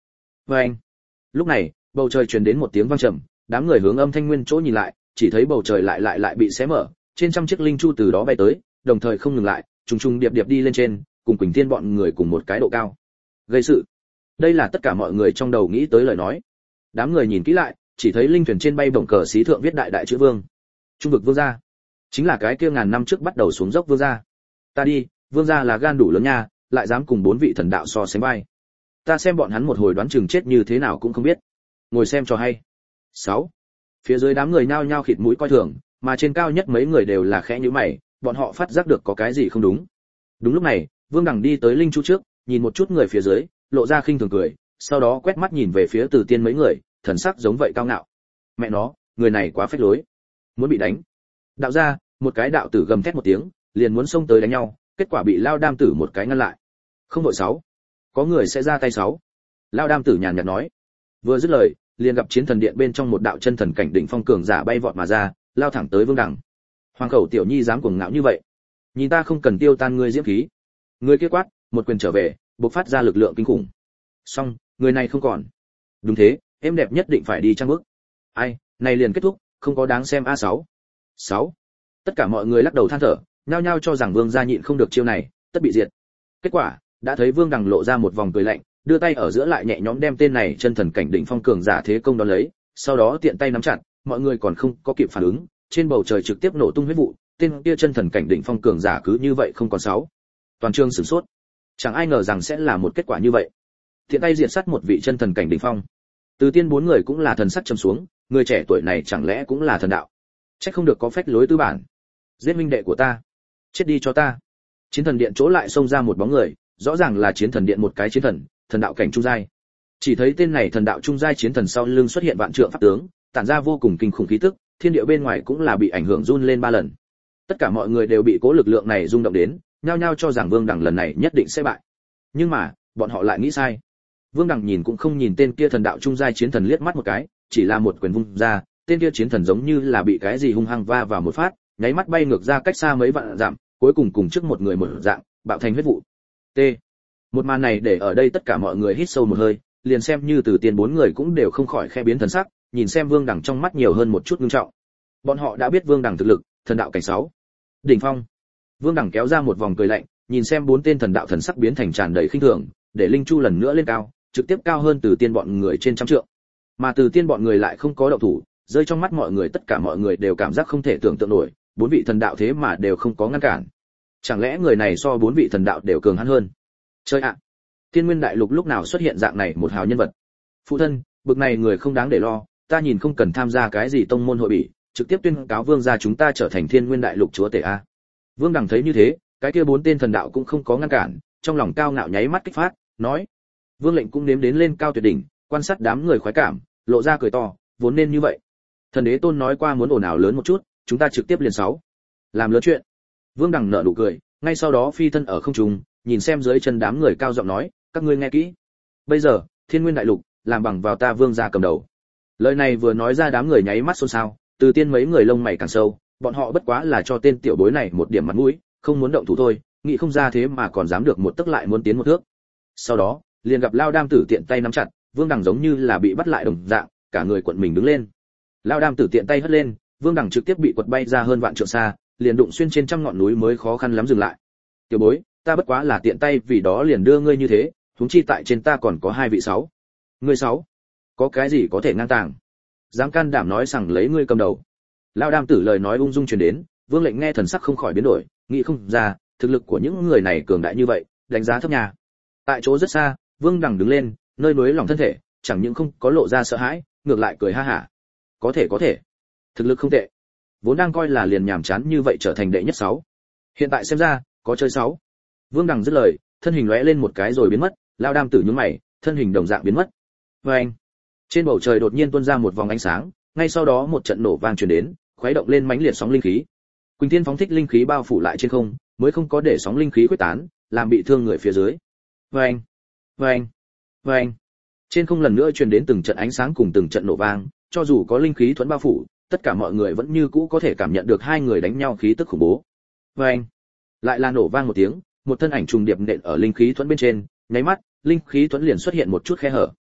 Vâng. Lúc này, bầu trời truyền đến một tiếng vang trầm, đám người hướng âm thanh nguyên chỗ nhìn lại, chỉ thấy bầu trời lại bị xé mở, trên trăm chiếc linh chu từ đó bay tới, đồng thời không ngừng lại, trùng trùng điệp điệp đi lên trên, cùng Quỳnh Thiên bọn người cùng một cái độ cao. Gây sự. Đây là tất cả mọi người trong đầu nghĩ tới lời nói. Đám người nhìn kỹ lại, chỉ thấy linh thuyền trên bay bổng cờ xí thượng viết đại đại chữ Vương. Trung vực Vương gia. Chính là cái kia ngàn năm trước bắt đầu xuống dốc Vương gia. Ta đi, Vương gia là gan đủ lớn nha, lại dám cùng 4 vị thần đạo so sánh bay. Ta xem bọn hắn một hồi đoán chừng chết như thế nào cũng không biết. Ngồi xem cho hay. 6. Phía dưới đám người nhao nhao khịt mũi coi thường, mà trên cao nhất mấy người đều là khẽ nhíu mày, bọn họ phát giác được có cái gì không đúng. Đúng lúc này, Vương Đằng đi tới linh chu trước, nhìn một chút người phía dưới, lộ ra khinh thường cười, sau đó quét mắt nhìn về phía Từ Tiên mấy người, thần sắc giống vậy cao ngạo. Mẹ nó, người này quá phách lối, muốn bị đánh. Đạo gia, một cái đạo tử gầm thét một tiếng, liền muốn xông tới đánh nhau, kết quả bị Lao Đam tử một cái ngăn lại. Không đội 6. Có người sẽ ra tay 6. Lao Đam tử nhàn nhạt nói. Vừa dứt lời, liền gặp chiến thần điện bên trong một đạo chân thần cảnh đỉnh phong cường giả bay vọt mà ra, lao thẳng tới Vương Đằng. Hoàng khẩu tiểu nhi dám cuồng ngạo như vậy, nhìn ta không cần tiêu tan ngươi diễm khí. Người kia quát, một quyền trở về, bộc phát ra lực lượng kinh khủng. Xong, người này không còn. Đúng thế, em đẹp nhất định phải đi trang bước. Ai, này liền kết thúc, không có đáng xem A6. 6. Tất cả mọi người lắc đầu than thở, nhao nhao cho rằng Vương gia nhịn không được chiêu này, tất bị diệt. Kết quả, đã thấy Vương Đằng lộ ra một vòng cười lạnh, đưa tay ở giữa lại nhẹ nhõm đem tên này chân thần cảnh đỉnh phong cường giả thế công đón lấy, sau đó tiện tay nắm chặt, mọi người còn không có kịp phản ứng, trên bầu trời trực tiếp nổ tung huyết vụ, tên kia chân thần cảnh đỉnh phong cường giả cứ như vậy không còn 6. Toàn trường sửng sốt. Chẳng ai ngờ rằng sẽ là một kết quả như vậy. Tiện tay diệt sát một vị chân thần cảnh đỉnh phong. Từ Tiên 4 người cũng là thần sắc trầm xuống, người trẻ tuổi này chẳng lẽ cũng là thần đạo? Chắc không được có phách lối tư bản. Giết minh đệ của ta, chết đi cho ta. Chiến thần điện chỗ lại xông ra một bóng người, rõ ràng là chiến thần điện một cái chiến thần, thần đạo cảnh trung giai. Chỉ thấy tên này thần đạo trung giai chiến thần sau lưng xuất hiện vạn trượng pháp tướng, tản ra vô cùng kinh khủng khí tức, thiên địa bên ngoài cũng là bị ảnh hưởng run lên 3 lần. Tất cả mọi người đều bị cố lực lượng này rung động đến, nhao nhao cho rằng Vương Đằng lần này nhất định sẽ bại. Nhưng mà, bọn họ lại nghĩ sai. Vương Đằng nhìn cũng không nhìn tên kia thần đạo trung giai chiến thần liếc mắt một cái, chỉ là một quyền vung ra, tên kia chiến thần giống như là bị cái gì hung hăng va vào một phát, nháy mắt bay ngược ra cách xa mấy vạn dặm, cuối cùng cùng trước một người mở dạng, bạo thành huyết vụ. T. Một màn này để ở đây tất cả mọi người hít sâu một hơi, liền xem như Từ Tiên 4 người cũng đều không khỏi khe biến thần sắc, nhìn xem Vương Đằng trong mắt nhiều hơn một chút ngưng trọng. Bọn họ đã biết Vương Đằng thực lực, thần đạo cảnh 6. Đỉnh phong. Vương Đằng kéo ra một vòng cười lạnh, nhìn xem 4 tên thần đạo thần sắc biến thành tràn đầy khinh thường, để linh chu lần nữa lên cao, trực tiếp cao hơn Từ Tiên bọn người trên trăm trượng. Mà Từ Tiên bọn người lại không có động thủ, rơi trong mắt mọi người tất cả mọi người đều cảm giác không thể tưởng tượng nổi, 4 vị thần đạo thế mà đều không có ngăn cản. Chẳng lẽ người này so 4 vị thần đạo đều cường hắn hơn? Chơi ạ. Thiên Nguyên Đại Lục lúc nào xuất hiện dạng này một hào nhân vật? Phụ thân, bực này người không đáng để lo, ta nhìn không cần tham gia cái gì tông môn hội bỉ, trực tiếp tuyên cáo Vương gia chúng ta trở thành Thiên Nguyên Đại Lục chúa tể a. Vương Đằng thấy như thế, cái kia 4 tên thần đạo cũng không có ngăn cản, trong lòng cao ngạo nháy mắt kích phát, nói: Vương lệnh cũng nếm đến lên cao tuyệt đỉnh, quan sát đám người khoái cảm, lộ ra cười to, vốn nên như vậy. Thần đế tôn nói qua muốn ồn ào lớn một chút, chúng ta trực tiếp liền 6. Làm lớn chuyện. Vương Đằng nở nụ cười, ngay sau đó phi thân ở không trung, nhìn xem dưới chân đám người cao giọng nói: các ngươi nghe kỹ. Bây giờ, Thiên Nguyên Đại Lục, làm bằng vào ta Vương gia cầm đầu. Lời này vừa nói ra đám người nháy mắt xôn xao, Từ Tiên mấy người lông mày càng sâu, bọn họ bất quá là cho tên tiểu bối này một điểm mặt mũi, không muốn động thủ thôi, nghĩ không ra thế mà còn dám được một tức lại muốn tiến một thước. Sau đó, liền gặp Lao Đam tử tiện tay nắm chặt, Vương Đằng giống như là bị bắt lại đồng dạng, cả người cuộn mình đứng lên. Lao Đam tử tiện tay hất lên, Vương Đằng trực tiếp bị quật bay ra hơn vạn trượng xa, liền đụng xuyên trên trăm ngọn núi mới khó khăn lắm dừng lại. Tiểu bối, ta bất quá là tiện tay vì đó liền đưa ngươi như thế, huống chi tại trên ta còn có 2 vị 6. Ngươi 6, có cái gì có thể ngang tàng? Dám can đảm nói rằng lấy ngươi cầm đầu. Lao Đam tử lời nói ung dung truyền đến, Vương lệnh nghe thần sắc không khỏi biến đổi, nghĩ không ra, thực lực của những người này cường đại như vậy, đánh giá thấp nhà. Tại chỗ rất xa, Vương Đằng đứng lên, nơi núi lòng thân thể, chẳng những không có lộ ra sợ hãi, ngược lại cười ha hả. Có thể, thực lực không tệ. Vốn đang coi là liền nhàm chán như vậy trở thành đệ nhất 6. Hiện tại xem ra, có chơi 6. Vương Đằng dứt lời, thân hình lóe lên một cái rồi biến mất, Lao Đam tử nhướng mày, thân hình đồng dạng biến mất. Oeng! Trên bầu trời đột nhiên tuôn ra một vòng ánh sáng, ngay sau đó một trận nổ vang truyền đến, khuấy động lên mãnh liệt sóng linh khí. Quỳnh Thiên phóng thích linh khí bao phủ lại trên không, mới không có để sóng linh khí khuếch tán, làm bị thương người phía dưới. Oeng! Oeng! Oeng! Trên không lần nữa truyền đến từng trận ánh sáng cùng từng trận nổ vang, cho dù có linh khí thuẫn bao phủ, tất cả mọi người vẫn như cũ có thể cảm nhận được hai người đánh nhau khí tức khủng bố. Oeng! Lại là nổ vang một tiếng, một thân ảnh trùng điệp nện ở linh khí thuẫn bên trên, nháy mắt, linh khí thuẫn liền xuất hiện một chút khe hở.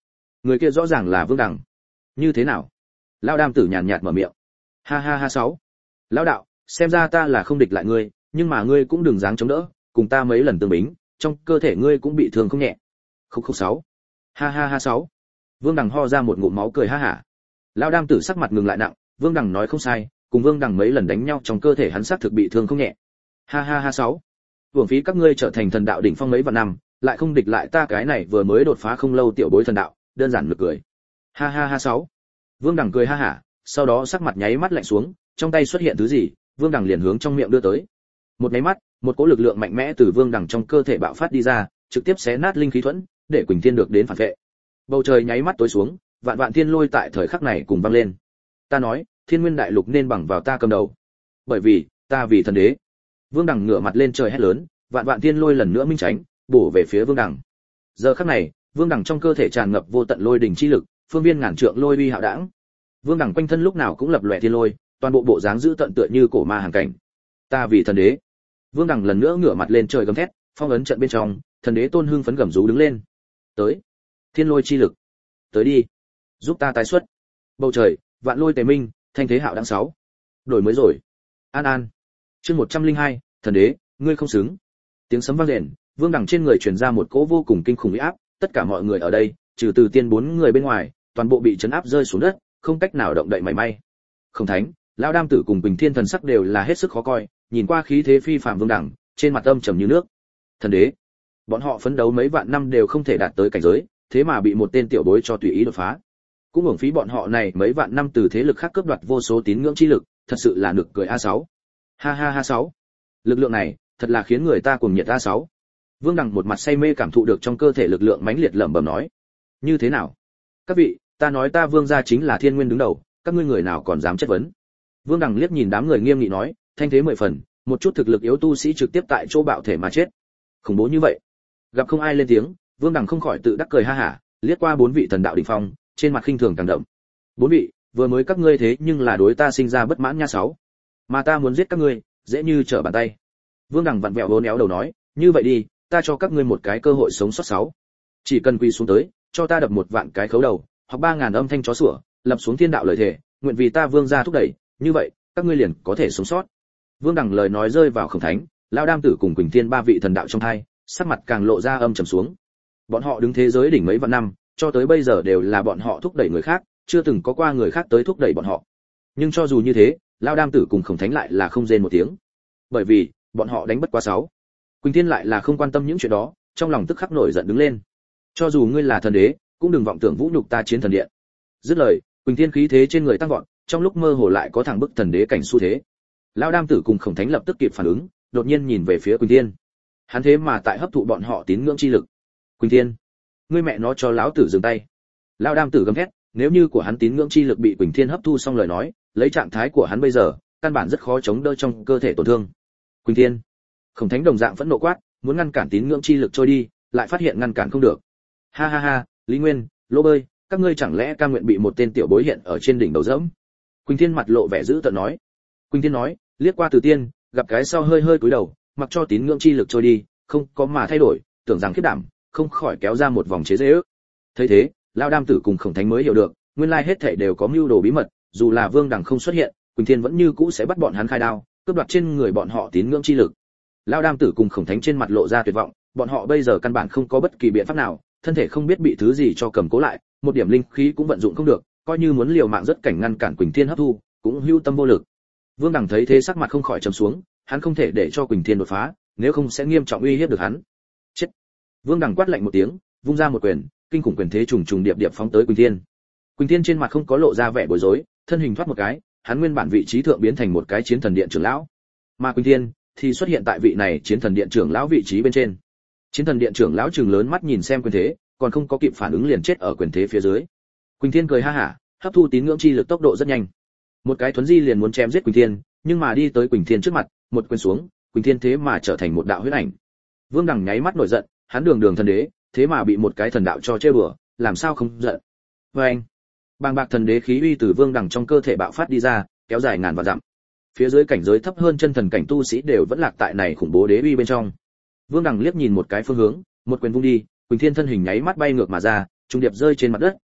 Người kia rõ ràng là Vương Đằng. Như thế nào? Lão Đam tử nhàn nhạt mở miệng. Ha ha ha sáu. Lão đạo, xem ra ta là không địch lại ngươi, nhưng mà ngươi cũng đừng dáng chống đỡ, cùng ta mấy lần tương bính, trong cơ thể ngươi cũng bị thương không nhẹ. Khúc khúc sáu. Ha ha ha sáu. Vương Đằng ho ra một ngụm máu cười ha hả. Lão Đam tử sắc mặt ngừng lại nặng, Vương Đằng nói không sai, cùng Vương Đằng mấy lần đánh nhau trong cơ thể hắn xác thực bị thương không nhẹ. Ha ha ha sáu. Uổng phí các ngươi trở thành thần đạo đỉnh phong mấy vạn năm, lại không địch lại ta cái này vừa mới đột phá không lâu tiểu bối thần đạo, đơn giản nực cười. Ha ha ha sáu. Vương Đằng cười ha hả, sau đó sắc mặt nháy mắt lạnh xuống, trong tay xuất hiện thứ gì, Vương Đằng liền hướng trong miệng đưa tới. Một nháy mắt, một cỗ lực lượng mạnh mẽ từ Vương Đằng trong cơ thể bạo phát đi ra, trực tiếp xé nát linh khí thuẫn, để Quỳnh Thiên được đến phản vệ. Bầu trời nháy mắt tối xuống, vạn vạn thiên lôi tại thời khắc này cùng vang lên. Ta nói, Thiên Nguyên Đại Lục nên bằng vào ta cầm đầu. Bởi vì, ta vì thần đế. Vương Đằng ngửa mặt lên trời hét lớn, vạn vạn thiên lôi lần nữa minh tránh, bổ về phía Vương Đằng. Giờ khắc này, Vương Đằng trong cơ thể tràn ngập vô tận lôi đỉnh chi lực, phương viên ngàn trượng lôi uy hạo đãng. Vương Đằng quanh thân lúc nào cũng lập lòe thiên lôi, toàn bộ bộ dáng giữ tận tựa như cổ ma hàng cảnh. Ta vì thần đế. Vương Đằng lần nữa ngửa mặt lên trời gầm thét, phong ấn trận bên trong, thần đế Tôn Hưng phấn gầm rú đứng lên. Tới, thiên lôi chi lực, tới đi, giúp ta tái xuất. Bầu trời, vạn lôi tề minh, thanh thế hạo đãng sáu. Đổi mới rồi. An an. Chương 102, thần đế, ngươi không xứng. Tiếng sấm vang rền, Vương Đằng trên người truyền ra một cỗ vô cùng kinh khủng uy áp, tất cả mọi người ở đây, trừ Từ Tiên 4 người bên ngoài, toàn bộ bị chấn áp rơi xuống đất, không cách nào động đậy mảy may. Không Thánh, Lão Đam tử cùng Bình Thiên thần sắc đều là hết sức khó coi, nhìn qua khí thế phi phàm Vương Đằng, trên mặt âm trầm như nước. Thần đế, bọn họ phấn đấu mấy vạn năm đều không thể đạt tới cảnh giới, thế mà bị một tên tiểu bối cho tùy ý đột phá. Cũng uổng phí bọn họ này mấy vạn năm từ thế lực khác cướp đoạt vô số tín ngưỡng chi lực, thật sự là nực cười A6. Ha ha ha 6. Lực lượng này, thật là khiến người ta cuồng nhiệt A6. Vương Đằng một mặt say mê cảm thụ được trong cơ thể lực lượng mãnh liệt lẩm bẩm nói: "Như thế nào? Các vị, ta nói ta Vương gia chính là Thiên Nguyên đứng đầu, các ngươi người nào còn dám chất vấn?" Vương Đằng liếc nhìn đám người nghiêm nghị nói, thanh thế 10 phần, một chút thực lực yếu tu sĩ trực tiếp tại chỗ bạo thể mà chết. Khủng bố như vậy. Gặp không ai lên tiếng, Vương Đằng không khỏi tự đắc cười ha hả, liếc qua 4 vị thần đạo đỉnh phong, trên mặt khinh thường càng đậm. "4 vị, vừa mới các ngươi thế nhưng là đối ta sinh ra bất mãn nha sáu. Mà ta muốn giết các ngươi, dễ như trở bàn tay." Vương Đằng vặn vẹo vốn éo đầu nói, "Như vậy đi, ta cho các ngươi một cái cơ hội sống sót sáu. Chỉ cần quỳ xuống tới, cho ta đập 1.000 cái khấu đầu, hoặc 3.000 âm thanh chó sủa, lập xuống thiên đạo lời thề, nguyện vì ta Vương gia thúc đẩy, như vậy, các ngươi liền có thể sống sót." Vương Đằng lời nói rơi vào Khổng Thánh, Lão Đam tử cùng Quỳnh Thiên 3 vị thần đạo trong hai, sắc mặt càng lộ ra âm trầm xuống. Bọn họ đứng thế giới đỉnh mấy vạn năm, cho tới bây giờ đều là bọn họ thúc đẩy người khác, chưa từng có qua người khác tới thúc đẩy bọn họ. Nhưng cho dù như thế, Lão Đam tử cùng Khổng Thánh lại là không rên một tiếng. Bởi vì, bọn họ đánh bất quá 6. Quỳnh Thiên lại là không quan tâm những chuyện đó, trong lòng tức khắc nổi giận đứng lên. "Cho dù ngươi là thần đế, cũng đừng vọng tưởng vũ nhục ta Chiến Thần Điện." Dứt lời, Quỳnh Thiên khí thế trên người tăng vọt, trong lúc mơ hồ lại có thẳng bức thần đế cảnh xu thế. Lão Đam tử cùng Khổng Thánh lập tức kịp phản ứng, đột nhiên nhìn về phía Quỳnh Thiên. Hắn thế mà tại hấp thụ bọn họ tín ngưỡng chi lực. "Quỳnh Thiên, ngươi mẹ nó cho lão tử dừng tay." Lão Đam tử gầm thét, nếu như của hắn tín ngưỡng chi lực bị Quỳnh Thiên hấp thu xong lời nói, lấy trạng thái của hắn bây giờ, căn bản rất khó chống đỡ trong cơ thể tổn thương. "Quỳnh Thiên." Khổng Thánh đồng dạng phẫn nộ quát, muốn ngăn cản tín ngưỡng chi lực trôi đi, lại phát hiện ngăn cản không được. "Ha ha ha, Lý Nguyên, Lỗ Bơi, các ngươi chẳng lẽ cam nguyện bị một tên tiểu bối hiện ở trên đỉnh đầu dẫm?" Quỳnh Thiên mặt lộ vẻ dữ tợn nói. Quỳnh Thiên nói, liếc qua Từ Tiên, gặp cái sau hơi hơi cúi đầu, mặc cho tín ngưỡng chi lực trôi đi, không có mà thay đổi, tưởng rằng khiếp đảm, không khỏi kéo ra một vòng chế giễu. Thấy thế, Lão Đam tử cùng Khổng Thánh mới hiểu được, nguyên lai hết thảy đều có mưu đồ bí mật, dù là Vương Đằng không xuất hiện, Quỳnh Thiên vẫn như cũ sẽ bắt bọn hắn khai đao, cướp đoạt trên người bọn họ tín ngưỡng chi lực. Lão Đam tử cùng Khổng Thánh trên mặt lộ ra tuyệt vọng, bọn họ bây giờ căn bản không có bất kỳ biện pháp nào, thân thể không biết bị thứ gì cho cầm cố lại, một điểm linh khí cũng vận dụng không được, coi như muốn liều mạng rất cảnh ngăn cản Quỳnh Thiên hấp thu, cũng hữu tâm vô lực. Vương Đằng thấy thế sắc mặt không khỏi trầm xuống, hắn không thể để cho Quỳnh Thiên đột phá, nếu không sẽ nghiêm trọng uy hiếp được hắn. Chết! Vương Đằng quát lạnh một tiếng, vung ra một quyền, kinh khủng quyền thế trùng trùng điệp điệp phóng tới Quỳnh Thiên. Quỳnh Thiên trên mặt không có lộ ra vẻ bối rối, thân hình thoát một cái, hắn nguyên bản vị trí thượng biến thành một cái Chiến Thần Điện trưởng lão. Mà Quỳnh Thiên thì xuất hiện tại vị này Chiến Thần Điện trưởng lão vị trí bên trên. Chiến Thần Điện trưởng lão trừng lớn mắt nhìn xem quyền thế, còn không có kịp phản ứng liền chết ở quyền thế phía dưới. Quỳnh Thiên cười ha hả, hấp thu tín ngưỡng chi lực tốc độ rất nhanh. Một cái thuấn di liền muốn chém giết Quỳnh Thiên, nhưng mà đi tới Quỳnh Thiên trước mặt, một quyền xuống, Quỳnh Thiên thế mà trở thành một đạo huyết ảnh. Vương Đằng nháy mắt nổi giận, hắn đường thần đế, thế mà bị một cái thần đạo cho trêu đùa, làm sao không giận. Oeng! Bàng bạc thần đế khí uy từ Vương Đằng trong cơ thể bạo phát đi ra, kéo dài ngàn vạn dặm. Phía dưới cảnh giới thấp hơn chân thần cảnh tu sĩ đều vẫn lạc tại này khủng bố đế uy bên trong. Vương Đằng liếc nhìn một cái phương hướng, một quyền vung đi, Quỳnh Thiên thân hình nháy mắt bay ngược mà ra, trung điệp rơi trên mặt đất,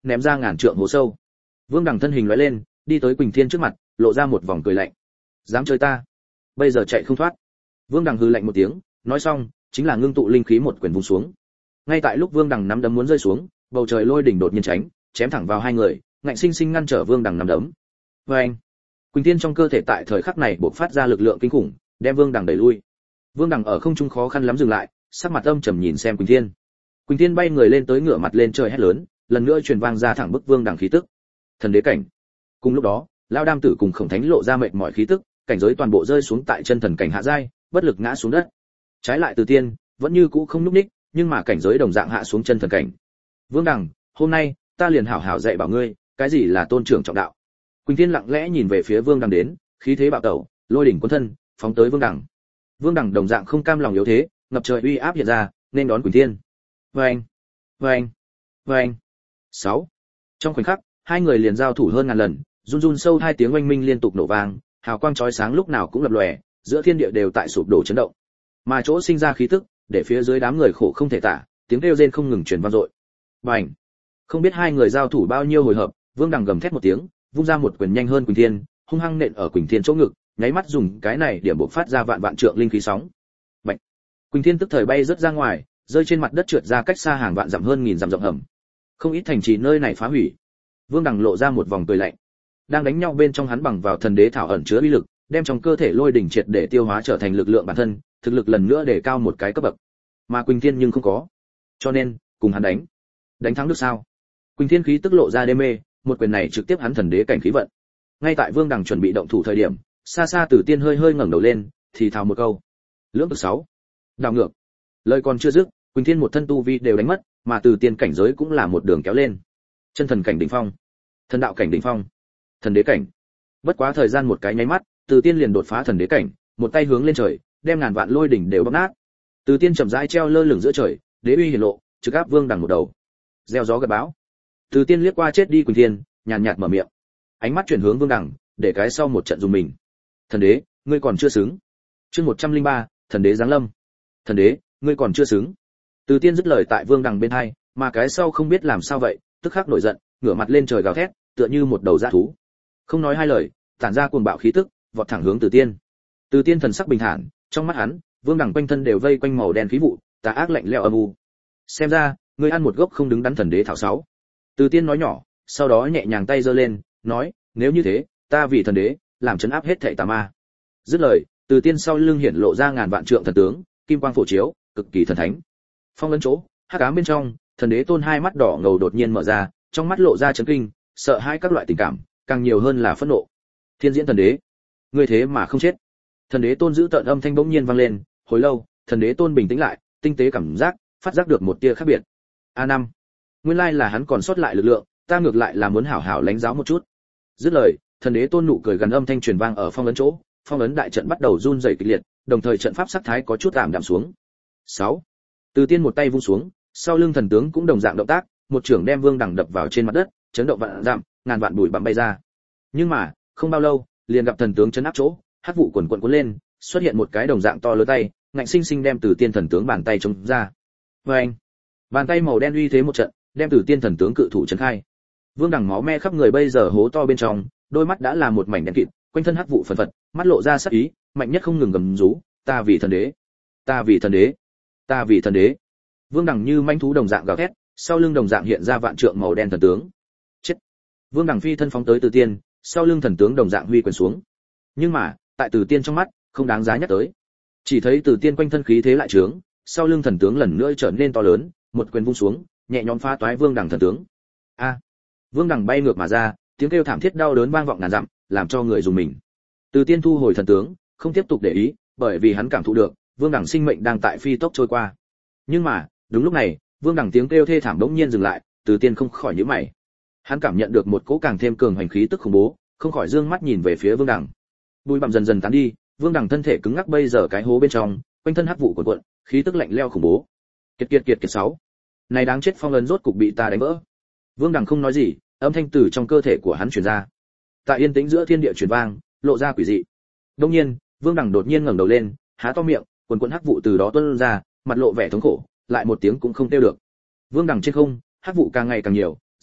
ném ra ngàn trượng hố sâu. Vương Đằng thân hình lóe lên, đi tới Quỳnh Thiên trước mặt, lộ ra một vòng cười lạnh. Dám chơi ta, bây giờ chạy không thoát. Vương Đằng hừ lạnh một tiếng, nói xong, chính là ngưng tụ linh khí một quyền vung xuống. Ngay tại lúc Vương Đằng nắm đấm muốn rơi xuống, bầu trời lôi đỉnh đột nhiên tránh, chém thẳng vào hai người, ngạnh sinh sinh ngăn trở Vương Đằng nắm đấm. Oeng! Quỳnh Thiên trong cơ thể tại thời khắc này bộc phát ra lực lượng kinh khủng, đem Vương Đằng đẩy lui. Vương Đằng ở không trung khó khăn lắm dừng lại, sắc mặt âm trầm nhìn xem Quỳnh Thiên. Quỳnh Thiên bay người lên tới ngửa mặt lên trời hét lớn, lần nữa truyền vang ra thẳng bức Vương Đằng khí tức. Thần đế cảnh. Cùng lúc đó, Lão Đam Tử cùng Khổng Thánh lộ ra mệt mỏi khí tức, cảnh giới toàn bộ rơi xuống tại chân thần cảnh hạ giai, bất lực ngã xuống đất. Trái lại Từ Tiên, vẫn như cũ không lúc ních, nhưng mà cảnh giới đồng dạng hạ xuống chân thần cảnh. Vương Đằng, hôm nay, ta liền hảo hảo dạy bảo ngươi, cái gì là tôn trưởng trọng đạo. Quỳnh Thiên lặng lẽ nhìn về phía Vương Đằng đến, khí thế bạo tẩu, lôi đỉnh cuốn thân, phóng tới Vương Đằng. Vương Đằng đồng dạng không cam lòng yếu thế, ngập trời uy áp hiện ra, nên đón Quỳnh Thiên. Oeng, oeng, oeng. 6. Trong khoảnh khắc, hai người liền giao thủ hơn ngàn lần, run run sâu hai tiếng oanh minh liên tục nổ vang, hào quang chói sáng lúc nào cũng lập lòe, giữa thiên địa đều tại sụp đổ chấn động. Mà chỗ sinh ra khí tức, để phía dưới đám người khổ không thể tả, tiếng kêu rên không ngừng truyền vang dội. Bành! Không biết hai người giao thủ bao nhiêu hồi hợp, Vương Đằng gầm thét một tiếng, vung ra một quyền nhanh hơn Quỳnh Thiên, hung hăng nện ở Quỳnh Thiên chỗ ngực, nháy mắt dùng cái này điểm bộc phát ra vạn vạn trượng linh khí sóng. Bạch! Quỳnh Thiên tức thời bay rất ra ngoài, rơi trên mặt đất trượt ra cách xa hàng vạn dặm hơn nghìn dặm rộng hầm. Không ít thành trì nơi này phá hủy. Vương Đằng lộ ra một vòng cười lạnh. Đang đánh nhau bên trong hắn bằng vào thần đế thảo ẩn chứa uy lực, đem trong cơ thể lôi đỉnh triệt để tiêu hóa trở thành lực lượng bản thân, thực lực lần nữa để cao một cái cấp bậc. Mà Quỳnh Thiên nhưng không có. Cho nên, cùng hắn đánh. Đánh thắng được sao? Quỳnh Thiên khí tức lộ ra đê mê, một quyền này trực tiếp hắn thần đế cảnh khí vận. Ngay tại Vương Đằng chuẩn bị động thủ thời điểm, xa xa Tử Tiên hơi hơi ngẩng đầu lên, thì thào một câu. Lưỡng cực 6. Đảo ngược. Lời còn chưa dứt, Quỳnh Thiên một thân tu vi đều đánh mất, mà Tử Tiên cảnh giới cũng là một đường kéo lên. Chân thần cảnh đỉnh phong, thần đạo cảnh đỉnh phong, thần đế cảnh. Bất quá thời gian một cái nháy mắt, Tử Tiên liền đột phá thần đế cảnh, một tay hướng lên trời, đem ngàn vạn lôi đỉnh đều bóp nát. Tử Tiên chậm rãi treo lơ lửng giữa trời, đế uy hiển lộ, trực áp Vương Đằng một đầu. Gieo gió gặt bão. Tử Tiên liếc qua chết đi Quỳnh Thiên, nhàn nhạt mở miệng. Ánh mắt chuyển hướng Vương Đằng, để cái sau một trận dùng mình. Thần đế, ngươi còn chưa xứng. Chương 103, thần đế giáng lâm. Thần đế, ngươi còn chưa xứng. Tử Tiên dứt lời tại Vương Đằng bên hai, mà cái sau không biết làm sao vậy, tức khắc nổi giận, ngửa mặt lên trời gào thét, tựa như một đầu dã thú. Không nói hai lời, tản ra cuồng bạo khí tức, vọt thẳng hướng Tử Tiên. Tử Tiên thần sắc bình thản, trong mắt hắn, Vương Đằng quanh thân đều vây quanh màu đen khí vụ, tà ác lạnh lẽo âm u. Xem ra, ngươi ăn một gốc không đứng đắn thần đế thảo 6. Tử Tiên nói nhỏ, sau đó nhẹ nhàng tay giơ lên, nói, nếu như thế, ta vì thần đế, làm trấn áp hết thảy tà ma. Dứt lời, Tử Tiên sau lưng hiển lộ ra ngàn vạn trượng thần tướng, kim quang phổ chiếu, cực kỳ thần thánh. Phong ấn chỗ, hắc ám bên trong, thần đế tôn hai mắt đỏ ngầu đột nhiên mở ra, trong mắt lộ ra chấn kinh, sợ hãi các loại tình cảm, càng nhiều hơn là phẫn nộ. Thiên diễn thần đế, ngươi thế mà không chết. Thần đế tôn giữ tợn âm thanh bỗng nhiên vang lên, hồi lâu, thần đế tôn bình tĩnh lại, tinh tế cảm giác, phát giác được một tia khác biệt. A5, nguyên lai là hắn còn sót lại lực lượng, ta ngược lại là muốn hảo hảo lãnh giáo một chút. Dứt lời, thần đế tôn nụ cười gần âm thanh truyền vang ở phong ấn chỗ, phong ấn đại trận bắt đầu run rẩy kịch liệt, đồng thời trận pháp sắc thái có chút ảm đạm xuống. 6. Từ Tiên một tay vung xuống, sau lưng thần tướng cũng đồng dạng động tác, một chưởng đem Vương Đằng đập vào trên mặt đất, chấn động vạn dặm, ngàn vạn bụi bặm bay ra. Nhưng mà, không bao lâu, liền gặp thần tướng chấn áp chỗ, hắc vụ quần quần cuốn lên, xuất hiện một cái đồng dạng to lớn tay, ngạnh sinh sinh đem Từ Tiên thần tướng bàn tay chống ra. Oeng! Bàn tay màu đen uy thế một trận, đem Từ Tiên thần tướng cự thủ chấn khai. Vương Đằng máu me khắp người bây giờ hố to bên trong, đôi mắt đã là một mảnh đen kịt, quanh thân hắc vụ phần phật, mắt lộ ra sắc ý, mạnh nhất không ngừng gầm rú, ta vì thần đế, ta vì thần đế, ta vì thần đế. Vương Đằng như manh thú đồng dạng gào thét, sau lưng đồng dạng hiện ra vạn trượng màu đen thần tướng. Chết! Vương Đằng phi thân phóng tới Từ Tiên, sau lưng thần tướng đồng dạng huy quyền xuống. Nhưng mà, tại Từ Tiên trong mắt, không đáng giá nhắc tới. Chỉ thấy Từ Tiên quanh thân khí thế lại trướng, sau lưng thần tướng lần nữa trở nên to lớn, một quyền vung xuống, nhẹ nhõm phá toái Vương Đằng thần tướng. A! Vương Đằng bay ngược mà ra, tiếng kêu thảm thiết đau đớn vang vọng ngàn dặm, làm cho người rùng mình. Từ Tiên thu hồi thần tướng, không tiếp tục để ý, bởi vì hắn cảm thụ được, Vương Đằng sinh mệnh đang tại phi tốc trôi qua. Nhưng mà, đúng lúc này, Vương Đằng tiếng kêu thê thảm bỗng nhiên dừng lại, Từ Tiên không khỏi nhíu mày. Hắn cảm nhận được một cỗ càng thêm cường hành khí tức khủng bố, không khỏi dương mắt nhìn về phía Vương Đằng. Bụi bặm dần dần tán đi, Vương Đằng thân thể cứng ngắc bây giờ cái hố bên trong, quanh thân hắc vụ cuộn cuộn, khí tức lạnh lẽo khủng bố. Kiệt 6. Này đáng chết phong ấn rốt cục bị ta đánh vỡ. Vương Đằng không nói gì, âm thanh từ trong cơ thể của hắn truyền ra. Tại yên tĩnh giữa thiên địa truyền vang, lộ ra quỷ dị. Đương nhiên, Vương Đằng đột nhiên ngẩng đầu lên, há to miệng, quần quần hắc vụ từ đó tuôn ra, mặt lộ vẻ thống khổ, lại một tiếng cũng không kêu được. Vương Đằng trên không, hắc vụ càng ngày càng nhiều,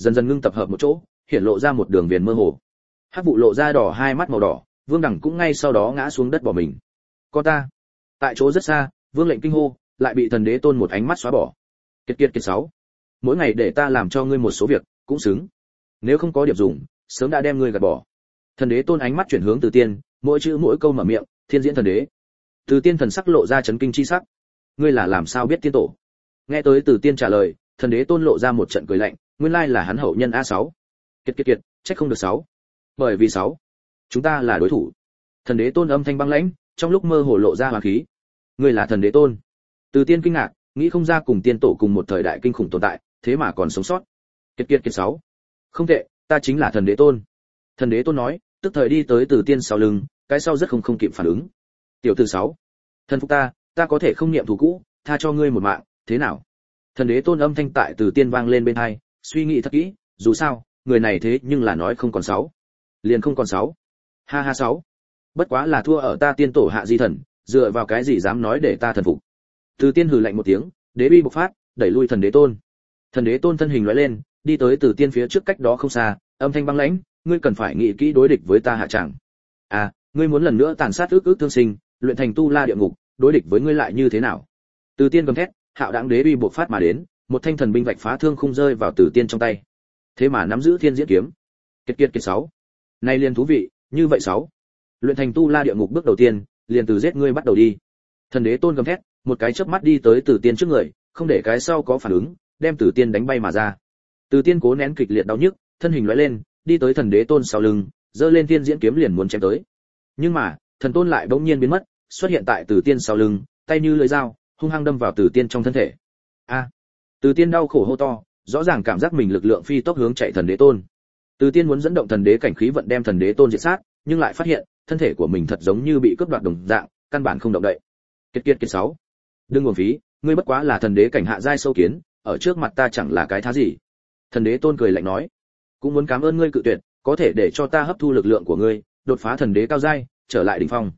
dần dần ngưng tập hợp một chỗ, hiện lộ ra một đường viền mơ hồ. Hắc vụ lộ ra đỏ hai mắt màu đỏ, Vương Đẳng cũng ngay sau đó ngã xuống đất bỏ mình. Con ta. Tại chỗ rất xa, Vương Lệnh kinh hô, lại bị Thần Đế Tôn một ánh mắt xóa bỏ. Kiệt 6. Mỗi ngày để ta làm cho ngươi một số việc, cũng xứng. Nếu không có điểm dùng, sớm đã đem ngươi gạt bỏ. Thần Đế Tôn ánh mắt chuyển hướng Từ Tiên, mỗi chữ mỗi câu mở miệng, Thiên Diễn Thần Đế. Từ Tiên thần sắc lộ ra chấn kinh chi sắc. Ngươi là làm sao biết tiên tổ? Nghe tới Từ Tiên trả lời, Thần Đế Tôn lộ ra một trận cười lạnh, nguyên lai là hắn hậu nhân A6. Kiệt, trách không được 6. Bởi vì 6, chúng ta là đối thủ. Thần Đế Tôn âm thanh băng lãnh, trong lúc mơ hồ lộ ra hoàn khí. Ngươi là Thần Đế Tôn? Từ Tiên kinh ngạc, nghĩ không ra cùng tiên tổ cùng một thời đại kinh khủng tồn tại, thế mà còn sống sót. Kiệt 6. Không tệ, ta chính là Thần Đế Tôn. Thần Đế Tôn nói, tức thời đi tới Từ Tiên sau lưng, cái sau rất không kịp phản ứng. Tiểu tử 6. Thần phục ta có thể không niệm thù cũ, tha cho ngươi một mạng, thế nào? Thần Đế Tôn âm thanh tại Từ Tiên vang lên bên tai, suy nghĩ thật kỹ, dù sao, người này thế nhưng là nói không còn 6. Liền không còn 6. Ha 6. Bất quá là thua ở ta tiên tổ Hạ Di Thần, dựa vào cái gì dám nói để ta thần phục? Từ Tiên hừ lạnh một tiếng, đế uy bộc phát, đẩy lui Thần Đế Tôn. Thần Đế Tôn thân hình lóe lên, đi tới Từ Tiên phía trước cách đó không xa, âm thanh băng lãnh, ngươi cần phải nghĩ kỹ đối địch với ta hạ chẳng. À, ngươi muốn lần nữa tàn sát ước thương sinh, luyện thành tu la địa ngục, đối địch với ngươi lại như thế nào? Từ Tiên gầm thét, hạo đãng đế uy bộc phát mà đến, một thanh thần binh vạch phá thương khung rơi vào Từ Tiên trong tay. Thế mà nắm giữ Thiên Diễn kiếm. Kiệt 6. Này liền thú vị, như vậy 6. Luyện thành tu la địa ngục bước đầu tiên, liền từ giết ngươi bắt đầu đi. Thần Đế Tôn gầm thét, một cái chớp mắt đi tới Từ Tiên trước người, không để cái sau có phản ứng, đem Từ Tiên đánh bay mà ra. Từ Tiên cố nén kịch liệt đau nhức, thân hình lóe lên, đi tới Thần Đế Tôn sau lưng, giơ lên Thiên Diễn kiếm liền muốn chém tới. Nhưng mà, Thần Tôn lại bỗng nhiên biến mất, xuất hiện tại Từ Tiên sau lưng, tay như lưỡi dao, hung hăng đâm vào Từ Tiên trong thân thể. A! Từ Tiên đau khổ hô to, rõ ràng cảm giác mình lực lượng phi tốc hướng chạy Thần Đế Tôn. Từ Tiên muốn dẫn động Thần Đế cảnh khí vận đem Thần Đế Tôn diệt sát, nhưng lại phát hiện, thân thể của mình thật giống như bị cướp đoạt đồng dạng, căn bản không động đậy. Kiệt 6. Đừng uổng phí, ngươi bất quá là Thần Đế cảnh hạ giai sâu kiến, ở trước mặt ta chẳng là cái thá gì. Thần Đế Tôn cười lạnh nói, cũng muốn cảm ơn ngươi cự tuyệt, có thể để cho ta hấp thu lực lượng của ngươi, đột phá Thần Đế cao giai, trở lại đỉnh phong.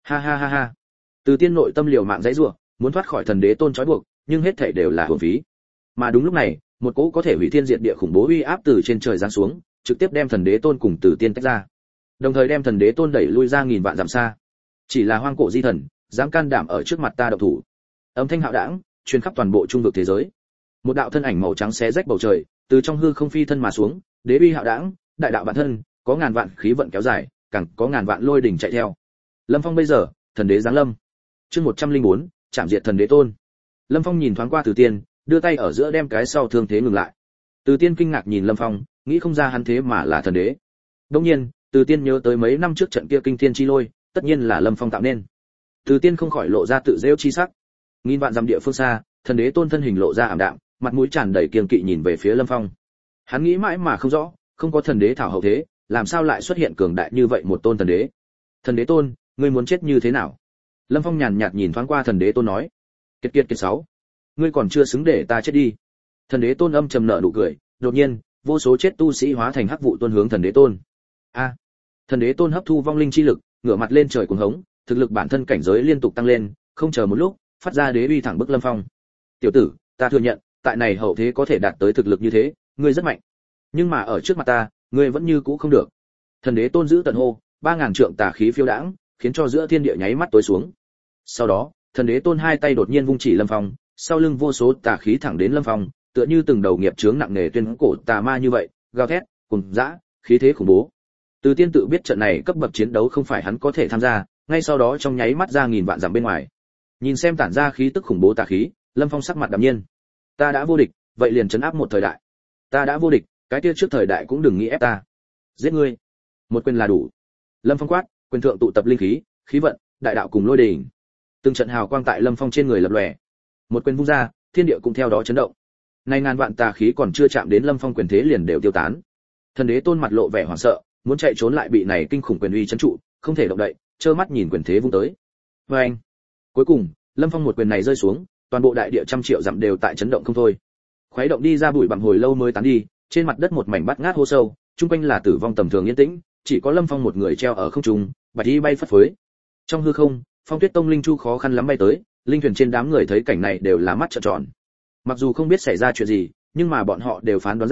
Ha. Từ Tiên nội tâm liều mạng giãy giụa, muốn thoát khỏi Thần Đế Tôn trói buộc, nhưng hết thảy đều là uổng phí. Mà đúng lúc này, một cỗ có thể hủy thiên diệt địa khủng bố uy áp từ trên trời giáng xuống, trực tiếp đem Thần Đế Tôn cùng Từ Tiên tách ra, đồng thời đem Thần Đế Tôn đẩy lui ra nghìn vạn dặm xa. Chỉ là hoang cổ di thần, dám can đảm ở trước mặt ta động thủ. Âm thanh hạo đãng truyền khắp toàn bộ trung vực thế giới. Một đạo thân ảnh màu trắng xé rách bầu trời, từ trong hư không phi thân mà xuống, đế uy hạo đãng, đại đạo bản thân, có ngàn vạn khí vận kéo dài, càng có ngàn vạn lôi đỉnh chạy theo. Lâm Phong bây giờ, Thần Đế giáng lâm. Chương 104, chạm diệt Thần Đế Tôn. Lâm Phong nhìn thoáng qua Từ Tiên, đưa tay ở giữa đem cái sau thương thế ngừng lại. Từ Tiên kinh ngạc nhìn Lâm Phong, nghĩ không ra hắn thế mà là thần đế. Đương nhiên, Từ Tiên nhớ tới mấy năm trước trận kia kinh thiên chi lôi, tất nhiên là Lâm Phong tạo nên. Từ Tiên không khỏi lộ ra tự giễu chi sắc. Nghìn vạn dặm địa phương xa, Thần Đế Tôn thân hình lộ ra ảm đạm, mặt mũi tràn đầy kiêng kỵ nhìn về phía Lâm Phong. Hắn nghĩ mãi mà không rõ, không có thần đế thảo hậu thế, làm sao lại xuất hiện cường đại như vậy một tôn thần đế? Thần Đế Tôn, ngươi muốn chết như thế nào? Lâm Phong nhàn nhạt nhìn thoáng qua Thần Đế Tôn nói. Kiệt 6. Ngươi còn chưa xứng để ta chết đi. Thần Đế Tôn âm trầm nở nụ cười, đột nhiên, vô số chết tu sĩ hóa thành hắc vụ tuôn hướng Thần Đế Tôn. A! Thần Đế Tôn hấp thu vong linh chi lực, ngửa mặt lên trời cuồng hống, thực lực bản thân cảnh giới liên tục tăng lên, không chờ một lúc, phát ra đế uy thẳng bức Lâm Phong. Tiểu tử, ta thừa nhận, tại này hậu thế có thể đạt tới thực lực như thế, ngươi rất mạnh. Nhưng mà ở trước mặt ta, ngươi vẫn như cũ không được. Thần Đế Tôn giữ tận hô, 3000 trượng tà khí phiêu đãng, khiến cho giữa thiên địa nháy mắt tối xuống. Sau đó, Thần Đế Tôn hai tay đột nhiên vung chỉ Lâm Phong, sau lưng vô số tà khí thẳng đến Lâm Phong, tựa như từng đầu nghiệp chướng nặng nề tuyên cổ tà ma như vậy, gào thét, cùng dã, khí thế khủng bố. Từ Tiên tự biết trận này cấp bậc chiến đấu không phải hắn có thể tham gia, ngay sau đó trong nháy mắt ra nghìn vạn dặm bên ngoài. Nhìn xem tản ra khí tức khủng bố tà khí, Lâm Phong sắc mặt đạm nhiên. Ta đã vô địch, vậy liền trấn áp một thời đại. Ta đã vô địch, cái kia trước thời đại cũng đừng nghĩ ép ta. Giết ngươi, một quyền là đủ. Lâm Phong quát, quyền thượng tụ tập linh khí, khí vận, đại đạo cùng lôi đỉnh. Từng trận hào quang tại Lâm Phong trên người lập lòe. Một quyền vung ra, thiên địa cũng theo đó chấn động. Nay ngàn vạn tà khí còn chưa chạm đến Lâm Phong quyền thế liền đều tiêu tán. Thần Đế Tôn mặt lộ vẻ hoảng sợ, muốn chạy trốn lại bị này kinh khủng quyền uy trấn trụ, không thể động đậy, trơ mắt nhìn quyền thế vung tới. Oeng! Cuối cùng, Lâm Phong một quyền này rơi xuống, toàn bộ đại địa trăm triệu dặm đều tại chấn động không thôi. Khuấy động đi ra bụi bặm hồi lâu mới tán đi, trên mặt đất một mảnh bát ngát hô sâu, trung quanh là tử vong tầm thường yên tĩnh, chỉ có Lâm Phong một người treo ở không trung, bạch y bay phất phới. Trong hư không, Phong Tuyết Tông linh chu khó khăn lắm bay tới, linh thuyền trên đám người thấy cảnh này đều là mắt trợn tròn. Mặc dù không biết xảy ra chuyện gì, nhưng mà bọn họ đều phán đoán ra,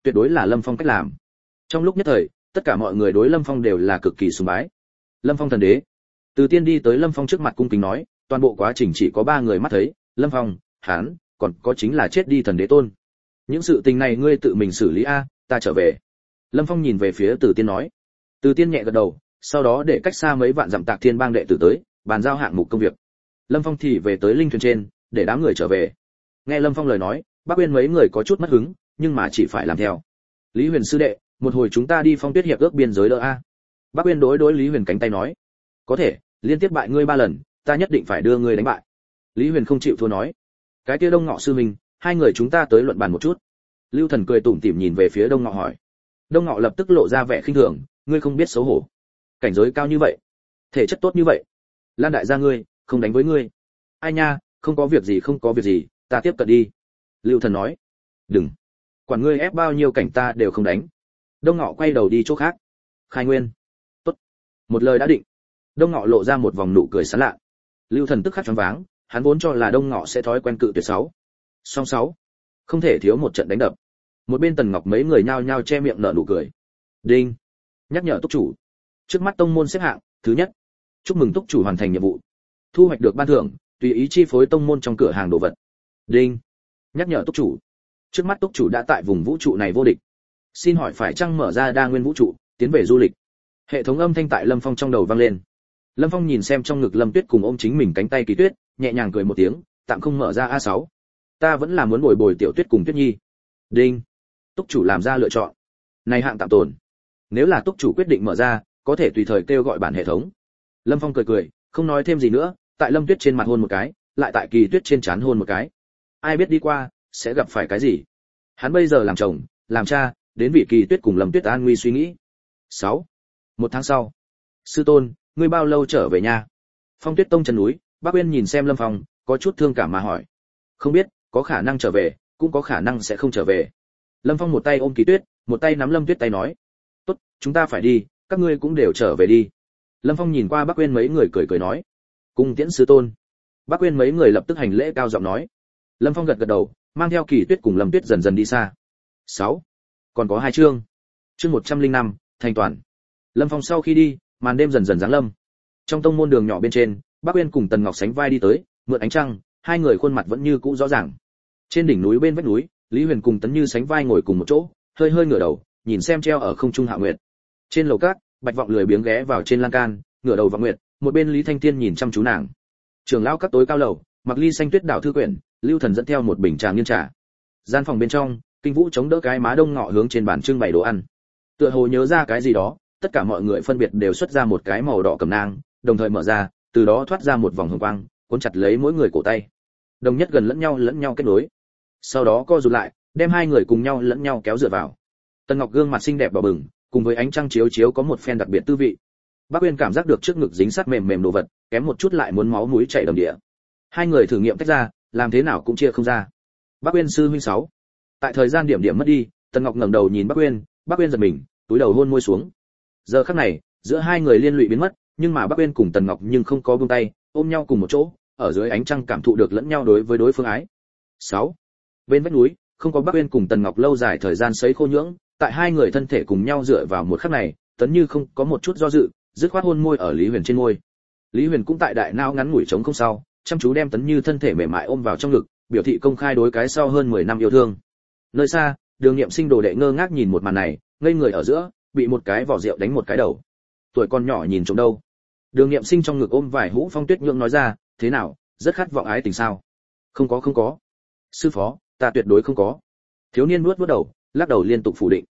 tuyệt đối là Lâm Phong cách làm. Trong lúc nhất thời, tất cả mọi người đối Lâm Phong đều là cực kỳ sùng bái. Lâm Phong thần đế. Từ Tiên đi tới Lâm Phong trước mặt cung kính nói, toàn bộ quá trình chỉ có 3 người mắt thấy, Lâm Phong, hắn, còn có chính là chết đi thần đế tôn. Những sự tình này ngươi tự mình xử lý a, ta trở về. Lâm Phong nhìn về phía Từ Tiên nói. Từ Tiên nhẹ gật đầu, sau đó để cách xa mấy vạn dặm Tạc Thiên bang đệ tử tới, bàn giao hạng mục công việc. Lâm Phong thì về tới linh thuyền trên, để đám người trở về. Nghe Lâm Phong lời nói, Bắc Uyên mấy người có chút mất hứng, nhưng mà chỉ phải làm theo. Lý Huyền sư đệ, một hồi chúng ta đi Phong Tuyết hiệp ước biên giới đỡ a. Bắc Uyên đối Lý Huyền cánh tay nói. Có thể, liên tiếp bại ngươi 3 lần, ta nhất định phải đưa ngươi đánh bại. Lý Huyền không chịu thua nói. Cái kia Đông Ngọ sư huynh, hai người chúng ta tới luận bàn một chút. Lưu Thần cười tủm tỉm nhìn về phía Đông Ngọ hỏi. Đông Ngọ lập tức lộ ra vẻ khinh thường, ngươi không biết xấu hổ. Cảnh giới cao như vậy, thể chất tốt như vậy, Lan đại gia ngươi, không đánh với ngươi. Ai nha, không có việc gì không có việc gì, ta tiếp cận đi. Lưu Thần nói. Đừng, quản ngươi ép bao nhiêu cảnh ta đều không đánh. Đông Ngọ quay đầu đi chỗ khác. Khai Nguyên. Tốt. Một lời đã định. Đông Ngọ lộ ra một vòng nụ cười sán lạ. Lưu Thần tức khắc choáng váng, hắn vốn cho là Đông Ngọ sẽ thói quen cự tuyệt 6. Song 6. Không thể thiếu một trận đánh đập. Một bên Tần Ngọc mấy người nhao nhao che miệng nở nụ cười. Đinh. Nhắc nhở túc chủ. Trước mắt tông môn xếp hạng, thứ nhất. Chúc mừng túc chủ hoàn thành nhiệm vụ. Thu hoạch được ban thưởng, tùy ý chi phối tông môn trong cửa hàng đồ vật. Đinh. Nhắc nhở túc chủ. Trước mắt túc chủ đã tại vùng vũ trụ này vô địch. Xin hỏi phải chăng mở ra đa nguyên vũ trụ, tiến về du lịch. Hệ thống âm thanh tại Lâm Phong trong đầu vang lên. Lâm Phong nhìn xem trong ngực Lâm Tuyết cùng ôm chính mình cánh tay Kỳ Tuyết, nhẹ nhàng cười một tiếng, tạm không mở ra A6. Ta vẫn là muốn bồi bồi Tiểu Tuyết cùng Tuyết Nhi. Đinh. Túc chủ làm ra lựa chọn. Này hạng tạm tồn. Nếu là túc chủ quyết định mở ra, có thể tùy thời kêu gọi bản hệ thống. Lâm Phong cười cười, không nói thêm gì nữa, tại Lâm Tuyết trên mặt hôn một cái, lại tại Kỳ Tuyết trên trán hôn một cái. Ai biết đi qua sẽ gặp phải cái gì. Hắn bây giờ làm chồng, làm cha, đến vị Kỳ Tuyết cùng Lâm Tuyết an nguy suy nghĩ. 6. Một tháng sau. Sư tôn, ngươi bao lâu trở về nhà? Phong Tuyết tông chân núi, Bác Uyên nhìn xem Lâm Phong, có chút thương cảm mà hỏi. Không biết, có khả năng trở về, cũng có khả năng sẽ không trở về. Lâm Phong một tay ôm Kỳ Tuyết, một tay nắm Lâm Tuyết tay nói. Tốt, chúng ta phải đi, các ngươi cũng đều trở về đi. Lâm Phong nhìn qua Bác Uyên mấy người cười cười nói. Cung tiễn sư tôn. Bác Uyên mấy người lập tức hành lễ cao giọng nói. Lâm Phong gật gật đầu, mang theo Kỳ Tuyết cùng Lâm Tuyết dần dần đi xa. 6. Còn có 2 chương. Chương 105, thành toàn. Lâm Phong sau khi đi, màn đêm dần dần giáng lâm. Trong tông môn đường nhỏ bên trên, Bác Uyên cùng Tần Ngọc sánh vai đi tới, mượn ánh trăng, hai người khuôn mặt vẫn như cũ rõ ràng. Trên đỉnh núi bên vách núi, Lý Huyền cùng Tấn Như sánh vai ngồi cùng một chỗ, hơi hơi ngửa đầu, nhìn xem treo ở không trung Hạ Nguyệt. Trên lầu cát, Bạch Vọng lười biếng ghé vào trên lan can, ngửa đầu vào Nguyệt, một bên Lý Thanh Tiên nhìn chăm chú nàng. Trưởng lão các tối cao lầu, mặc ly xanh tuyết đảo thư quyển, Lưu Thần dẫn theo một bình trà nghiêng trà. Gian phòng bên trong, Kinh Vũ chống đỡ cái má Đông Ngọ hướng trên bàn trưng bày đồ ăn. Tựa hồ nhớ ra cái gì đó, tất cả mọi người phân biệt đều xuất ra một cái màu đỏ cẩm nang, đồng thời mở ra, từ đó thoát ra một vòng hồng quang, cuốn chặt lấy mỗi người cổ tay. Đồng nhất gần lẫn nhau kết nối. Sau đó co rụt lại, đem hai người cùng nhau lẫn nhau kéo dựa vào. Tần Ngọc gương mặt xinh đẹp đỏ bừng, cùng với ánh trăng chiếu chiếu có một phen đặc biệt tư vị. Bác Uyên cảm giác được trước ngực dính sát mềm mềm đồ vật, kém một chút lại muốn máu mũi chảy đầm địa. Hai người thử nghiệm tách ra, làm thế nào cũng chia không ra. Bác Uyên sư huynh 6. Tại thời gian điểm điểm mất đi, Tần Ngọc ngẩng đầu nhìn Bác Uyên giật mình, túi đầu hôn môi xuống. Giờ khắc này, giữa hai người liên lụy biến mất, nhưng mà Bác Uyên cùng Tần Ngọc nhưng không có buông tay, ôm nhau cùng một chỗ, ở dưới ánh trăng cảm thụ được lẫn nhau đối với đối phương ái. 6. Bên vách núi, không có Bác Uyên cùng Tần Ngọc lâu dài thời gian sấy khô nhưỡng, tại hai người thân thể cùng nhau dựa vào một khắc này, Tấn Như không có một chút do dự, dứt khoát hôn môi ở Lý Huyền trên môi. Lý Huyền cũng tại đại nao ngắn ngủi trống không sau, chăm chú đem Tấn Như thân thể mềm mại ôm vào trong ngực, biểu thị công khai đối cái sau hơn 10 năm yêu thương. Nơi xa, Đường Nghiệm Sinh đồ đệ ngơ ngác nhìn một màn này, ngây người ở giữa, bị một cái vỏ rượu đánh một cái đầu. Tuổi con nhỏ nhìn trộm đâu. Đường Nghiệm Sinh trong ngực ôm vài hũ Phong Tuyết Nhượng nói ra, thế nào, rất khát vọng ái tình sao? Không có. Sư phó, ta tuyệt đối không có. Thiếu niên nuốt đầu, lắc đầu liên tục phủ định.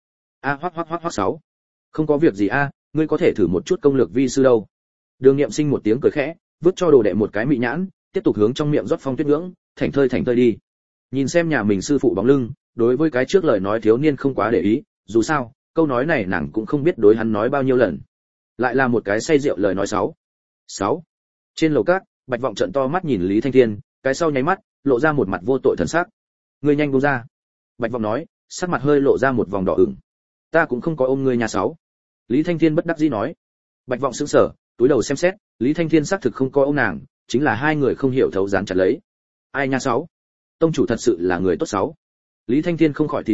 Hoắc 6. Không có việc gì a, ngươi có thể thử một chút công lược vi sư đâu. Đường Nghiệm Sinh một tiếng cười khẽ, vứt cho đồ đệ một cái mị nhãn, tiếp tục hướng trong miệng rót Phong Tuyết Nhưỡng, thảnh thơi đi. Nhìn xem nhà mình sư phụ bóng lưng, đối với cái trước lời nói thiếu niên không quá để ý, dù sao, câu nói này nàng cũng không biết đối hắn nói bao nhiêu lần. Lại là một cái say rượu lời nói 6. Trên lầu cát, Bạch Vọng trợn to mắt nhìn Lý Thanh Thiên, cái sau nháy mắt, lộ ra một mặt vô tội thần sắc. Ngươi nhanh buông ra. Bạch Vọng nói, sắc mặt hơi lộ ra một vòng đỏ ửng. Ta cũng không có ôm ngươi nhà 6. Lý Thanh Thiên bất đắc dĩ nói. Bạch Vọng sững sờ, túi đầu xem xét, Lý Thanh Thiên xác thực không có ôm nàng, chính là hai người không hiểu thấu dán chặt lấy. Ai nha 6. Tông chủ thật sự là người tốt 6. Lý Thanh Thiên không khỏi thì thảo,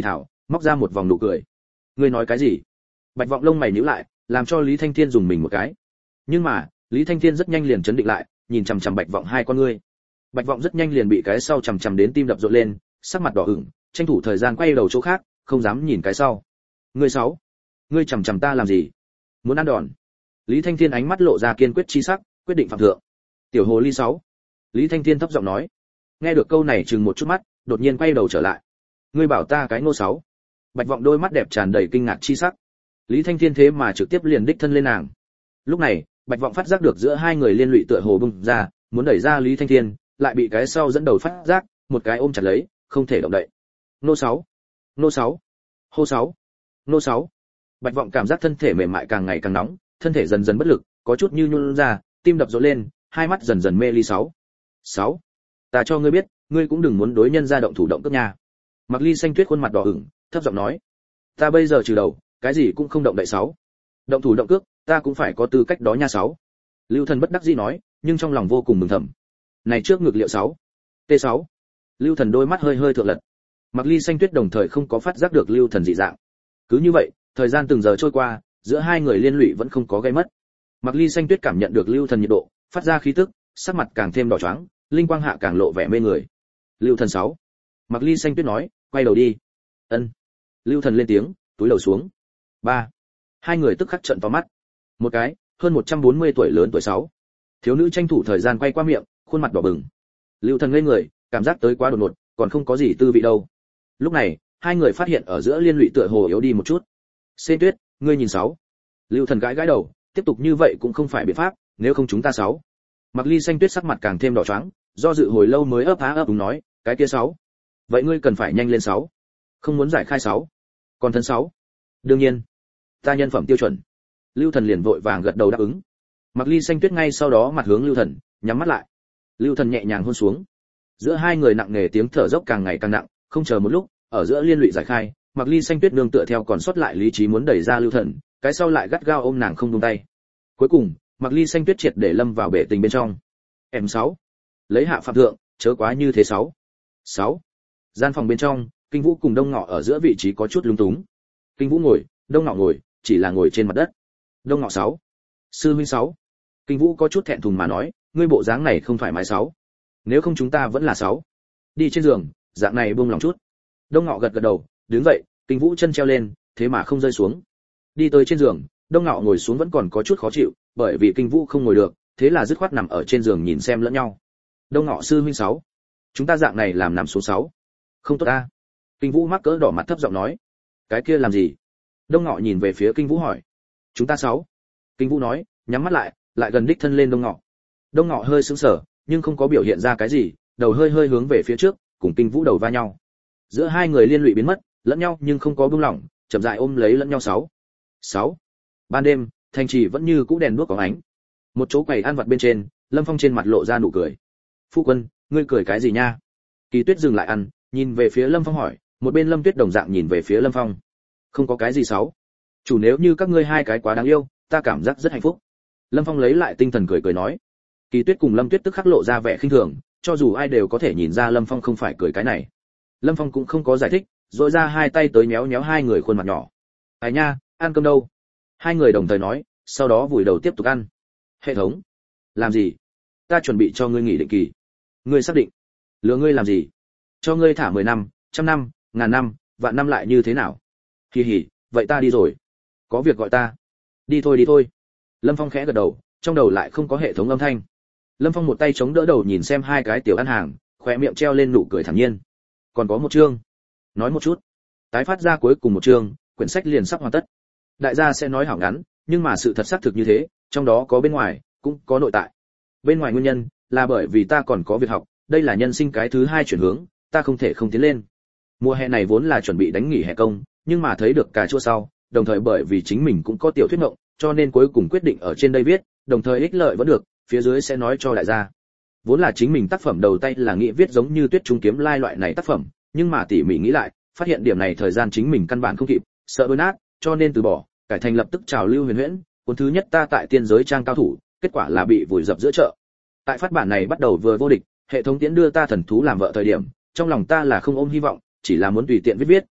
móc ra một vòng nụ cười. Ngươi nói cái gì? Bạch Vọng lông mày nhíu lại, làm cho Lý Thanh Thiên dùng mình một cái. Nhưng mà, Lý Thanh Thiên rất nhanh liền chấn định lại, nhìn chằm chằm Bạch Vọng hai con ngươi. Bạch Vọng rất nhanh liền bị cái sau chằm chằm đến tim đập rộn lên, sắc mặt đỏ ửng, tranh thủ thời gian quay đầu chỗ khác, không dám nhìn cái sau. Ngươi sáu, ngươi chằm chằm ta làm gì? Muốn ăn đòn? Lý Thanh Thiên ánh mắt lộ ra kiên quyết chi sắc, quyết định phạm thượng. Tiểu hồ ly 6. Lý Thanh Thiên thấp giọng nói. Nghe được câu này chừng một chút mắt, đột nhiên quay đầu trở lại. Ngươi bảo ta cái ngô 6. Bạch Vọng đôi mắt đẹp tràn đầy kinh ngạc chi sắc. Lý Thanh Thiên thế mà trực tiếp liền đích thân lên nàng. Lúc này, Bạch Vọng phát giác được giữa hai người liên lụy tựa hồ bung ra, muốn đẩy ra Lý Thanh Thiên, lại bị cái sau dẫn đầu phát giác, một cái ôm chặt lấy, không thể động đậy. Nô 6, nô 6, hô 6, nô 6. Bạch Vọng cảm giác thân thể mềm mại càng ngày càng nóng, thân thể dần dần bất lực, có chút như nhún ra, tim đập rộn lên, hai mắt dần dần mê ly 6. 6. Ta cho ngươi biết, ngươi cũng đừng muốn đối nhân ra động thủ động cước nha. Mặc Ly Xanh Tuyết khuôn mặt đỏ ửng, thấp giọng nói. Ta bây giờ trừ đầu, cái gì cũng không động đậy 6. Động thủ động cước, ta cũng phải có tư cách đó nha 6. Lưu Thần bất đắc dĩ nói, nhưng trong lòng vô cùng mừng thầm. Này trước ngược liệu 6. T6. Lưu Thần đôi mắt hơi hơi thượng lật. Mặc Ly Xanh Tuyết đồng thời không có phát giác được Lưu Thần dị dạng. Cứ như vậy, thời gian từng giờ trôi qua, giữa hai người liên lụy vẫn không có gây mất. Mặc Ly Xanh Tuyết cảm nhận được Lưu Thần nhiệt độ, phát ra khí tức, sắc mặt càng thêm đỏ choáng, linh quang hạ càng lộ vẻ mê người. Lưu Thần 6. Mặc Ly Xanh Tuyết nói, quay đầu đi. Ân. Lưu Thần lên tiếng, túi đầu xuống. 3. Hai người tức khắc trợn to mắt. Một cái, hơn 140 tuổi lớn tuổi 6. Thiếu nữ tranh thủ thời gian quay qua miệng, khuôn mặt đỏ bừng. Lưu Thần ngây người, cảm giác tới quá đột ngột, còn không có gì tư vị đâu. Lúc này, hai người phát hiện ở giữa liên lụy tựa hồ yếu đi một chút. Xên Tuyết, ngươi nhìn 6. Lưu Thần gãi gãi đầu, tiếp tục như vậy cũng không phải biện pháp, nếu không chúng ta 6. Mặc Ly Xanh Tuyết sắc mặt càng thêm đỏ choáng, do dự hồi lâu mới ấp ấp đúng nói, cái kia 6. Vậy ngươi cần phải nhanh lên 6. Không muốn giải khai 6. Còn thân 6. Đương nhiên, ta nhân phẩm tiêu chuẩn. Lưu Thần liền vội vàng gật đầu đáp ứng. Mặc Ly Xanh Tuyết ngay sau đó mặt hướng Lưu Thần, nhắm mắt lại. Lưu Thần nhẹ nhàng hôn xuống. Giữa hai người nặng nề tiếng thở dốc càng ngày càng nặng, không chờ một lúc, ở giữa liên lụy giải khai, Mặc Ly Xanh Tuyết nương tựa theo còn sót lại lý trí muốn đẩy ra Lưu Thần, cái sau lại gắt gao ôm nàng không buông tay. Cuối cùng, Mặc Ly Xanh Tuyết triệt để lâm vào bể tình bên trong. Em 6. Lấy hạ phạm thượng, chớ quá như thế 6. 6. Gian phòng bên trong, Kinh Vũ cùng Đông Ngọ ở giữa vị trí có chút lung túng. Kinh Vũ ngồi, Đông Ngọ ngồi, chỉ là ngồi trên mặt đất. Đông Ngọ 6. Sư huynh 6. Kinh Vũ có chút thẹn thùng mà nói, ngươi bộ dáng này không thoải mái 6. Nếu không chúng ta vẫn là 6. Đi trên giường, dạng này buông lòng chút. Đông Ngọ gật gật đầu, đứng dậy, Kinh Vũ chân treo lên, thế mà không rơi xuống. Đi tới trên giường, Đông Ngọ ngồi xuống vẫn còn có chút khó chịu, bởi vì Kinh Vũ không ngồi được, thế là dứt khoát nằm ở trên giường nhìn xem lẫn nhau. Đông Ngọ sư huynh 6. Chúng ta dạng này làm nằm số 6. Không tốt a. Kinh Vũ mắc cỡ đỏ mặt thấp giọng nói. Cái kia làm gì? Đông Ngọ nhìn về phía Kinh Vũ hỏi. Chúng ta 6. Kinh Vũ nói, nhắm mắt lại, lại gần đích thân lên Đông Ngọ. Đông Ngọ hơi sững sờ, nhưng không có biểu hiện ra cái gì, đầu hơi hơi hướng về phía trước, cùng Kinh Vũ đầu va nhau. Giữa hai người liên lụy biến mất, lẫn nhau nhưng không có buông lỏng, chậm rãi ôm lấy lẫn nhau 6. 6. Ban đêm, thành trì vẫn như cũ đèn đuốc có ánh. Một chỗ quầy ăn vặt bên trên, Lâm Phong trên mặt lộ ra nụ cười. Phu quân, ngươi cười cái gì nha? Kỳ Tuyết dừng lại ăn, nhìn về phía Lâm Phong hỏi, một bên Lâm Tuyết đồng dạng nhìn về phía Lâm Phong. Không có cái gì 6. Chủ nếu như các ngươi hai cái quá đáng yêu, ta cảm giác rất hạnh phúc. Lâm Phong lấy lại tinh thần cười cười nói. Kỳ Tuyết cùng Lâm Tuyết tức khắc lộ ra vẻ khinh thường, cho dù ai đều có thể nhìn ra Lâm Phong không phải cười cái này. Lâm Phong cũng không có giải thích, rỗi ra hai tay tới méo méo hai người khuôn mặt nhỏ. Ai nha, ăn cơm đâu? Hai người đồng thời nói, sau đó vùi đầu tiếp tục ăn. Hệ thống, làm gì? Ta chuẩn bị cho ngươi nghỉ định kỳ. Ngươi xác định? Lừa ngươi làm gì? Cho ngươi thả 10 năm, 100 năm, 1000 năm, vạn năm lại như thế nào? Hì hì, vậy ta đi rồi. Có việc gọi ta. Đi thôi đi thôi. Lâm Phong khẽ gật đầu, trong đầu lại không có hệ thống âm thanh. Lâm Phong một tay chống đỡ đầu nhìn xem hai cái tiểu ăn hàng, khóe miệng treo lên nụ cười thản nhiên. Còn có một chương. Nói một chút. Tái phát ra cuối cùng một chương, quyển sách liền sắp hoàn tất. Đại gia sẽ nói hảo ngắn, nhưng mà sự thật xác thực như thế, trong đó có bên ngoài, cũng có nội tại. Bên ngoài nguyên nhân là bởi vì ta còn có việc học, đây là nhân sinh cái thứ hai chuyển hướng, ta không thể không tiến lên. Mùa hè này vốn là chuẩn bị đánh nghỉ hè công, nhưng mà thấy được cà chua sau, đồng thời bởi vì chính mình cũng có tiểu thuyết mộng, cho nên cuối cùng quyết định ở trên đây viết, đồng thời ích lợi vẫn được, phía dưới sẽ nói cho đại gia. Vốn là chính mình tác phẩm đầu tay là nghĩ viết giống như Tuyết Trung Kiếm Lai loại này tác phẩm, nhưng mà tỉ mỉ nghĩ lại, phát hiện điểm này thời gian chính mình căn bản không kịp, sợ bớt nát, cho nên từ bỏ, cải thành lập tức trào lưu huyền huyễn, cuốn thứ nhất ta tại tiên giới trang cao thủ, kết quả là bị vùi dập giữa chợ. Tại phát bản này bắt đầu vừa vô địch, hệ thống tiễn đưa ta thần thú làm vợ thời điểm, trong lòng ta là không ôm hy vọng, chỉ là muốn tùy tiện viết viết,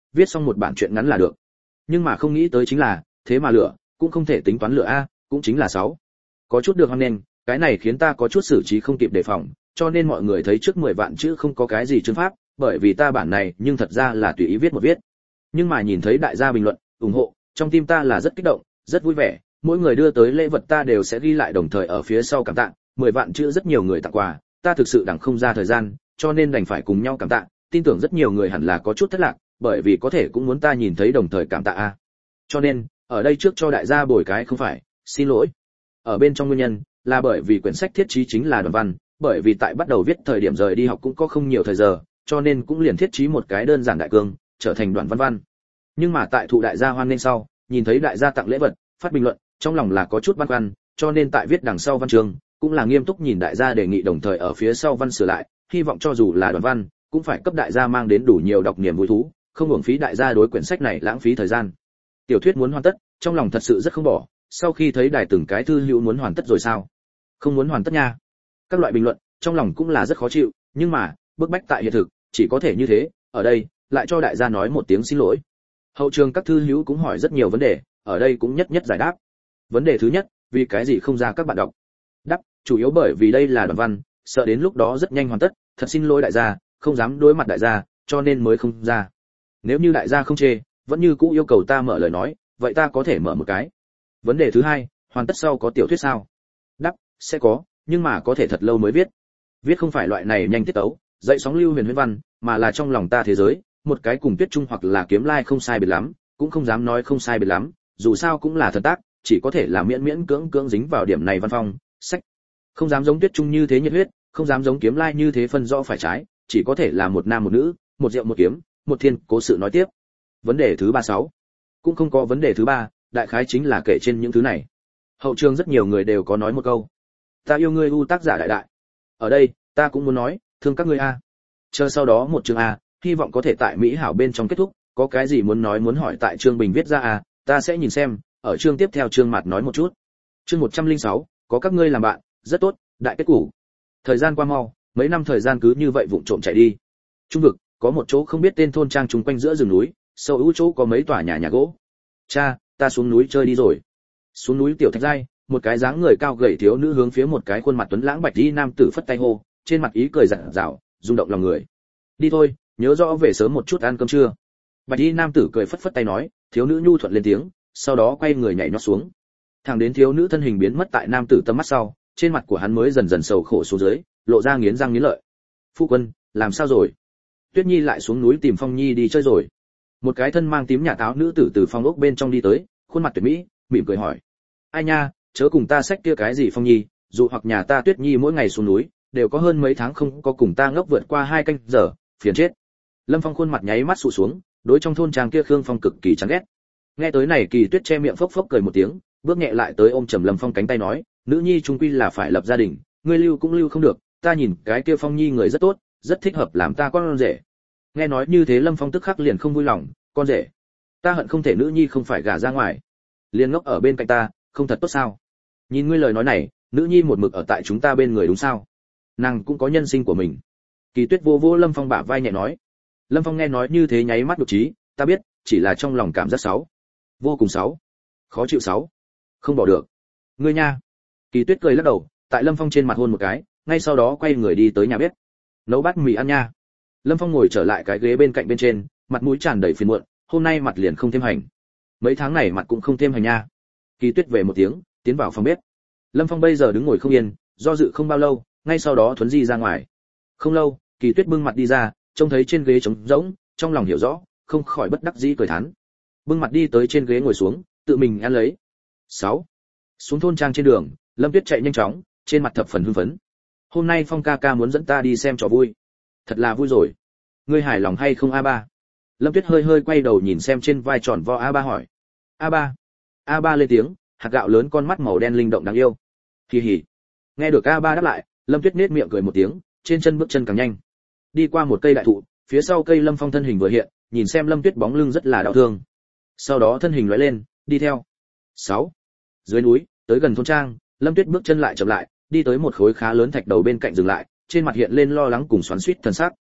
viết xong một bản truyện ngắn là được. Nhưng mà không nghĩ tới chính là, thế mà lựa, cũng không thể tính toán lựa a, cũng chính là 6. Có chút được hoang nên, cái này khiến ta có chút xử trí không kịp đề phòng, cho nên mọi người thấy trước 10 vạn chữ không có cái gì chương pháp, bởi vì ta bản này nhưng thật ra là tùy ý viết một viết. Nhưng mà nhìn thấy đại gia bình luận, ủng hộ, trong tim ta là rất kích động, rất vui vẻ, mỗi người đưa tới lễ vật ta đều sẽ ghi lại đồng thời ở phía sau cảm tạ, 10 vạn chữ rất nhiều người tặng quà, ta thực sự đặng không ra thời gian, cho nên đành phải cùng nhau cảm tạ, tin tưởng rất nhiều người hẳn là có chút thất lạc, bởi vì có thể cũng muốn ta nhìn thấy đồng thời cảm tạ a. Cho nên, ở đây trước cho đại gia bồi cái không phải, xin lỗi. Ở bên trong nguyên nhân là bởi vì quyển sách thiết trí chính là đoạn văn, bởi vì tại bắt đầu viết thời điểm rời đi học cũng có không nhiều thời giờ, cho nên cũng liền thiết trí một cái đơn giản đại cương, trở thành đoạn văn văn. Nhưng mà tại thụ đại gia hoan nên sau, nhìn thấy đại gia tặng lễ vật, phát bình luận, trong lòng là có chút băn khoăn, cho nên tại viết đằng sau văn chương, cũng là nghiêm túc nhìn đại gia đề nghị đồng thời ở phía sau văn sửa lại, hy vọng cho dù là đoạn văn, cũng phải cấp đại gia mang đến đủ nhiều đọc niềm vui thú, không uổng phí đại gia đối quyển sách này lãng phí thời gian. Tiểu thuyết muốn hoàn tất, trong lòng thật sự rất không bỏ, sau khi thấy đài từng cái thư hữu muốn hoàn tất rồi sao? Không muốn hoàn tất nha. Các loại bình luận, trong lòng cũng là rất khó chịu, nhưng mà, bức bách tại hiện thực, chỉ có thể như thế, ở đây, lại cho đại gia nói một tiếng xin lỗi. Hậu trường các thư hữu cũng hỏi rất nhiều vấn đề, ở đây cũng nhất nhất giải đáp. Vấn đề thứ nhất, vì cái gì không ra các bạn đọc? Đáp, chủ yếu bởi vì đây là đoạn văn, sợ đến lúc đó rất nhanh hoàn tất, thật xin lỗi đại gia, không dám đối mặt đại gia, cho nên mới không ra. Nếu như đại gia không chê, vẫn như cũ yêu cầu ta mở lời nói, vậy ta có thể mở một cái. Vấn đề thứ hai, hoàn tất sau có tiểu thuyết sao? Đáp, sẽ có, nhưng mà có thể thật lâu mới viết. Viết không phải loại này nhanh tiết tấu, dậy sóng lưu huyền huyễn văn, mà là trong lòng ta thế giới, một cái cùng Tuyết Trung hoặc là Kiếm Lai không sai biệt lắm, cũng không dám nói không sai biệt lắm, dù sao cũng là thần tác, chỉ có thể là miễn miễn cưỡng cưỡng dính vào điểm này văn phong, sách. Không dám giống Tuyết Trung như thế nhiệt huyết, không dám giống Kiếm Lai như thế phân rõ phải trái, chỉ có thể là một nam một nữ, một rượu một kiếm, một thiên, cố sự nói tiếp. Vấn đề thứ 36. Cũng không có vấn đề thứ 3, đại khái chính là kể trên những thứ này. Hậu trường rất nhiều người đều có nói một câu. Ta yêu ngươi u tác giả đại đại. Ở đây, ta cũng muốn nói, thương các ngươi a. Chờ sau đó một chương a, hy vọng có thể tại Mỹ hảo bên trong kết thúc, có cái gì muốn nói muốn hỏi tại chương bình viết ra a, ta sẽ nhìn xem, ở chương tiếp theo chương mặt nói một chút. Chương 106, có các ngươi làm bạn, rất tốt, đại kết cục. Thời gian qua mau, mấy năm thời gian cứ như vậy vụng trộm chạy đi. Trung vực, có một chỗ không biết tên thôn trang trùng quanh giữa rừng núi, sâu ưu chỗ có mấy tòa nhà gỗ. Cha, ta xuống núi chơi đi rồi. Xuống núi tiểu thạch giai, một cái dáng người cao gầy thiếu nữ hướng phía một cái khuôn mặt tuấn lãng bạch y nam tử phất tay hô, trên mặt ý cười rạng rào, rung động lòng người. Đi thôi, nhớ rõ về sớm một chút ăn cơm trưa. Bạch y nam tử cười phất phất tay nói, thiếu nữ nhu thuận lên tiếng, sau đó quay người nhảy nhót xuống. Thẳng đến thiếu nữ thân hình biến mất tại nam tử tầm mắt sau, trên mặt của hắn mới dần dần sầu khổ xuống dưới, lộ ra nghiến răng nghiến lợi. Phu quân, làm sao rồi? Tuyết Nhi lại xuống núi tìm Phong Nhi đi chơi rồi. Một cái thân mang tím nhà táo nữ tử từ phòng ốc bên trong đi tới, khuôn mặt tuyệt mỹ, mỉm cười hỏi: ai nha, chớ cùng ta xách kia cái gì Phong Nhi, dù hoặc nhà ta Tuyết Nhi mỗi ngày xuống núi đều có hơn mấy tháng không có cùng ta ngốc vượt qua 2 canh giờ, phiền chết. Lâm Phong khuôn mặt nháy mắt sụ xuống, đối trong thôn trang kia Khương Phong cực kỳ chán ghét. Nghe tới này Kỳ Tuyết che miệng phốc phốc cười một tiếng, bước nhẹ lại tới ôm chầm Lâm Phong cánh tay nói: nữ nhi trung quy là phải lập gia đình, ngươi lưu cũng lưu không được, ta nhìn cái kia Phong Nhi người rất tốt, rất thích hợp làm ta con rể. Nghe nói như thế Lâm Phong tức khắc liền không vui lòng, con rể, ta hận không thể nữ nhi không phải gả ra ngoài, liền ngốc ở bên cạnh ta, không thật tốt sao? Nhìn ngươi lời nói này, nữ nhi một mực ở tại chúng ta bên người đúng sao? Nàng cũng có nhân sinh của mình. Kỳ Tuyết vô vô Lâm Phong bả vai nhẹ nói. Lâm Phong nghe nói như thế nháy mắt đột trí, ta biết, chỉ là trong lòng cảm giác xấu, vô cùng xấu, khó chịu xấu, không bỏ được. Ngươi nha. Kỳ Tuyết cười lắc đầu, tại Lâm Phong trên mặt hôn một cái, ngay sau đó quay người đi tới nhà bếp, nấu bát mì ăn nha. Lâm Phong ngồi trở lại cái ghế bên cạnh bên trên, mặt mũi tràn đầy phiền muộn, hôm nay mặt liền không thêm hành. Mấy tháng này mặt cũng không thêm hành nha. Kỳ Tuyết về một tiếng, tiến vào phòng bếp. Lâm Phong bây giờ đứng ngồi không yên, do dự không bao lâu, ngay sau đó thuấn di ra ngoài. Không lâu, Kỳ Tuyết bưng mặt đi ra, trông thấy trên ghế trống rỗng, trong lòng hiểu rõ, không khỏi bất đắc dĩ cười thán. Bưng mặt đi tới trên ghế ngồi xuống, tự mình ăn lấy. 6. Xuống thôn trang trên đường, Lâm Tuyết chạy nhanh chóng, trên mặt thập phần hưng phấn. Hôm nay Phong ca ca muốn dẫn ta đi xem trò vui. Thật là vui rồi. Ngươi hài lòng hay không A3? Lâm Tuyết hơi hơi quay đầu nhìn xem trên vai tròn vo A3 hỏi. A3. A3 lên tiếng, hạt gạo lớn con mắt màu đen linh động đáng yêu. Hì hì. Nghe được A3 đáp lại, Lâm Tuyết nết miệng cười một tiếng, trên chân bước chân càng nhanh. Đi qua một cây đại thụ, phía sau cây Lâm Phong thân hình vừa hiện, nhìn xem Lâm Tuyết bóng lưng rất là đau thương. Sau đó thân hình lóe lên, đi theo. 6. Dưới núi, tới gần thôn trang, Lâm Tuyết bước chân lại chậm lại, đi tới một khối khá lớn thạch đầu bên cạnh dừng lại, trên mặt hiện lên lo lắng cùng xoắn xuýt thần sắc.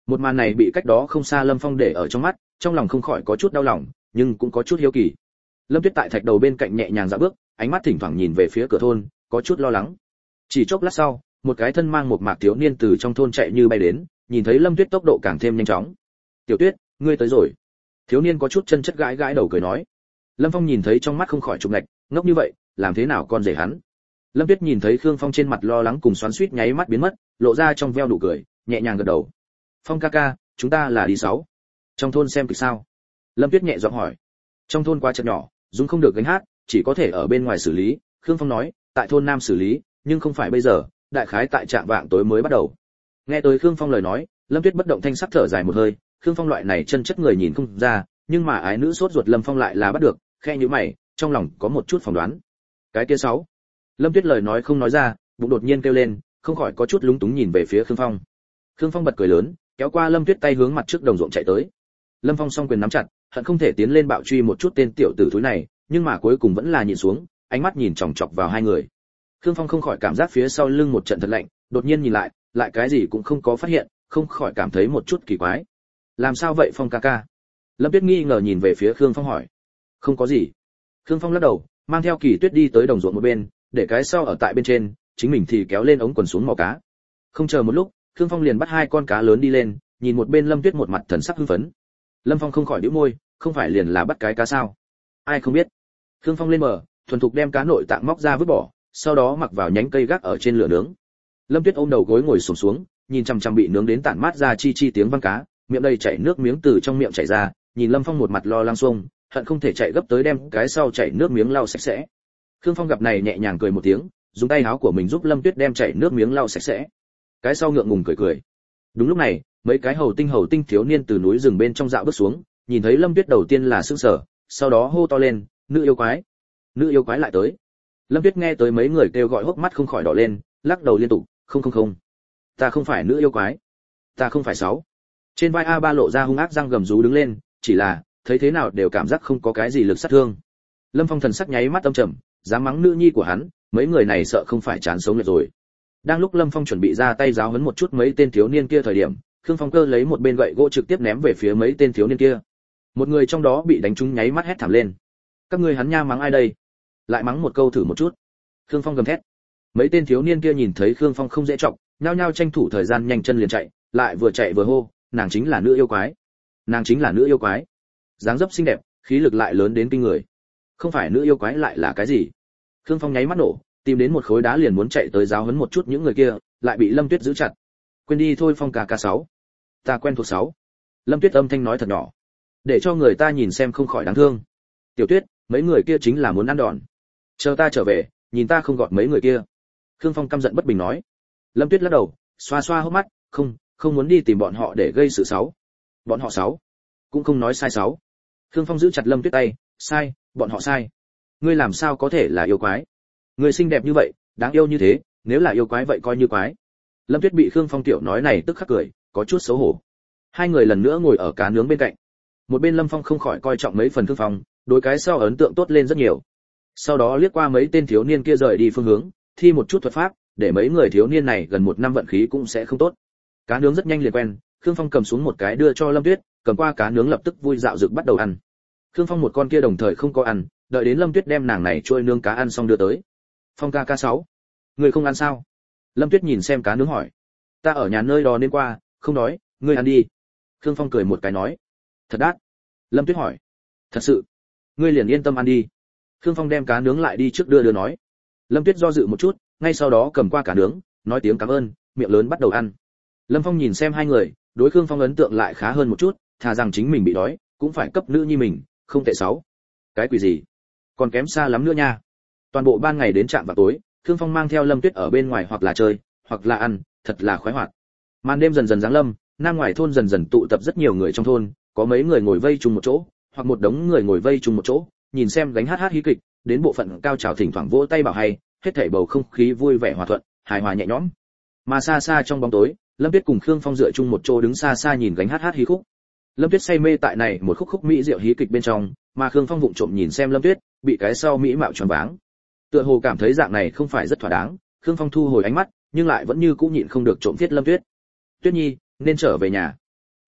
Một màn này bị cách đó không xa Lâm Phong để ở trong mắt, trong lòng không khỏi có chút đau lòng, nhưng cũng có chút hiếu kỳ. Lâm Tuyết tại thạch đầu bên cạnh nhẹ nhàng dạo bước, ánh mắt thỉnh thoảng nhìn về phía cửa thôn, có chút lo lắng. Chỉ chốc lát sau, một cái thân mang một mạc thiếu niên từ trong thôn chạy như bay đến, nhìn thấy Lâm Tuyết tốc độ càng thêm nhanh chóng. "Tiểu Tuyết, ngươi tới rồi." Thiếu niên có chút chân chất gãi gãi đầu cười nói. Lâm Phong nhìn thấy trong mắt không khỏi trục lệch, ngốc như vậy, làm thế nào con rể hắn. Lâm Tuyết nhìn thấy Khương Phong trên mặt lo lắng cùng xoắn xuýt nháy mắt biến mất, lộ ra trong veo nụ cười, nhẹ nhàng gật đầu. "Phong ca ca, chúng ta là đi 6. Trong thôn xem kịch sao?" Lâm Tuyết nhẹ giọng hỏi. "Trong thôn quá chật nhỏ, Dung không được gánh hát, chỉ có thể ở bên ngoài xử lý." Khương Phong nói, "Tại thôn Nam xử lý, nhưng không phải bây giờ, đại khái tại trạm vạng tối mới bắt đầu." Nghe tới Khương Phong lời nói, Lâm Tuyết bất động thanh sắc thở dài một hơi, Khương Phong loại này chân chất người nhìn không ra, nhưng mà ái nữ sốt ruột Lâm Phong lại là bắt được, khe nhíu mày, trong lòng có một chút phỏng đoán. "Cái kia 6." Lâm Tuyết lời nói không nói ra, bụng đột nhiên kêu lên, không khỏi có chút lúng túng nhìn về phía Khương Phong. Khương Phong bật cười lớn, kéo qua Lâm Tuyết tay hướng mặt trước đồng ruộng chạy tới. Lâm Phong song quyền nắm chặt, hận không thể tiến lên bạo truy một chút tên tiểu tử thúi này, nhưng mà cuối cùng vẫn là nhìn xuống, ánh mắt nhìn chòng chọc vào hai người. Khương Phong không khỏi cảm giác phía sau lưng một trận thật lạnh, đột nhiên nhìn lại, lại cái gì cũng không có phát hiện, không khỏi cảm thấy một chút kỳ quái. "Làm sao vậy Phong ca ca?" Lâm Tuyết nghi ngờ nhìn về phía Khương Phong hỏi. "Không có gì." Khương Phong lắc đầu, mang theo Kỳ Tuyết đi tới đồng ruộng một bên, để cái sau ở tại bên trên, chính mình thì kéo lên ống quần xuống mò cá. Không chờ một lúc, Khương Phong liền bắt hai con cá lớn đi lên, nhìn một bên Lâm Tuyết một mặt thần sắc hưng phấn. Lâm Phong không khỏi nhíu môi, không phải liền là bắt cái cá sao? Ai không biết. Khương Phong lên mở, thuần thục đem cá nội tạng móc ra vứt bỏ, sau đó mặc vào nhánh cây gác ở trên lửa nướng. Lâm Tuyết ôm đầu gối ngồi xổm xuống, nhìn chằm chằm bị nướng đến tản mát ra chi chi tiếng vang cá, miệng đầy chảy nước miếng từ trong miệng chảy ra, nhìn Lâm Phong một mặt lo lắng xuông, hận không thể chạy gấp tới đem cái sau chảy nước miếng lau sạch sẽ. Khương Phong gặp này nhẹ nhàng cười một tiếng, dùng tay áo của mình giúp Lâm Tuyết đem chảy nước miếng lau sạch sẽ. Cái sau ngượng ngùng cười cười. Đúng lúc này, mấy cái hầu tinh thiếu niên từ núi rừng bên trong dạo bước xuống, nhìn thấy Lâm Tuyết đầu tiên là sửng sở, sau đó hô to lên, "Nữ yêu quái! Nữ yêu quái lại tới!" Lâm Tuyết nghe tới mấy người kêu gọi hốc mắt không khỏi đỏ lên, lắc đầu liên tục, "Không, ta không phải nữ yêu quái, ta không phải 6." Trên vai A Ba lộ ra hung ác răng gầm rú đứng lên, chỉ là thấy thế nào đều cảm giác không có cái gì lực sát thương. Lâm Phong thần sắc nháy mắt âm trầm, dám mắng nữ nhi của hắn, mấy người này sợ không phải chán sống liệt rồi. Đang lúc Lâm Phong chuẩn bị ra tay giáo huấn một chút mấy tên thiếu niên kia thời điểm, Khương Phong cơ lấy một bên gậy gỗ trực tiếp ném về phía mấy tên thiếu niên kia. Một người trong đó bị đánh trúng nháy mắt hét thảm lên. "Các ngươi hắn nha mắng ai đây? Lại mắng một câu thử một chút." Khương Phong gầm thét. Mấy tên thiếu niên kia nhìn thấy Khương Phong không dễ trọng, nhao nhao tranh thủ thời gian nhanh chân liền chạy, lại vừa chạy vừa hô, "Nàng chính là nữ yêu quái! Nàng chính là nữ yêu quái!" Dáng dấp xinh đẹp, khí lực lại lớn đến kinh người. Không phải nữ yêu quái lại là cái gì? Khương Phong nháy mắt nổ, tìm đến một khối đá liền muốn chạy tới giáo huấn một chút những người kia, lại bị Lâm Tuyết giữ chặt. "Quên đi thôi Phong ca ca 6. Ta quen thuộc 6." Lâm Tuyết âm thanh nói thật nhỏ, để cho người ta nhìn xem không khỏi đáng thương. "Tiểu Tuyết, mấy người kia chính là muốn ăn đòn. Chờ ta trở về, nhìn ta không gọt mấy người kia." Khương Phong căm giận bất bình nói. Lâm Tuyết lắc đầu, xoa xoa hốc mắt, không muốn đi tìm bọn họ để gây sự 6. Bọn họ 6. Cũng không nói sai 6. Khương Phong giữ chặt Lâm Tuyết tay, "Sai, bọn họ sai. Ngươi làm sao có thể là yêu quái? Ngươi xinh đẹp như vậy, đáng yêu như thế, nếu là yêu quái vậy coi như quái." Lâm Tuyết bị Khương Phong tiểu nói này tức khắc cười, có chút xấu hổ. Hai người lần nữa ngồi ở cá nướng bên cạnh. Một bên Lâm Phong không khỏi coi trọng mấy phần Khương Phong, đối cái sau ấn tượng tốt lên rất nhiều. Sau đó liếc qua mấy tên thiếu niên kia rời đi phương hướng, thi một chút thuật pháp, để mấy người thiếu niên này gần một năm vận khí cũng sẽ không tốt. Cá nướng rất nhanh liền quen, Khương Phong cầm xuống một cái đưa cho Lâm Tuyết, cầm qua cá nướng lập tức vui dạo dực bắt đầu ăn. Khương Phong một con kia đồng thời không có ăn, đợi đến Lâm Tuyết đem nàng này trôi nướng cá ăn xong đưa tới. "Phong ca ca 6, ngươi không ăn sao?" Lâm Tuyết nhìn xem cá nướng hỏi. "Ta ở nhà nơi đó nên qua, không đói, ngươi ăn đi." Khương Phong cười một cái nói. "Thật đắt?" Lâm Tuyết hỏi. "Thật sự." "Ngươi liền yên tâm ăn đi." Khương Phong đem cá nướng lại đi trước đưa nói. Lâm Tuyết do dự một chút, ngay sau đó cầm qua cá nướng, nói tiếng cảm ơn, miệng lớn bắt đầu ăn. Lâm Phong nhìn xem hai người, đối Khương Phong ấn tượng lại khá hơn một chút, thà rằng chính mình bị đói, cũng phải cấp nữ nhi mình, không tệ 6. Cái quỷ gì? Còn kém xa lắm nữa nha. Toàn bộ ban ngày đến trạm vào tối, Khương Phong mang theo Lâm Tuyết ở bên ngoài hoặc là chơi, hoặc là ăn, thật là khoái hoạt. Màn đêm dần dần giáng lâm, nam ngoài thôn dần dần tụ tập rất nhiều người trong thôn, có mấy người ngồi vây chung một chỗ, hoặc một đống người ngồi vây chung một chỗ, nhìn xem gánh hát hí kịch, đến bộ phận cao trào thỉnh thoảng vỗ tay bảo hay, hết thảy bầu không khí vui vẻ hòa thuận, hài hòa nhẹ nhõm. Mà xa xa trong bóng tối, Lâm Tuyết cùng Khương Phong dựa chung một chỗ đứng xa xa nhìn gánh hát hí khúc. Lâm Tuyết say mê tại này một khúc mỹ diệu hí kịch bên trong, mà Khương Phong vụng trộm nhìn xem Lâm Tuyết, bị cái sau mỹ mạo choáng váng. Tựa hồ cảm thấy dạng này không phải rất thỏa đáng, Khương Phong thu hồi ánh mắt, nhưng lại vẫn như cũ nhịn không được trộm thiết Lâm Tuyết. "Tuyết Nhi, nên trở về nhà."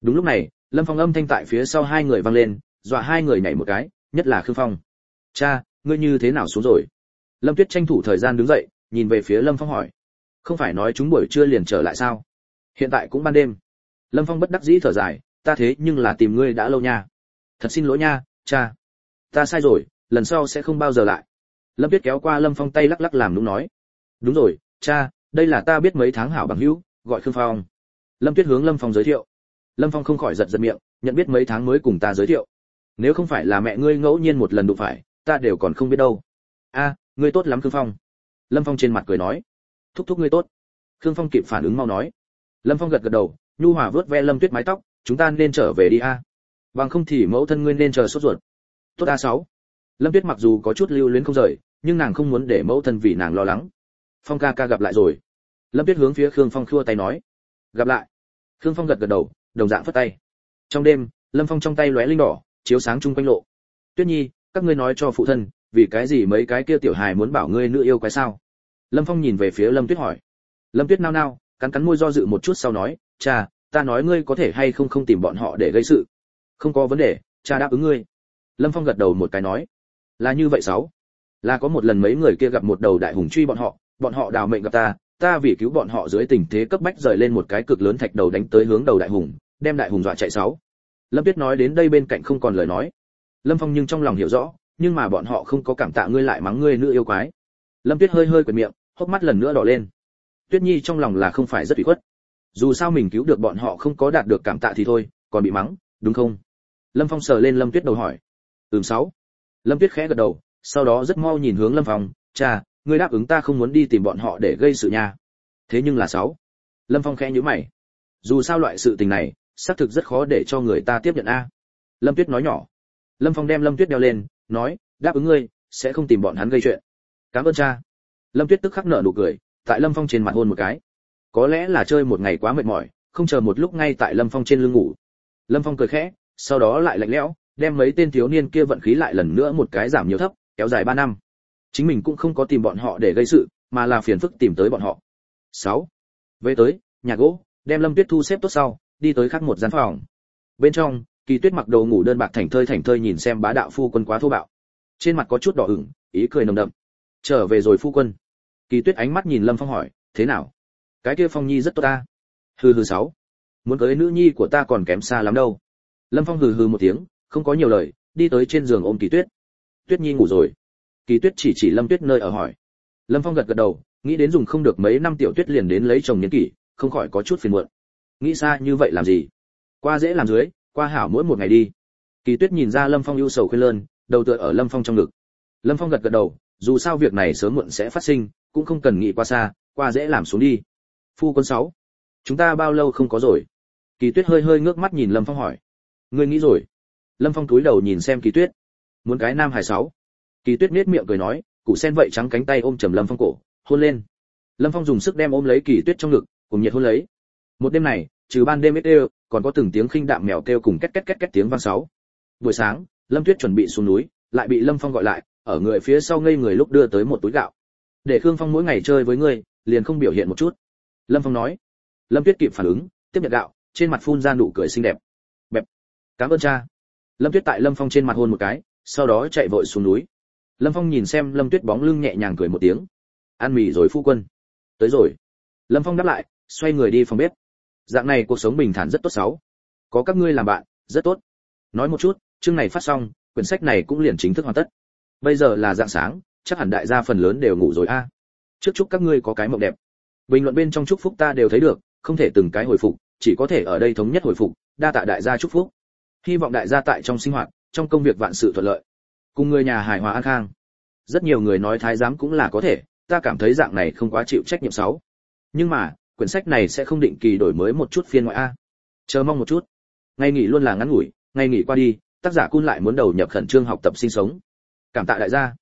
Đúng lúc này, Lâm Phong âm thanh tại phía sau hai người vang lên, dọa hai người nhảy một cái, nhất là Khương Phong. "Cha, ngươi như thế nào xuống rồi?" Lâm Tuyết tranh thủ thời gian đứng dậy, nhìn về phía Lâm Phong hỏi. "Không phải nói chúng buổi trưa liền trở lại sao? Hiện tại cũng ban đêm." Lâm Phong bất đắc dĩ thở dài, "Ta thế nhưng là tìm ngươi đã lâu nha. Thật xin lỗi nha, cha. Ta sai rồi, lần sau sẽ không bao giờ lại." Lâm Tuyết kéo qua Lâm Phong tay lắc lắc làm nũng nói. "Đúng rồi, cha, đây là ta biết mấy tháng hảo bằng hữu, gọi Khương Phong." Lâm Tuyết hướng Lâm Phong giới thiệu. Lâm Phong không khỏi giật giật miệng, nhận biết mấy tháng mới cùng ta giới thiệu. Nếu không phải là mẹ ngươi ngẫu nhiên một lần đụng phải, ta đều còn không biết đâu. "A, ngươi tốt lắm Khương Phong." Lâm Phong trên mặt cười nói. "Thúc thúc ngươi tốt." Khương Phong kịp phản ứng mau nói. Lâm Phong gật gật đầu, nhu hòa vớt ve Lâm Tuyết mái tóc, "Chúng ta nên trở về đi a. Bằng không thì mẫu thân ngươi nên chờ sốt ruột." "Tốt a sáu." Lâm Tuyết mặc dù có chút lưu luyến không rời, nhưng nàng không muốn để mẫu thân vì nàng lo lắng. "Phong ca ca gặp lại rồi." Lâm Tuyết hướng phía Khương Phong khua tay nói. "Gặp lại." Khương Phong gật gật đầu, đồng dạng phất tay. Trong đêm, Lâm Phong trong tay lóe linh đỏ, chiếu sáng chung quanh lộ. "Tuyết Nhi, các ngươi nói cho phụ thân, vì cái gì mấy cái kia tiểu hài muốn bảo ngươi nữ yêu quái sao?" Lâm Phong nhìn về phía Lâm Tuyết hỏi. Lâm Tuyết nao nao, cắn cắn môi do dự một chút sau nói, "Cha, ta nói ngươi có thể hay không tìm bọn họ để gây sự." "Không có vấn đề, cha đáp ứng ngươi." Lâm Phong gật đầu một cái nói. "Là như vậy sáu. Là có một lần mấy người kia gặp một đầu đại hùng truy bọn họ đào mệnh gặp ta vì cứu bọn họ dưới tình thế cấp bách rời lên một cái cực lớn thạch đầu đánh tới hướng đầu đại hùng, đem đại hùng dọa chạy sáu." Lâm Tuyết nói đến đây bên cạnh không còn lời nói. Lâm Phong nhưng trong lòng hiểu rõ, nhưng mà bọn họ không có cảm tạ ngươi lại mắng ngươi nữ yêu quái. Lâm Tuyết hơi hơi quệt miệng, hốc mắt lần nữa đỏ lên. Tuyết Nhi trong lòng là không phải rất ủy khuất. Dù sao mình cứu được bọn họ không có đạt được cảm tạ thì thôi, còn bị mắng, đúng không? Lâm Phong sờ lên Lâm Tuyết đầu hỏi. Sáu. Lâm Tuyết khẽ gật đầu, sau đó rất mau nhìn hướng Lâm Phong, "Cha, ngươi đáp ứng ta không muốn đi tìm bọn họ để gây sự nha." "Thế nhưng là sáu." Lâm Phong khẽ nhíu mày. Dù sao loại sự tình này, xác thực rất khó để cho người ta tiếp nhận a. Lâm Tuyết nói nhỏ. Lâm Phong đem Lâm Tuyết đeo lên, nói, "Đáp ứng ngươi, sẽ không tìm bọn hắn gây chuyện." "Cảm ơn cha." Lâm Tuyết tức khắc nở nụ cười, tại Lâm Phong trên mặt hôn một cái. Có lẽ là chơi một ngày quá mệt mỏi, không chờ một lúc ngay tại Lâm Phong trên lưng ngủ. Lâm Phong cười khẽ, sau đó lại lạnh lẽo, đem mấy tên thiếu niên kia vận khí lại lần nữa một cái giảm nhiều thấp, kéo dài 3 năm. Chính mình cũng không có tìm bọn họ để gây sự, mà là phiền phức tìm tới bọn họ. 6. Về tới nhà gỗ, đem Lâm Tuyết thu xếp tốt sau, đi tới khác một gian phòng. Bên trong, Kỳ Tuyết mặc đồ ngủ đơn bạc thảnh thơi nhìn xem bá đạo phu quân quá thô bạo. Trên mặt có chút đỏ ửng, ý cười nồng đậm. "Trở về rồi phu quân." Kỳ Tuyết ánh mắt nhìn Lâm Phong hỏi, "Thế nào? Cái kia Phong Nhi rất tốt ta." "Hừ hừ 6. Muốn cưới nữ nhi của ta còn kém xa lắm đâu." Lâm Phong hừ hừ một tiếng, không có nhiều lời, đi tới trên giường ôm Kỳ Tuyết. "Tuyết Nhi ngủ rồi." Kỳ Tuyết chỉ Lâm Tuyết nơi ở hỏi. Lâm Phong gật gật đầu, nghĩ đến dùng không được mấy năm tiểu Tuyết liền đến lấy chồng niên kỷ, không khỏi có chút phiền muộn. Nghĩ xa như vậy làm gì? Qua dễ làm dưới, qua hảo mỗi một ngày đi. Kỳ Tuyết nhìn ra Lâm Phong ưu sầu khuyên lơn, đầu tựa ở Lâm Phong trong ngực. Lâm Phong gật gật đầu, dù sao việc này sớm muộn sẽ phát sinh, cũng không cần nghĩ qua xa, qua dễ làm xuống đi. "Phu quân 6. Chúng ta bao lâu không có rồi?" Kỳ Tuyết hơi hơi ngước mắt nhìn Lâm Phong hỏi. "Ngươi nghĩ rồi?" Lâm Phong cúi đầu nhìn xem Kỳ Tuyết. "Muốn cái nam hài 6." Kỳ Tuyết nhếch miệng cười nói, củ sen vậy trắng cánh tay ôm chầm Lâm Phong cổ, hôn lên. Lâm Phong dùng sức đem ôm lấy Kỳ Tuyết trong ngực, cùng nhiệt hôn lấy. Một đêm này, trừ ban đêm kêu, còn có từng tiếng khinh đạm mèo kêu cùng két két két két tiếng vang 6. Buổi sáng, Lâm Tuyết chuẩn bị xuống núi, lại bị Lâm Phong gọi lại, ở người phía sau ngây người lúc đưa tới một túi gạo. "Để Khương Phong mỗi ngày chơi với ngươi, liền không biểu hiện một chút." Lâm Phong nói. Lâm Tuyết kịp phản ứng, tiếp nhận gạo, trên mặt phun ra nụ cười xinh đẹp. "Bẹp, cảm ơn cha." Lâm Tuyết tại Lâm Phong trên mặt hôn một cái, sau đó chạy vội xuống núi. Lâm Phong nhìn xem Lâm Tuyết bóng lưng nhẹ nhàng cười một tiếng. "Ăn mì rồi phu quân." "Tới rồi." Lâm Phong đáp lại, xoay người đi phòng bếp. Dạng này cuộc sống bình thản rất tốt 6. Có các ngươi làm bạn, rất tốt. Nói một chút, chương này phát xong, quyển sách này cũng liền chính thức hoàn tất. Bây giờ là dạng sáng, chắc hẳn đại gia phần lớn đều ngủ rồi a. Trước chúc các ngươi có cái mộng đẹp. Bình luận bên trong chúc phúc ta đều thấy được, không thể từng cái hồi phục, chỉ có thể ở đây thống nhất hồi phục, đa tạ đại gia chúc phúc. Hy vọng đại gia tại trong sinh hoạt, trong công việc vạn sự thuận lợi. Cùng người nhà hài hòa an khang. Rất nhiều người nói thái giám cũng là có thể, ta cảm thấy dạng này không quá chịu trách nhiệm 6. Nhưng mà, quyển sách này sẽ không định kỳ đổi mới một chút phiên ngoại a. Chờ mong một chút. Ngày nghỉ luôn là ngắn ngủi, ngày nghỉ qua đi, tác giả Cun lại muốn đầu nhập khẩn trương học tập sinh sống. Cảm tạ đại gia.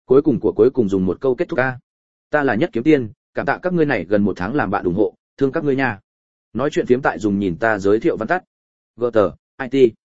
Cuối cùng dùng một câu kết thúc a. Ta là Nhất Kiếm Tiên, cảm tạ các ngươi này gần 1 tháng làm bạn ủng hộ, thương các ngươi nha. Nói chuyện phiếm tại dùng nhìn ta giới thiệu văn tắt. GT, IT.